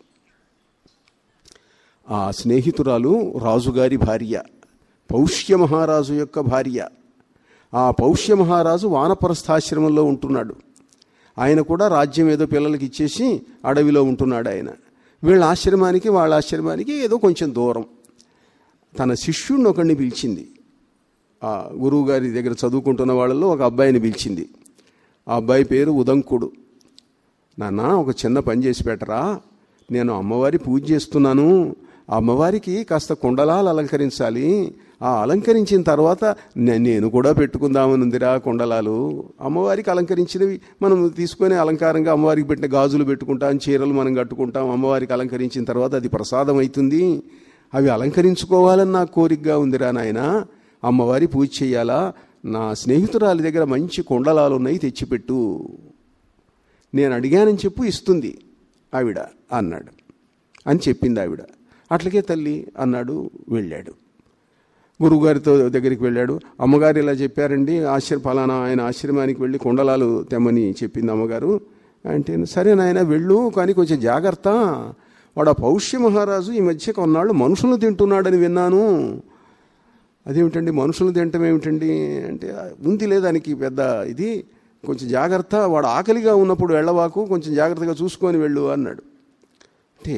ఆ స్నేహితురాలు రాజుగారి భార్య, పౌష్య మహారాజు యొక్క భార్య. ఆ పౌష్య మహారాజు వానప్రస్థాశ్రమంలో ఉంటున్నాడు. ఆయన కూడా రాజ్యం ఏదో పిల్లలకి ఇచ్చేసి అడవిలో ఉంటున్నాడు ఆయన. వీళ్ళ ఆశ్రమానికి వాళ్ళ ఆశ్రమానికి ఏదో కొంచెం దూరం. తన శిష్యుడిని ఒకడిని పిలిచింది. ఆ గురువు గారి దగ్గర చదువుకుంటున్న వాళ్ళలో ఒక అబ్బాయిని పిలిచింది. ఆ అబ్బాయి పేరు ఉదంకుడు. నాన్న, ఒక చిన్న పని చేసి పెట్టరా, నేను అమ్మవారి పూజ చేస్తున్నాను, ఆ అమ్మవారికి కాస్త కుండలాలు అలంకరించాలి. ఆ అలంకరించిన తర్వాత నేను కూడా పెట్టుకుందామనుందిరా కుండలాలు. అమ్మవారికి అలంకరించినవి మనం తీసుకొని అలంకారంగా అమ్మవారికి పెట్టిన గాజులు పెట్టుకుంటాం, చీరలు మనం కట్టుకుంటాం. అమ్మవారికి అలంకరించిన తర్వాత అది ప్రసాదం అవుతుంది. అవి అలంకరించుకోవాలని నాకు కోరికగా ఉందిరా నాయన. అమ్మవారి పూజ చేయాలా? నా స్నేహితురాలి దగ్గర మంచి కుండలాలు ఉన్నాయి, తెచ్చిపెట్టు. నేను అడిగానని చెప్పు, ఇస్తుంది ఆవిడ అన్నాడు. అని చెప్పింది ఆవిడ. అట్లకే తల్లి అన్నాడు. వెళ్ళాడు, గురువుగారితో దగ్గరికి వెళ్ళాడు. అమ్మగారు ఇలా చెప్పారండి, ఆశ్రమ ఫలానా ఆయన ఆశ్రమానికి వెళ్ళి కుండలాలు తెమ్మని చెప్పింది అమ్మగారు అంటే. సరే నాయన వెళ్ళు, కానీ కొంచెం జాగ్రత్త. వాడు ఆ పౌష్య మహారాజు ఈ మధ్య కొన్నాళ్ళు మనుషులు తింటున్నాడని విన్నాను. అదేమిటండి మనుషులు తింటం ఏమిటండి అంటే, ఉంది లేదానికి పెద్ద ఇది, కొంచెం జాగ్రత్త. వాడు ఆకలిగా ఉన్నప్పుడు వెళ్ళవాకు, కొంచెం జాగ్రత్తగా చూసుకొని వెళ్ళు అన్నాడు. అంటే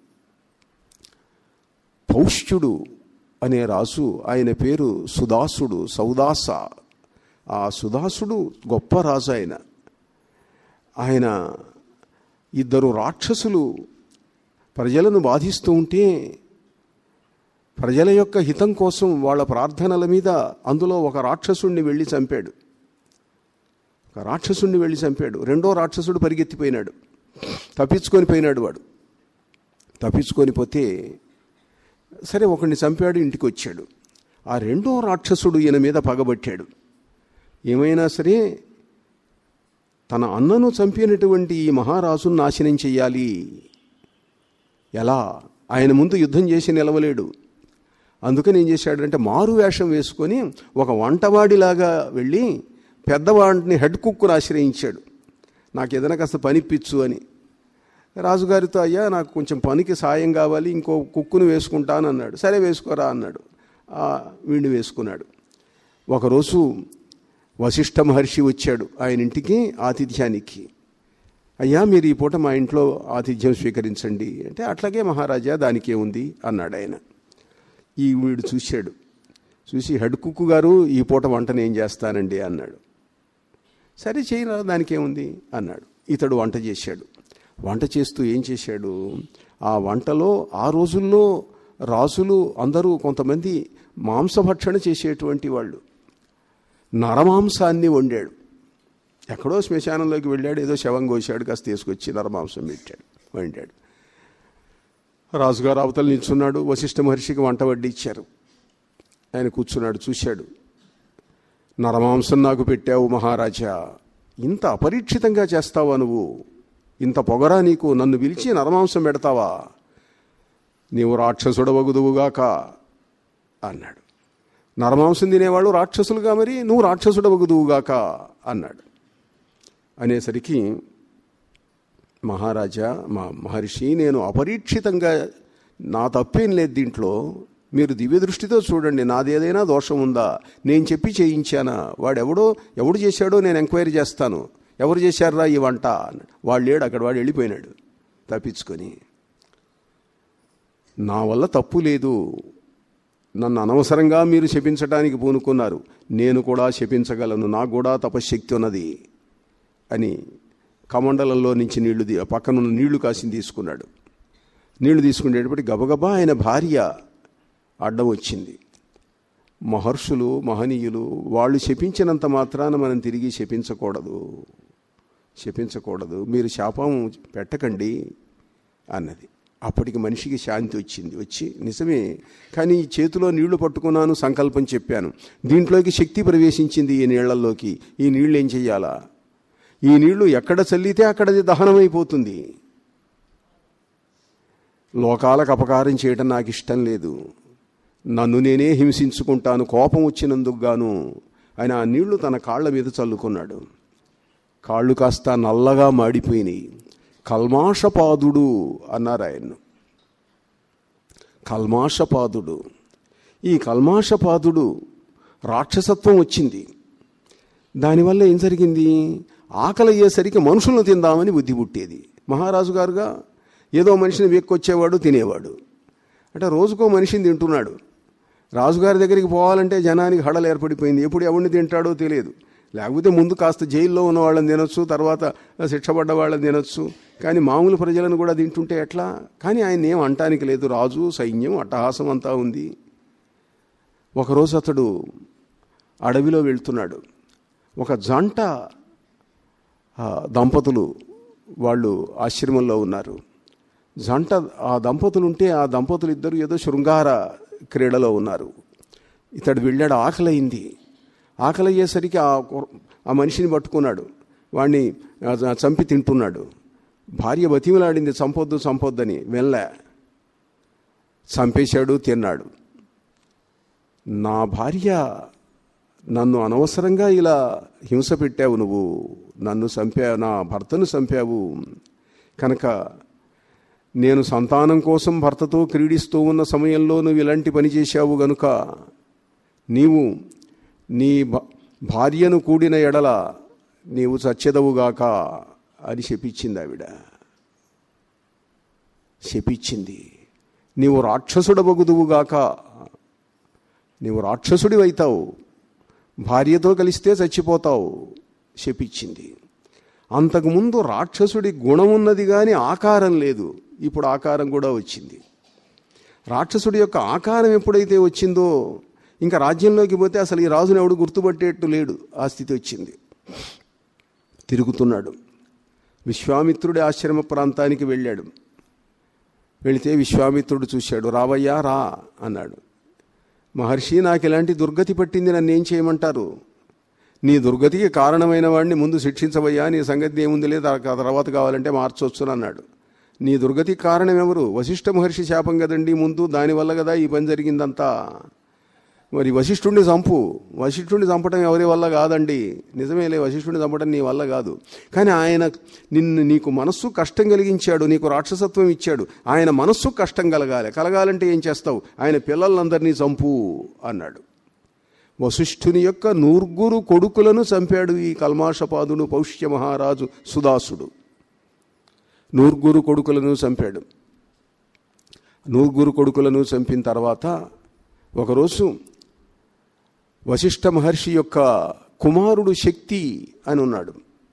పౌష్యుడు అనే రాజు, ఆయన పేరు సుదాసుడు, సౌదాస. ఆ సుదాసుడు గొప్ప రాజు. ఆయన ఆయన ఇద్దరు రాక్షసులు ప్రజలను బాధిస్తూ ఉంటే, ప్రజల యొక్క హితం కోసం వాళ్ళ ప్రార్థనల మీద అందులో ఒక రాక్షసుడిని వెళ్ళి చంపాడు. ఒక రాక్షసుడిని వెళ్ళి చంపాడు. రెండో రాక్షసుడు పరిగెత్తిపోయినాడు, తప్పించుకొని పోయినాడు. వాడు తప్పించుకొని పోతే సరే ఒకడిని చంపాడు, ఇంటికి వచ్చాడు. ఆ రెండో రాక్షసుడు ఈయన మీద పగబట్టాడు. ఏమైనా సరే తన అన్నను చంపినటువంటి ఈ మహారాజును నాశనం చెయ్యాలి. ఎలా? ఆయన ముందు యుద్ధం చేసి నిలవలేడు. అందుకని ఏం చేశాడంటే, మారు వేషం వేసుకొని ఒక వంటవాడిలాగా వెళ్ళి పెద్దవాడిని, హెడ్ కుక్కును ఆశ్రయించాడు. నాకు ఏదైనా కాస్త పనిప్పించు అని. రాజుగారితో, అయ్యా నాకు కొంచెం పనికి సాయం కావాలి, ఇంకో కుక్కును వేసుకుంటాను అన్నాడు. సరే వేసుకోరా అన్నాడు. వీడిని వేసుకున్నాడు. ఒకరోజు వశిష్ఠ మహర్షి వచ్చాడు ఆయన ఇంటికి ఆతిథ్యానికి. అయ్యా మీరు ఈ పూట మా ఇంట్లో ఆతిథ్యం స్వీకరించండి అంటే, అట్లాగే మహారాజా, దానికే ఉంది అన్నాడు ఆయన. ఈ వీడు చూశాడు. చూసి, హెడ్ కుక్కు గారు ఈ పూట వంటను ఏం చేస్తానండి అన్నాడు. సరే చేయరా, దానికేముంది అన్నాడు. ఇతడు వంట చేశాడు. వంట చేస్తూ ఏం చేశాడు, ఆ వంటలో ఆ రోజుల్లో రాజులు అందరూ కొంతమంది మాంసభక్షణ చేసేటువంటి వాళ్ళు. నరమాంసాన్ని వండాడు. ఎక్కడో శ్మశానంలోకి వెళ్ళాడు, ఏదో శవం కోసాడు, కాస్త తీసుకొచ్చి నరమాంసం పెట్టాడు, వండాడు. రాజుగారు అవతల నిల్చున్నాడు. వశిష్ఠ మహర్షికి వంట వడ్డిచ్చారు. ఆయన కూర్చున్నాడు, చూశాడు. నరమాంసం నాకు పెట్టావు మహారాజా, ఇంత అపరీక్షితంగా చేస్తావా నువ్వు? ఇంత పొగరా నీకు? నన్ను పిలిచి నరమాంసం పెడతావా? నీవు రాక్షసుడవగుదువుగాక అన్నాడు. నరమాంసం తినేవాళ్ళు రాక్షసులుగా, మరి నువ్వు రాక్షసుడవగుదువుగాక అన్నాడు. అనేసరికి మహారాజా, మా మహర్షి, నేను అపరీక్షితంగా, నా తప్పేం లేదు దీంట్లో, మీరు దివ్య దృష్టితో చూడండి, నాదేదైనా దోషం ఉందా? నేను చెప్పి చేయించానా? వాడెవడో ఎవడు చేశాడో నేను ఎంక్వైరీ చేస్తాను. ఎవరు చేశారా ఈ వంట? వాడు లేడు అక్కడ, వాడు వెళ్ళిపోయినాడు తప్పించుకొని. నా వల్ల తప్పు లేదు, నన్ను అనవసరంగా మీరు శపించడానికి పూనుకున్నారు, నేను కూడా శపించగలను, నాకు కూడా తపశ్శక్తి ఉన్నది అని కమండలంలో నుంచి నీళ్లు పక్కనున్న నీళ్లు కాసి తీసుకున్నాడు. నీళ్లు తీసుకునేటప్పటికి గబగబా ఆయన భార్య అడ్డం వచ్చింది. మహర్షులు, మహనీయులు వాళ్ళు శపించినంత మాత్రాన మనం తిరిగి శపించకూడదు, శపించకూడదు, మీరు శాపం పెట్టకండి అన్నది. అప్పటికి మనిషికి శాంతి వచ్చింది. వచ్చి నిజమే, కానీ ఈ చేతిలో నీళ్లు పట్టుకున్నాను, సంకల్పం చెప్పాను, దీంట్లోకి శక్తి ప్రవేశించింది ఈ నీళ్లలోకి, ఈ నీళ్ళు ఏం చెయ్యాలా? ఈ నీళ్లు ఎక్కడ చల్లితే అక్కడది దహనమైపోతుంది. లోకాలకు అపకారం చేయడం నాకు ఇష్టం లేదు, నన్ను నేనే హింసించుకుంటాను, కోపం వచ్చినందుకు గాను ఆయన ఆ నీళ్లు తన కాళ్ల మీద చల్లుకున్నాడు. కాళ్ళు కాస్త నల్లగా మాడిపోయినాయి. కల్మాషపాదుడు అన్నారు ఆయన్ను. కల్మాషపాదుడు. ఈ కల్మాషపాదుడు రాక్షసత్వం వచ్చింది. దానివల్ల ఏం జరిగింది, ఆకలి అయ్యేసరికి మనుషులను తిందామని బుద్ధి పుట్టేది. మహారాజు గారుగా ఏదో మనిషిని వెక్కొచ్చేవాడు, తినేవాడు. అంటే రోజుకో మనిషిని తింటున్నాడు. రాజుగారి దగ్గరికి పోవాలంటే జనానికి హడలు ఏర్పడిపోయింది. ఎప్పుడు ఎవరిని తింటాడో తెలియదు. లేకపోతే ముందు కాస్త జైల్లో ఉన్న వాళ్ళని తినొచ్చు, తర్వాత శిక్షపడ్డ వాళ్ళని తినొచ్చు, కానీ మామూలు ప్రజలను కూడా తింటుంటే ఎట్లా? కానీ ఆయన ఏం అంటానికి లేదు. రాజు, సైన్యం, అట్టహాసం అంతా ఉంది. ఒకరోజు అతడు అడవిలో వెళ్తున్నాడు. ఒక జంట దంపతులు వాళ్ళు ఆశ్రమంలో ఉన్నారు. జంట ఆ దంపతులు ఉంటే ఆ దంపతులు ఇద్దరు ఏదో శృంగార క్రీడలో ఉన్నారు. ఇతడు వెళ్ళాడు, ఆకలయింది. ఆకలి అయ్యేసరికి ఆ ఆ మనిషిని పట్టుకున్నాడు, వాడిని చంపి తింటున్నాడు. భార్య బతిమలాడింది, చంపొద్దు చంపొద్దని, వెళ్ళా, చంపేశాడు, తిన్నాడు. నా భార్య, నన్ను అనవసరంగా ఇలా హింస పెట్టావు, నువ్వు నన్ను చంపా, నా భర్తను చంపావు కనుక నేను సంతానం కోసం భర్తతో క్రీడిస్తూ ఉన్న సమయంలో నువ్వు ఇలాంటి పని చేశావు గనుక నీవు నీ భార్యను కూడిన ఎడల నీవు చచ్చెదవుగాక అని శపించింది ఆవిడ. శపించింది. నీవు రాక్షసుడవగుదువుగాక, నీవు రాక్షసుడివైతావు, భార్యతో కలిస్తే చచ్చిపోతావు శపించింది. అంతకుముందు రాక్షసుడి గుణం ఉన్నది కానీ ఆకారం లేదు. ఇప్పుడు ఆకారం కూడా వచ్చింది. రాక్షసుడి యొక్క ఆకారం ఎప్పుడైతే వచ్చిందో ఇంకా రాజ్యంలోకి పోతే అసలు ఈ రాజుని ఎవడు గుర్తుపట్టేట్టు లేడు. ఆ స్థితి వచ్చింది. తిరుగుతున్నాడు. విశ్వామిత్రుడి ఆశ్రమ ప్రాంతానికి వెళ్ళాడు. వెళితే విశ్వామిత్రుడు చూశాడు. రావయ్యా రా అన్నాడు. మహర్షి, నాకు ఇలాంటి దుర్గతి పట్టింది, నన్ను ఏం చేయమంటారు? నీ దుర్గతికి కారణమైన వాడిని ముందు శిక్షించవయ్యా, నీ సంగతి ఏముంది లేదు, తర్వాత కావాలంటే మార్చొచ్చు అన్నాడు. నీ దుర్గతికి కారణం ఎవరు? వశిష్ఠ మహర్షి శాపం కదండి ముందు, దానివల్ల కదా ఈ పని జరిగిందంతా. మరి వశిష్ఠుడిని చంపు. వశిష్ఠుడిని చంపడం ఎవరి వల్ల కాదండి. నిజమేలే, వశిష్ఠుడిని చంపడం నీ వల్ల కాదు. కానీ ఆయన నిన్ను, నీకు మనస్సు కష్టం కలిగించాడు, నీకు రాక్షసత్వం ఇచ్చాడు. ఆయన మనస్సు కష్టం కలగాలి. కలగాలంటే ఏం చేస్తావు? ఆయన పిల్లలందరినీ చంపు అన్నాడు. వశిష్ఠుని యొక్క నూర్గురు కొడుకులను చంపాడు ఈ కల్మాషపాదుడు, పౌష్య మహారాజు సుదాసుడు. నూర్గురు కొడుకులను చంపాడు. నూర్గురు కొడుకులను చంపిన తర్వాత ఒకరోజు వశిష్ఠ మహర్షి యొక్క కుమారుడు శక్తి అని ఉన్నాడు.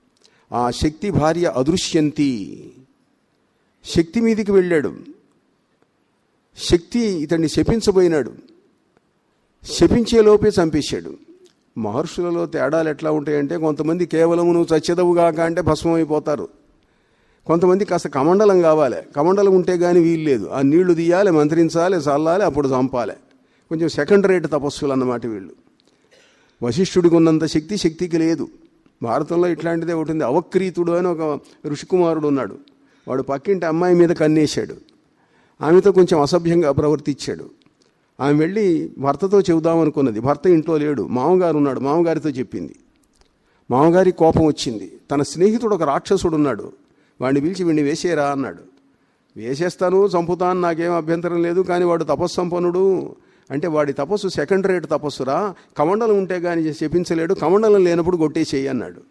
ఆ శక్తి భార్య అదృశ్యంతి. శక్తి మీదికి వెళ్ళాడు. శక్తి ఇతన్ని శపించబోయినాడు. శపించేలోపే చంపేశాడు. మహర్షులలో తేడాలు ఎట్లా ఉంటాయంటే, కొంతమంది కేవలం నువ్వు చచ్చెదవుగాక అంటే భస్మం అయిపోతారు. కొంతమంది కాస్త కమండలం కావాలి. కమండలం ఉంటే కానీ వీలు లేదు. ఆ నీళ్లు తీయాలి, మంత్రించాలి, చల్లాలి, అప్పుడు చంపాలి. కొంచెం సెకండ్ రేట్ తపస్సులు అన్నమాట వీళ్ళు. వశిష్ఠుడికి ఉన్నంత శక్తి శక్తికి లేదు. భారతంలో ఇట్లాంటిదే ఉంటుంది. అవక్రీతుడు అని ఒక ఋషికుమారుడు ఉన్నాడు. వాడు పక్కింటి అమ్మాయి మీద కన్నేశాడు. ఆమెతో కొంచెం అసభ్యంగా ప్రవర్తించాడు. ఆమె వెళ్ళి భర్తతో చెబుదామనుకున్నది. భర్త ఇంట్లో లేడు, మామగారు ఉన్నాడు. మామగారితో చెప్పింది. మామగారికి కోపం వచ్చింది. తన స్నేహితుడు ఒక రాక్షసుడు ఉన్నాడు, వాడిని పిలిచి వీడిని వేసేరా అన్నాడు. వేసేస్తాను, చంపుతాను, నాకేం అభ్యంతరం లేదు, కానీ వాడు తపస్సంపన్నుడు. అంటే వాడి తపస్సు సెకండ్ రేట్ తపస్సురా, కమండలం ఉంటే కానీ చెప్పించలేడు, కమండలం లేనప్పుడు కొట్టేసేయి అన్నాడు.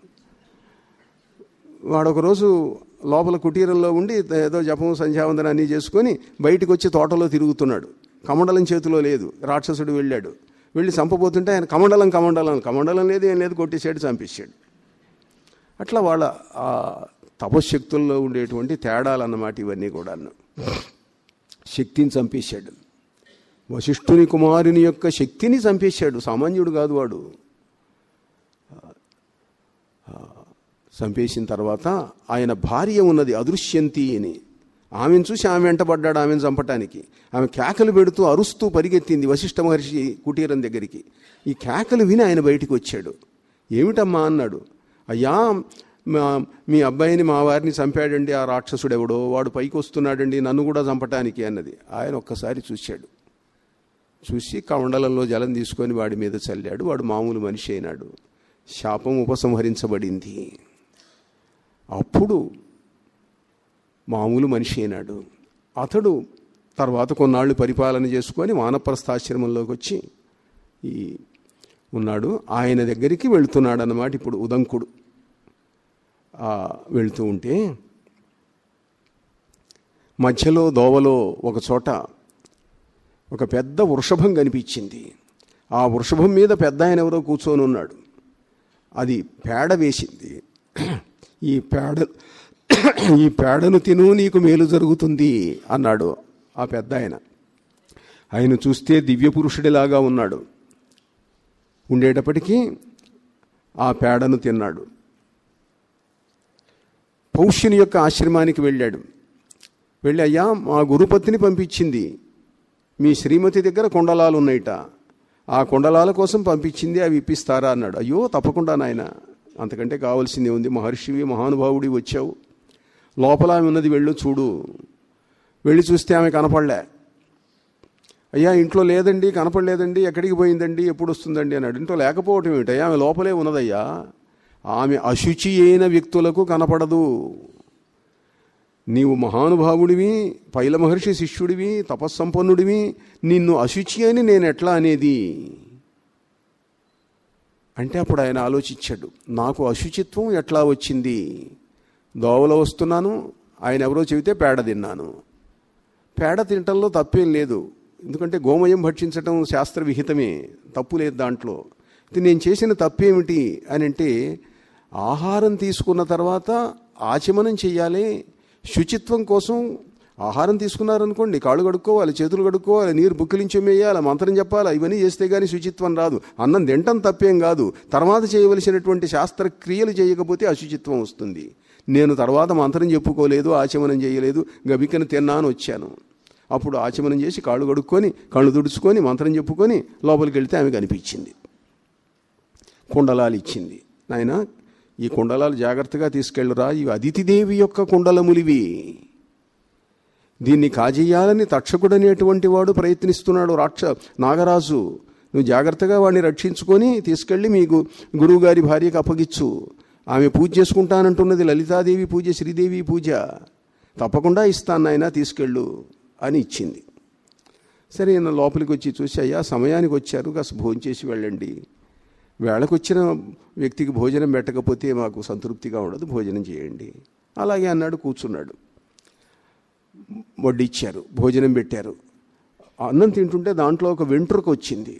వాడు ఒకరోజు లోపల కుటీరంలో ఉండి ఏదో జపం సంధ్యావందనం అన్నీ చేసుకొని బయటికి వచ్చి తోటలో తిరుగుతున్నాడు. కమండలం చేతిలో లేదు. రాక్షసుడు వెళ్ళాడు. వెళ్ళి చంపబోతుంటే ఆయన కమండలం కమండలం కమండలం లేదు, ఏం లేదు, కొట్టేసాడు, చంపేశాడు. అట్లా వాళ్ళ ఆ తపశ్శక్తుల్లో ఉండేటువంటి తేడాలన్నమాట ఇవన్నీ కూడా. శక్తిని చంపేశాడు. వశిష్ఠుని కుమారుని యొక్క శక్తిని చంపేశాడు. సామాన్యుడు కాదు వాడు. చంపేసిన తర్వాత ఆయన భార్య ఉన్నది అదృశ్యంతి అని. ఆమెను చూసి ఆమె వెంటబడ్డాడు ఆమెను చంపటానికి. ఆమె కేకలు పెడుతూ అరుస్తూ పరిగెత్తింది వశిష్ఠ మహర్షి కుటీరం దగ్గరికి. ఈ కేకలు విని ఆయన బయటికి వచ్చాడు. ఏమిటమ్మా అన్నాడు. అయ్యా, మీ అబ్బాయిని మా వారిని చంపాడండి ఆ రాక్షసుడు ఎవడో, వాడు పైకి వస్తున్నాడండి నన్ను కూడా చంపటానికి అన్నది. ఆయన ఒక్కసారి చూశాడు. చూసి కమండలంలో జలం తీసుకొని వాడి మీద చల్లాడు. వాడు మామూలు మనిషి అయినాడు. శాపం ఉపసంహరించబడింది. అప్పుడు మామూలు మనిషి అయినాడు. అతడు తర్వాత కొన్నాళ్ళు పరిపాలన చేసుకొని వానప్రస్థాశ్రమంలోకి వచ్చి ఈ ఉన్నాడు. ఆయన దగ్గరికి వెళుతున్నాడు అన్నమాట ఇప్పుడు ఉదంకుడు. వెళుతూ ఉంటే మధ్యలో దోవలో ఒక చోట ఒక పెద్ద వృషభం కనిపించింది. ఆ వృషభం మీద పెద్ద ఆయన ఎవరో కూర్చొని ఉన్నాడు. అది పేడ వేసింది. ఈ పేడ ఈ పేడను తిను, నీకు మేలు జరుగుతుంది అన్నాడు ఆ పెద్ద ఆయన. ఆయన చూస్తే దివ్య పురుషుడిలాగా ఉన్నాడు. ఉండేటప్పటికీ ఆ పేడను తిన్నాడు. పౌష్యుని యొక్క ఆశ్రమానికి వెళ్ళాడు. వెళ్ళి, అయ్యా, మా గురుపత్ని పంపించింది, మీ శ్రీమతి దగ్గర కుండలాలు ఉన్నాయిట, ఆ కుండలాల కోసం పంపించింది, అవి ఇప్పిస్తారా అన్నాడు. అయ్యో తప్పకుండా నాయన, అంతకంటే కావాల్సిందే ఉంది, మహర్షివి మహానుభావుడి వచ్చావు, లోపల ఆమె ఉన్నది, వెళ్ళు చూడు. వెళ్ళి చూస్తే ఆమె కనపడలే. అయ్యా ఇంట్లో లేదండి, కనపడలేదండి, ఎక్కడికి పోయిందండి, ఎప్పుడు వస్తుందండి అన్నాడు. ఇంట్లో లేకపోవటం ఏమిటయ్యా, ఆమె లోపలే ఉన్నదయ్యా. ఆమె అశుచి అయిన వ్యక్తులకు కనపడదు. నీవు మహానుభావుడివి, పైల మహర్షి శిష్యుడివి, తపస్సంపన్నుడివి, నిన్ను అశుచి అని నేను ఎట్లా అనేది అంటే అప్పుడు ఆయన ఆలోచించాడు. నాకు అశుచిత్వం ఎట్లా వచ్చింది? దోవలో వస్తున్నాను, ఆయన ఎవరో చెబితే పేడ తిన్నాను. పేడ తినటంలో తప్పేం లేదు, ఎందుకంటే గోమయం భక్షించటం శాస్త్ర విహితమే, తప్పు లేదు దాంట్లో. ఇది నేను చేసిన తప్పేమిటి అని అంటే, ఆహారం తీసుకున్న తర్వాత ఆచమనం చెయ్యాలి. శుచిత్వం కోసం ఆహారం తీసుకున్నారనుకోండి, కాళ్ళు కడుక్కోవాలి, చేతులు కడుక్కోవాలి, నీరు బుక్కిలించమేయాలి, మంత్రం చెప్పాలి, ఇవన్నీ చేస్తే కానీ శుచిత్వం రాదు. అన్నం తినటం తప్పేం కాదు, తర్వాత చేయవలసినటువంటి శాస్త్రక్రియలు చేయకపోతే అశుచిత్వం వస్తుంది. నేను తర్వాత మంత్రం చెప్పుకోలేదు, ఆచమనం చేయలేదు, గబికను తిన్నాను వచ్చాను. అప్పుడు ఆచమనం చేసి కాళ్ళు కడుక్కొని కళ్ళు తుడుచుకొని మంత్రం చెప్పుకొని లోపలికి వెళ్తే ఆమె కనిపించింది. కుండలాలు ఇచ్చింది. నాయన, ఈ కుండలాలు జాగ్రత్తగా తీసుకెళ్ళురా, ఇవి అదితిదేవి యొక్క కుండలములివి, దీన్ని కాజేయాలని తక్షకుడు అనేటువంటి వాడు ప్రయత్నిస్తున్నాడు, రాక్ష నాగరాజు. నువ్వు జాగ్రత్తగా వాడిని రక్షించుకొని తీసుకెళ్ళి మీకు గురువుగారి భార్యకు అప్పగిచ్చు. ఆమె పూజ చేసుకుంటానంటున్నది, లలితాదేవి పూజ, శ్రీదేవి పూజ, తప్పకుండా ఇస్తాను నాయన, తీసుకెళ్ళు అని ఇచ్చింది. సరే, ఈయన లోపలికి వచ్చి చూసి, అయ్యా సమయానికి వచ్చారు, కాస్త భోజనం చేసి వెళ్ళండి, వేళకు వచ్చిన వ్యక్తికి భోజనం పెట్టకపోతే మాకు సంతృప్తిగా ఉండదు, భోజనం చేయండి. అలాగే అన్నాడు. కూర్చున్నాడు. వడ్డిచ్చారు, భోజనం పెట్టారు. అన్నం తింటుంటే దాంట్లో ఒక వెంట్రుక వచ్చింది.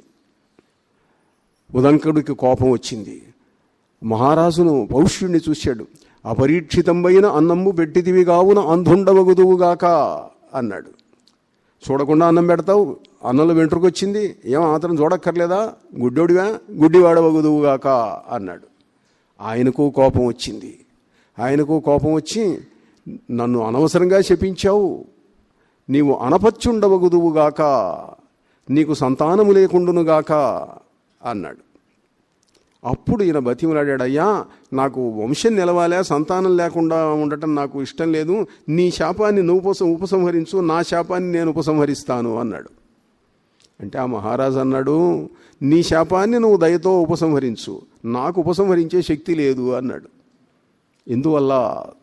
ఉదంకుడికి కోపం వచ్చింది. మహారాజును పౌష్యుడిని చూశాడు. అపరీక్షితంబైన అన్నంబు పెట్టితివి కావున అంధుండవగుదువుగాక అన్నాడు. చూడకుండా అన్నం పెడతావు, అన్నంలో వెంట్రుకొచ్చింది, ఏం మాత్రం చూడక్కర్లేదా, గుడ్డోడివా, గుడ్డివాడవగుదువుగాక అన్నాడు. ఆయనకు కోపం వచ్చింది. ఆయనకు కోపం వచ్చి, నన్ను అనవసరంగా శపించావు, నీవు అనపత్యుండవగుదువుగాక, నీకు సంతానము లేకుండునుగాక అన్నాడు. అప్పుడు ఈయన బతిమలాడాడు, అయ్యా నాకు వంశం నిలవాలే, సంతానం లేకుండా ఉండటం నాకు ఇష్టం లేదు, నీ శాపాన్ని నువ్వు ఉపసం ఉపసంహరించు, నా శాపాన్ని నేను ఉపసంహరిస్తాను అన్నాడు. అంటే ఆ మహారాజు అన్నాడు, నీ శాపాన్ని నువ్వు దయతో ఉపసంహరించు, నాకు ఉపసంహరించే శక్తి లేదు అన్నాడు. ఎందువల్ల?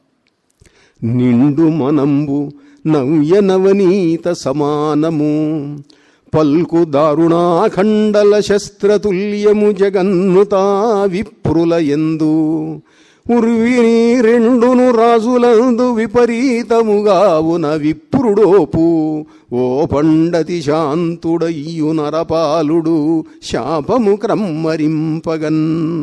నిండు మనంబు నవ్య నవనీత సమానము పల్కు దారుణాఖండల శస్త్రతుల్యము జగన్నుతా విప్రుల ఎందు ఉర్విని రెండును రాజులందు విపరీతముగావున విప్రుడోపు ఓ పండతి శాంతుడయ్యు నరపాలుడు శాపము క్రమ్మరింపగన్.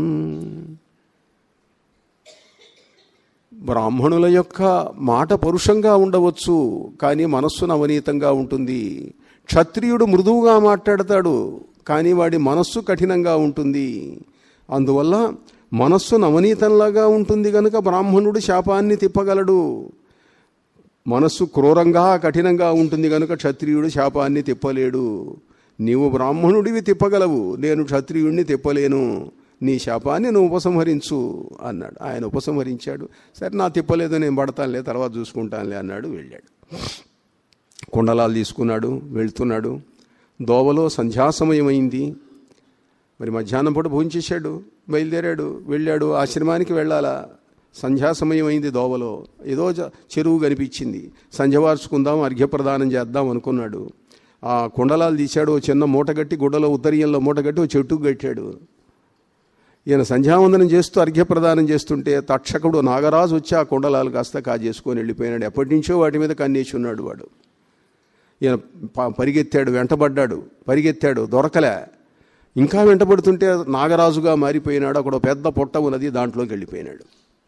బ్రాహ్మణుల యొక్క మాట పరుషంగా ఉండవచ్చు, కానీ మనస్సు నవనీతంగా ఉంటుంది. క్షత్రియుడు మృదువుగా మాట్లాడతాడు, కానీ వాడి మనస్సు కఠినంగా ఉంటుంది. అందువల్ల మనస్సు నవనీతంలాగా ఉంటుంది కనుక బ్రాహ్మణుడు శాపాన్ని తిప్పగలడు. మనస్సు క్రూరంగా కఠినంగా ఉంటుంది కనుక క్షత్రియుడు శాపాన్ని తిప్పలేడు. నీవు బ్రాహ్మణుడివి తిప్పగలవు, నేను క్షత్రియుడిని తిప్పలేను, నీ శాపాన్ని నువ్వు ఉపసంహరించు అన్నాడు. ఆయన ఉపసంహరించాడు. సరే నా తిప్పలేదు, నేను పడతానులే, తర్వాత చూసుకుంటానులే అన్నాడు. వెళ్ళాడు. కుండలాలు తీసుకున్నాడు, వెళ్తున్నాడు. దోవలో సంధ్యాసమయం అయింది. మరి మధ్యాహ్నం పూట భోంచేశాడు, బయలుదేరాడు, వెళ్ళాడు. ఆశ్రమానికి వెళ్ళాలా, సంధ్యాసమయం అయింది. దోవలో ఏదో చెరువు కనిపించింది, సంధ్యవార్చుకుందాం, అర్ఘ్యప్రదానం చేద్దాం అనుకున్నాడు. ఆ కుండలాలు తీశాడు, చిన్న మూటగట్టి గుడ్డలో ఉత్తరీయంలో మూటగట్టి ఓ చెట్టుకు కట్టాడు. ఈయన సంధ్యావందనం చేస్తూ అర్ఘ్యప్రదానం చేస్తుంటే తక్షకుడు నాగరాజు వచ్చి ఆ కుండలాలు కాస్త కాజేసుకొని వెళ్ళిపోయినాడు. ఎప్పటి నుంచో వాటి మీద కన్నేసి ఉన్నాడు వాడు. ఈయన పరిగెత్తాడు, వెంటబడ్డాడు, పరిగెత్తాడు, దొరకలే. ఇంకా వెంటబడుతుంటే నాగరాజుగా మారిపోయినాడు. అక్కడ పెద్ద పొట్ట ఉన్నది, దాంట్లోకి వెళ్ళిపోయినాడు.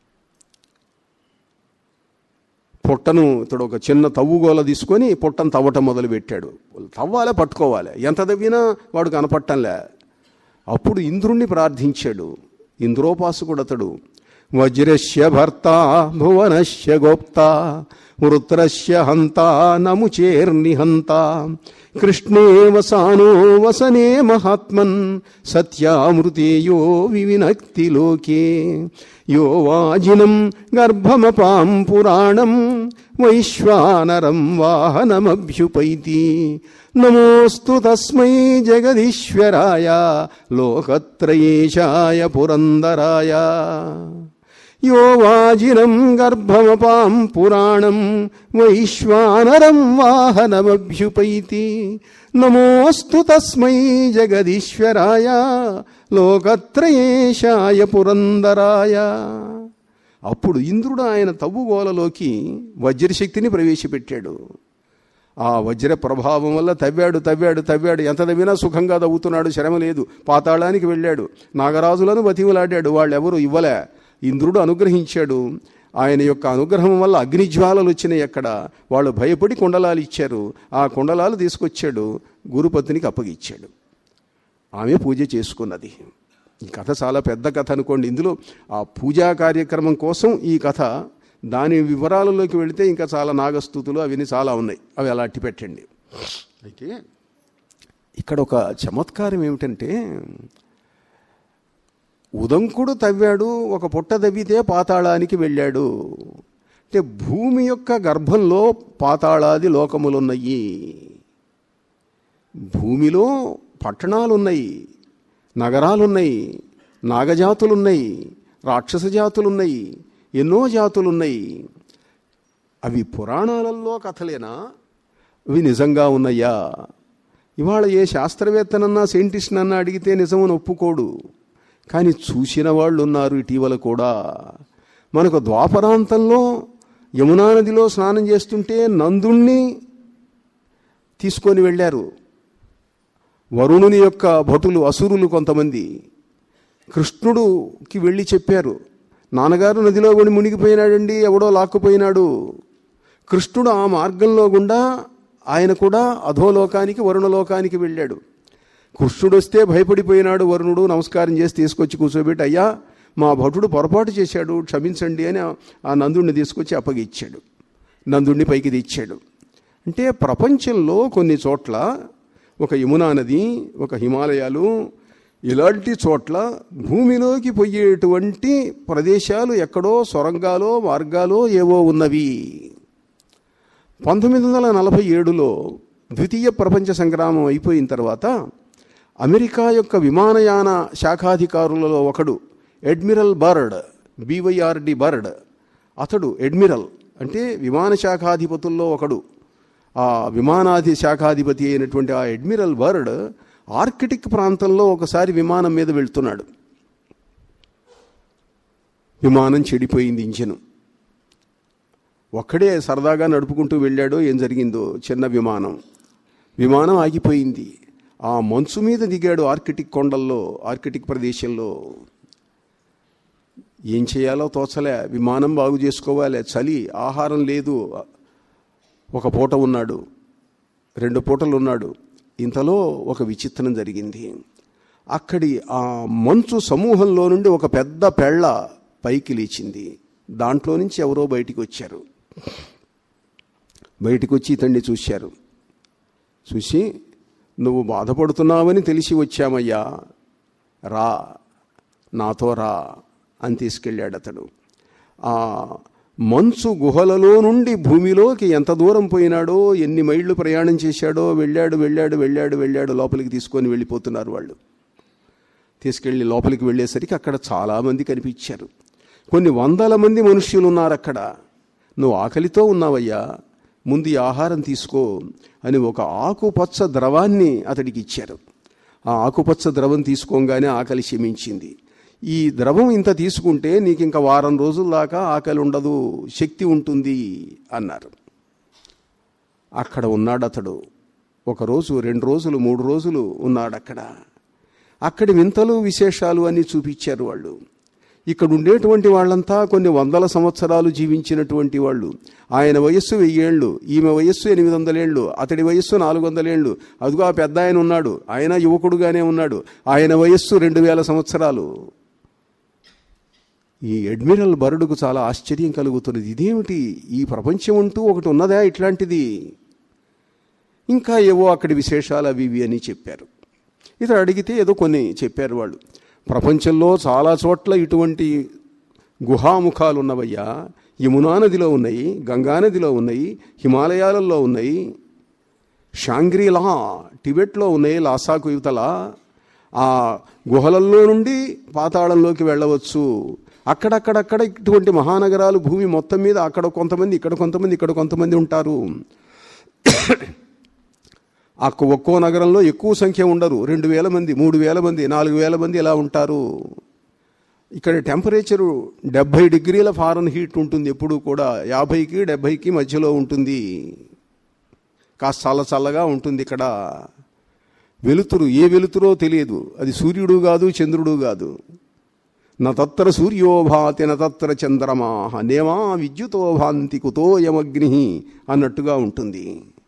పొట్టను ఇతడు ఒక చిన్న తవ్వుగోల తీసుకొని పొట్టను తవ్వటం మొదలు పెట్టాడు. తవ్వాలే, పట్టుకోవాలి, ఎంత తవ్వినా వాడు కనపట్టంలే. అప్పుడు ఇంద్రుణ్ణి ప్రార్థించాడు. ఇంద్రోపాసకుడు అతడు. వజ్రస్య భర్త భువనస్య గోప్త వృత్రస్య హంత నముచేర్నిహంత కృష్ణే వసానో వసనే మహాత్మన్ సత్యామృతేయో వివినక్తి లోకే యో వాజినం గర్భమపాం పురాణం వైశ్వానరం వాహనమభ్యుపైతి నమోస్తు తస్మై జగదీశ్వరాయ లోకత్రయేశాయ పురందరాయ యో వాజినం గర్భమపాం పురాణం వైశ్వానరం వాహనమభ్యుపైతి నమోస్తు తస్మై జగదీశ్వరాయ లోకత్రయేశాయ పురందరాయ. అప్పుడు ఇంద్రుడు ఆయన తవ్వుగోలలోకి వజ్రశక్తిని ప్రవేశపెట్టాడు. ఆ వజ్ర ప్రభావం వల్ల తవ్వాడు తవ్వాడు తవ్వాడు ఎంత తవ్వినా సుఖంగా తవ్వుతున్నాడు, శ్రమ లేదు. పాతాళానికి వెళ్ళాడు, నాగరాజులను బతివులాడాడు, వాళ్ళెవరూ ఇవ్వలే. ఇంద్రుడు అనుగ్రహించాడు. ఆయన యొక్క అనుగ్రహం వల్ల అగ్నిజ్వాలలు వచ్చినాయి. అక్కడ వాళ్ళు భయపడి కుండలాలు ఇచ్చారు. ఆ కుండలాలు తీసుకొచ్చాడు, గురుపత్నికి అప్పగిచ్చాడు. ఆమె పూజ చేసుకున్నది. ఈ కథ చాలా పెద్ద కథ అనుకోండి. ఇందులో ఆ పూజా కార్యక్రమం కోసం ఈ కథ. దాని వివరాలలోకి వెళితే ఇంకా చాలా నాగస్థుతులు అవన్నీ చాలా ఉన్నాయి, అవి అలా అట్టి పెట్టండి. అయితే ఇక్కడ ఒక చమత్కారం ఏమిటంటే, ఉదంకుడు తవ్వాడు, ఒక పుట్ట తవ్వితే పాతాళానికి వెళ్ళాడు. అంటే భూమి యొక్క గర్భంలో పాతాళాది లోకములున్నాయి. భూమిలో పట్టణాలున్నాయి, నగరాలున్నాయి, నాగజాతులున్నాయి, రాక్షస జాతులున్నాయి, ఎన్నో జాతులున్నాయి. అవి పురాణాలలో కథలేనా? అవి నిజంగా ఉన్నాయా? ఇవాళ ఏ శాస్త్రవేత్తనన్నా సైంటిస్ట్నన్నా అడిగితే నిజమని ఒప్పుకోడు. కానీ చూసిన వాళ్ళు ఉన్నారు ఇటీవల కూడా. మనకు ద్వాపరాంతంలో యమునా నదిలో స్నానం చేస్తుంటే నందుణ్ణి తీసుకొని వెళ్ళారు. వరుణుని యొక్క భటులు, అసురులు కొంతమంది కృష్ణుడికి వెళ్ళి చెప్పారు, నాన్నగారు నదిలో పడి మునిగిపోయినాడండి, ఎవడో లాక్కుపోయినాడు. కృష్ణుడు ఆ మార్గంలో గుండా ఆయన కూడా అధోలోకానికి వరుణలోకానికి వెళ్ళాడు. కృష్ణుడు వస్తే భయపడిపోయినాడు వరుణుడు. నమస్కారం చేసి తీసుకొచ్చి కూర్చోబెట్టి, అయ్యా మా భటుడు పొరపాటు చేశాడు, క్షమించండి అని ఆ నందుడిని తీసుకొచ్చి అప్పగిచ్చాడు. నందుడిని పైకి తెచ్చాడు. అంటే ప్రపంచంలో కొన్ని చోట్ల, ఒక యమునా నది, ఒక హిమాలయాలు, ఇలాంటి చోట్ల భూమిలోకి పోయేటువంటి ప్రదేశాలు ఎక్కడో సొరంగాలో మార్గాలో ఏవో ఉన్నవి. పంతొమ్మిది వందల నలభై ఏడులో ద్వితీయ ప్రపంచ సంగ్రామం అయిపోయిన తర్వాత అమెరికా యొక్క విమానయాన శాఖాధికారులలో ఒకడు అడ్మిరల్ బర్డ్, బివైఆర్డి బర్డ్, అతడు అడ్మిరల్ అంటే విమాన శాఖాధిపతుల్లో ఒకడు. ఆ విమానాధి శాఖాధిపతి అయినటువంటి ఆ అడ్మిరల్ బర్డ్ ఆర్కిటిక్ ప్రాంతంలో ఒకసారి విమానం మీద వెళ్తున్నాడు. విమానం చెడిపోయింది, ఇంజను. ఒక్కడే సరదాగా నడుపుకుంటూ వెళ్ళాడో ఏం జరిగిందో, చిన్న విమానం విమానం ఆగిపోయింది. ఆ మంచు మీద దిగాడు ఆర్కిటిక్ కొండల్లో, ఆర్కిటిక్ ప్రదేశంలో. ఏం చేయాలో తోచలే, విమానం బాగు చేసుకోవాలి, చలి, ఆహారం లేదు. ఒక పూట ఉన్నాడు, రెండు పూటలు ఉన్నాడు. ఇంతలో ఒక విచిత్రం జరిగింది. అక్కడి ఆ మంచు సమూహంలో నుండి ఒక పెద్ద పెళ్ళ పైకి లేచింది. దాంట్లో నుంచి ఎవరో బయటికి వచ్చారు. బయటికి వచ్చి ఇతన్ని చూశారు. చూసి, నువ్వు బాధపడుతున్నావని తెలిసి వచ్చామయ్యా, రా, నాతో రా అని తీసుకెళ్ళాడు అతడు. ఆ మంచు గుహలలో నుండి భూమిలోకి ఎంత దూరం పోయినాడో, ఎన్ని మైళ్ళు ప్రయాణం చేశాడో, వెళ్ళాడు వెళ్ళాడు వెళ్ళాడు వెళ్ళాడు లోపలికి తీసుకొని వెళ్ళిపోతున్నారు వాళ్ళు. తీసుకెళ్ళి లోపలికి వెళ్ళేసరికి అక్కడ చాలామంది కనిపించారు. కొన్ని వందల మంది మనుష్యులు ఉన్నారు అక్కడ. నువ్వు ఆకలితో ఉన్నావయ్యా, ముందు ఈ ఆహారం తీసుకో అని ఒక ఆకుపచ్చ ద్రవాన్ని అతడికి ఇచ్చారు. ఆ ఆకుపచ్చ ద్రవం తీసుకోగానే ఆకలి శమించింది. ఈ ద్రవం ఇంత తీసుకుంటే నీకు ఇంకా వారం రోజుల దాకా ఆకలి ఉండదు, శక్తి ఉంటుంది అన్నారు. అక్కడ ఉన్నాడు అతడు. ఒకరోజు, రెండు రోజులు, మూడు రోజులు ఉన్నాడు అక్కడ. అక్కడి వింతలు విశేషాలు అన్నీ చూపించారు వాళ్ళు. ఇక్కడ ఉండేటువంటి వాళ్ళంతా కొన్ని వందల సంవత్సరాలు జీవించినటువంటి వాళ్ళు. ఆయన వయస్సు వెయ్యేళ్ళు, ఈమె వయస్సు ఎనిమిది వందలేళ్ళు, అతడి వయస్సు నాలుగు వందలేళ్ళు. అదిగో ఆ పెద్ద ఆయన ఉన్నాడు, ఆయన యువకుడుగానే ఉన్నాడు, ఆయన వయస్సు రెండు వేల సంవత్సరాలు. ఈ అడ్మిరల్ బర్డుకు చాలా ఆశ్చర్యం కలుగుతున్నది. ఇదేమిటి, ఈ ప్రపంచం అంటూ ఒకటి ఉన్నదా ఇట్లాంటిది? ఇంకా ఏవో అక్కడి విశేషాలు అవి ఇవి అని చెప్పారు. ఇతడు అడిగితే ఏదో కొన్ని చెప్పారు వాళ్ళు. ప్రపంచంలో చాలా చోట్ల ఇటువంటి గుహాముఖాలు ఉన్నవయ్యా. యమునా నదిలో ఉన్నాయి, గంగానదిలో ఉన్నాయి, హిమాలయాలలో ఉన్నాయి, షాంగ్రీలా టిబెట్లో ఉన్నాయి, లాసాకు యువతల. ఆ గుహలల్లో నుండి పాతాళంలోకి వెళ్ళవచ్చు. అక్కడక్కడక్కడ ఇటువంటి మహానగరాలు భూమి మొత్తం మీద అక్కడ కొంతమంది, ఇక్కడ కొంతమంది, ఇక్కడ కొంతమంది ఉంటారు. ఆ ఒక్కో నగరంలో ఎక్కువ సంఖ్య ఉండరు, రెండు వేల మంది, మూడు వేల మంది, నాలుగు వేల మంది ఇలా ఉంటారు. ఇక్కడ టెంపరేచరు డెబ్భై డిగ్రీల ఫారెన్ హీట్ ఉంటుంది ఎప్పుడు కూడా, యాభైకి డెబ్భైకి మధ్యలో ఉంటుంది. కాస్త చల్ల చల్లగా ఉంటుంది ఇక్కడ. వెలుతురు, ఏ వెలుతురో తెలియదు, అది సూర్యుడు కాదు, చంద్రుడు కాదు. నత్ర సూర్యోభాతి నత్ర చంద్రమా నేమా విద్యుతో భాంతి కుతోయమగ్ని అన్నట్టుగా ఉంటుంది.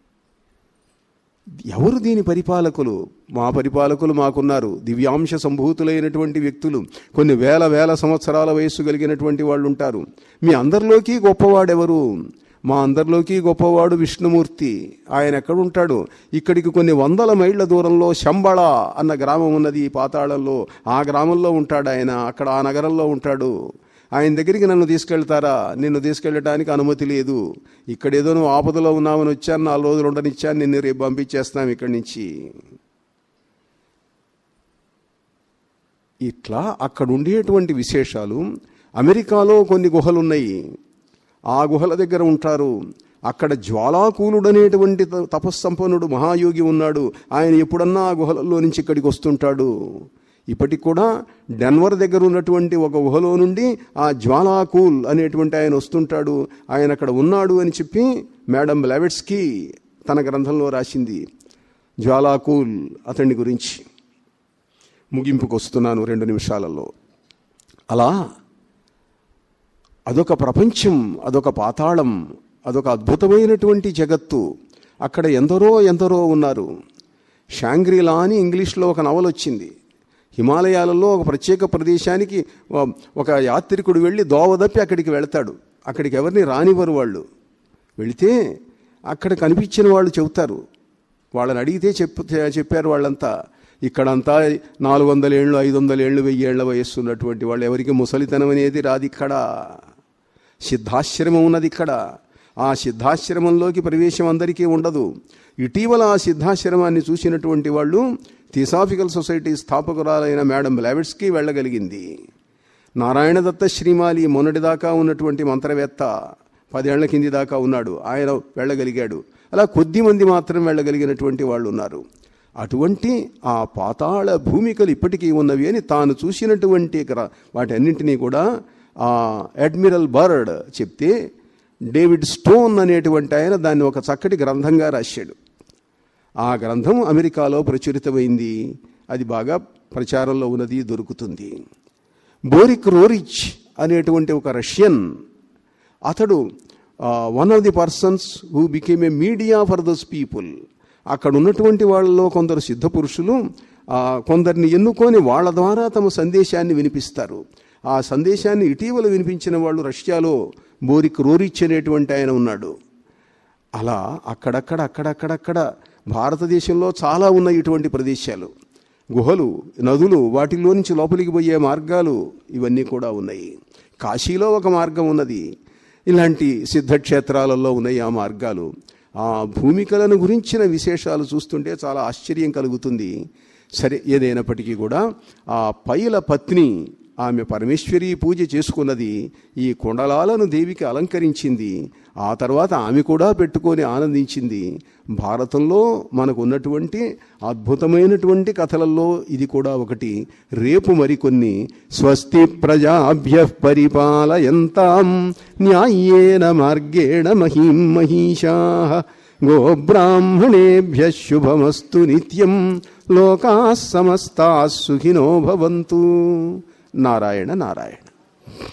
ఎవరు దీని పరిపాలకులు? మా పరిపాలకులు మాకున్నారు, దివ్యాంశ సంభూతులైనటువంటి వ్యక్తులు, కొన్ని వేల వేల సంవత్సరాల వయస్సు కలిగినటువంటి వాళ్ళు ఉంటారు. మీ అందరిలోకి గొప్పవాడెవరు? మా అందరిలోకి గొప్పవాడు విష్ణుమూర్తి. ఆయన ఎక్కడుంటాడు? ఇక్కడికి కొన్ని వందల మైళ్ళ దూరంలో శంబళ అన్న గ్రామం ఉన్నది ఈ పాతాళంలో. ఆ గ్రామంలో ఉంటాడు ఆయన, అక్కడ ఆ నగరంలో ఉంటాడు. ఆయన దగ్గరికి నన్ను తీసుకెళ్తారా? నిన్ను తీసుకెళ్ళటానికి అనుమతి లేదు. ఇక్కడేదో నువ్వు ఆపదలో ఉన్నావని వచ్చాను, నాలుగు రోజులు ఉండనిచ్చాను, నిన్ను రేపు పంపించేస్తాం ఇక్కడి నుంచి. ఇట్లా అక్కడ ఉండేటువంటి విశేషాలు. అమెరికాలో కొన్ని గుహలు ఉన్నాయి, ఆ గుహల దగ్గర ఉంటారు. అక్కడ జ్వాలాకూలుడు అనేటువంటి తపస్సంపన్నుడు మహాయోగి ఉన్నాడు. ఆయన ఎప్పుడన్నా ఆ గుహలలో నుంచి ఇక్కడికి వస్తుంటాడు. ఇప్పటికి కూడా డెన్వర్ దగ్గర ఉన్నటువంటి ఒక గుహలో నుండి ఆ జ్వాలాకూల్ అనేటువంటి ఆయన వస్తుంటాడు. ఆయన అక్కడ ఉన్నాడు అని చెప్పి మేడం బ్లావెట్స్కీ తన గ్రంథంలో రాసింది జ్వాలాకూల్ అతని గురించి. ముగింపుకు వస్తున్నాను రెండు నిమిషాలలో. అలా అదొక ప్రపంచం, అదొక పాతాళం, అదొక అద్భుతమైనటువంటి జగత్తు. అక్కడ ఎందరో ఎందరో ఉన్నారు. షాంగ్రీలా అని ఇంగ్లీష్లో ఒక నవల వచ్చింది. హిమాలయాలలో ఒక ప్రత్యేక ప్రదేశానికి ఒక యాత్రికుడు వెళ్ళి దోవదప్పి అక్కడికి వెళతాడు. అక్కడికి ఎవరిని రానివ్వరు వాళ్ళు. వెళితే అక్కడ కనిపించిన వాళ్ళు చెబుతారు, వాళ్ళని అడిగితే చెప్పు చెప్పారు వాళ్ళంతా, ఇక్కడంతా నాలుగు వందల ఏళ్ళు ఐదు వందల ఏళ్ళు వెయ్యి ఏళ్ల వయస్సు ఉన్నటువంటి వాళ్ళు, ఎవరికి ముసలితనం అనేది రాదు. ఇక్కడ సిద్ధాశ్రమం ఉన్నది. ఇక్కడ ఆ సిద్ధాశ్రమంలోకి ప్రవేశం అందరికీ ఉండదు. ఇటీవల ఆ సిద్ధాశ్రమాన్ని చూసినటువంటి వాళ్ళు థియోసాఫికల్ సొసైటీ స్థాపకురాలైన మేడం బ్లావెట్స్కి వెళ్ళగలిగింది. నారాయణ దత్త శ్రీమాలి మొన్నటిదాకా ఉన్నటువంటి మంత్రవేత్త, పదేళ్ల కింది దాకా ఉన్నాడు, ఆయన వెళ్ళగలిగాడు. అలా కొద్ది మంది మాత్రం వెళ్ళగలిగినటువంటి వాళ్ళు ఉన్నారు. అటువంటి ఆ పాతాళ భూమికలు ఇప్పటికీ ఉన్నవి అని తాను చూసినటువంటి వాటన్నింటినీ కూడా ఆ అడ్మిరల్ బర్డ్ చెప్తే, డేవిడ్ స్టోన్ అనేటువంటి ఆయన దాన్ని ఒక చక్కటి గ్రంథంగా రాశాడు. ఆ గ్రంథం అమెరికాలో ప్రచురితమైంది. అది బాగా ప్రచారంలో ఉన్నది, దొరుకుతుంది. బోరిక్ రోరిచ్ అనేటువంటి ఒక రష్యన్, అతడు one of the persons who became a media for those people. అక్కడ ఉన్నటువంటి వాళ్ళలో కొందరు సిద్ధ పురుషులు కొందరిని ఎన్నుకొని వాళ్ళ ద్వారా తమ సందేశాన్ని వినిపిస్తారు. ఆ సందేశాన్ని ఇటీవల వినిపించిన వాళ్ళు రష్యాలో బోరిక్ రోరిచ్ అనేటువంటి ఆయన ఉన్నాడు. అలా అక్కడక్కడ అక్కడక్కడక్కడ భారతదేశంలో చాలా ఉన్నాయి ఇటువంటి ప్రదేశాలు. గుహలు, నదులు, వాటిలో నుంచి లోపలికి పోయే మార్గాలు ఇవన్నీ కూడా ఉన్నాయి. కాశీలో ఒక మార్గం ఉన్నది. ఇలాంటి సిద్ధక్షేత్రాలలో ఉన్నాయి ఆ మార్గాలు. ఆ భూమికలను గురించిన విశేషాలు చూస్తుంటే చాలా ఆశ్చర్యం కలుగుతుంది. సరే, ఏదైనప్పటికీ కూడా ఆ పైల పత్ని ఆమె పరమేశ్వరి పూజ చేసుకున్నది, ఈ కుండలాలను దేవికి అలంకరించింది. ఆ తర్వాత ఆమె కూడా పెట్టుకొని ఆనందించింది. భారతంలో మనకు ఉన్నటువంటి అద్భుతమైనటువంటి కథలలో ఇది కూడా ఒకటి. రేపు మరికొన్ని. స్వస్తి ప్రజాభ్యః పరిపాలయంతాం న్యాయేన మార్గేణ మహీం మహీషాః గోబ్రాహ్మణేభ్యః శుభమస్తు నిత్యం లోకాః సమస్తాః సుఖినో భవంతు. నారాయణ నారాయణ.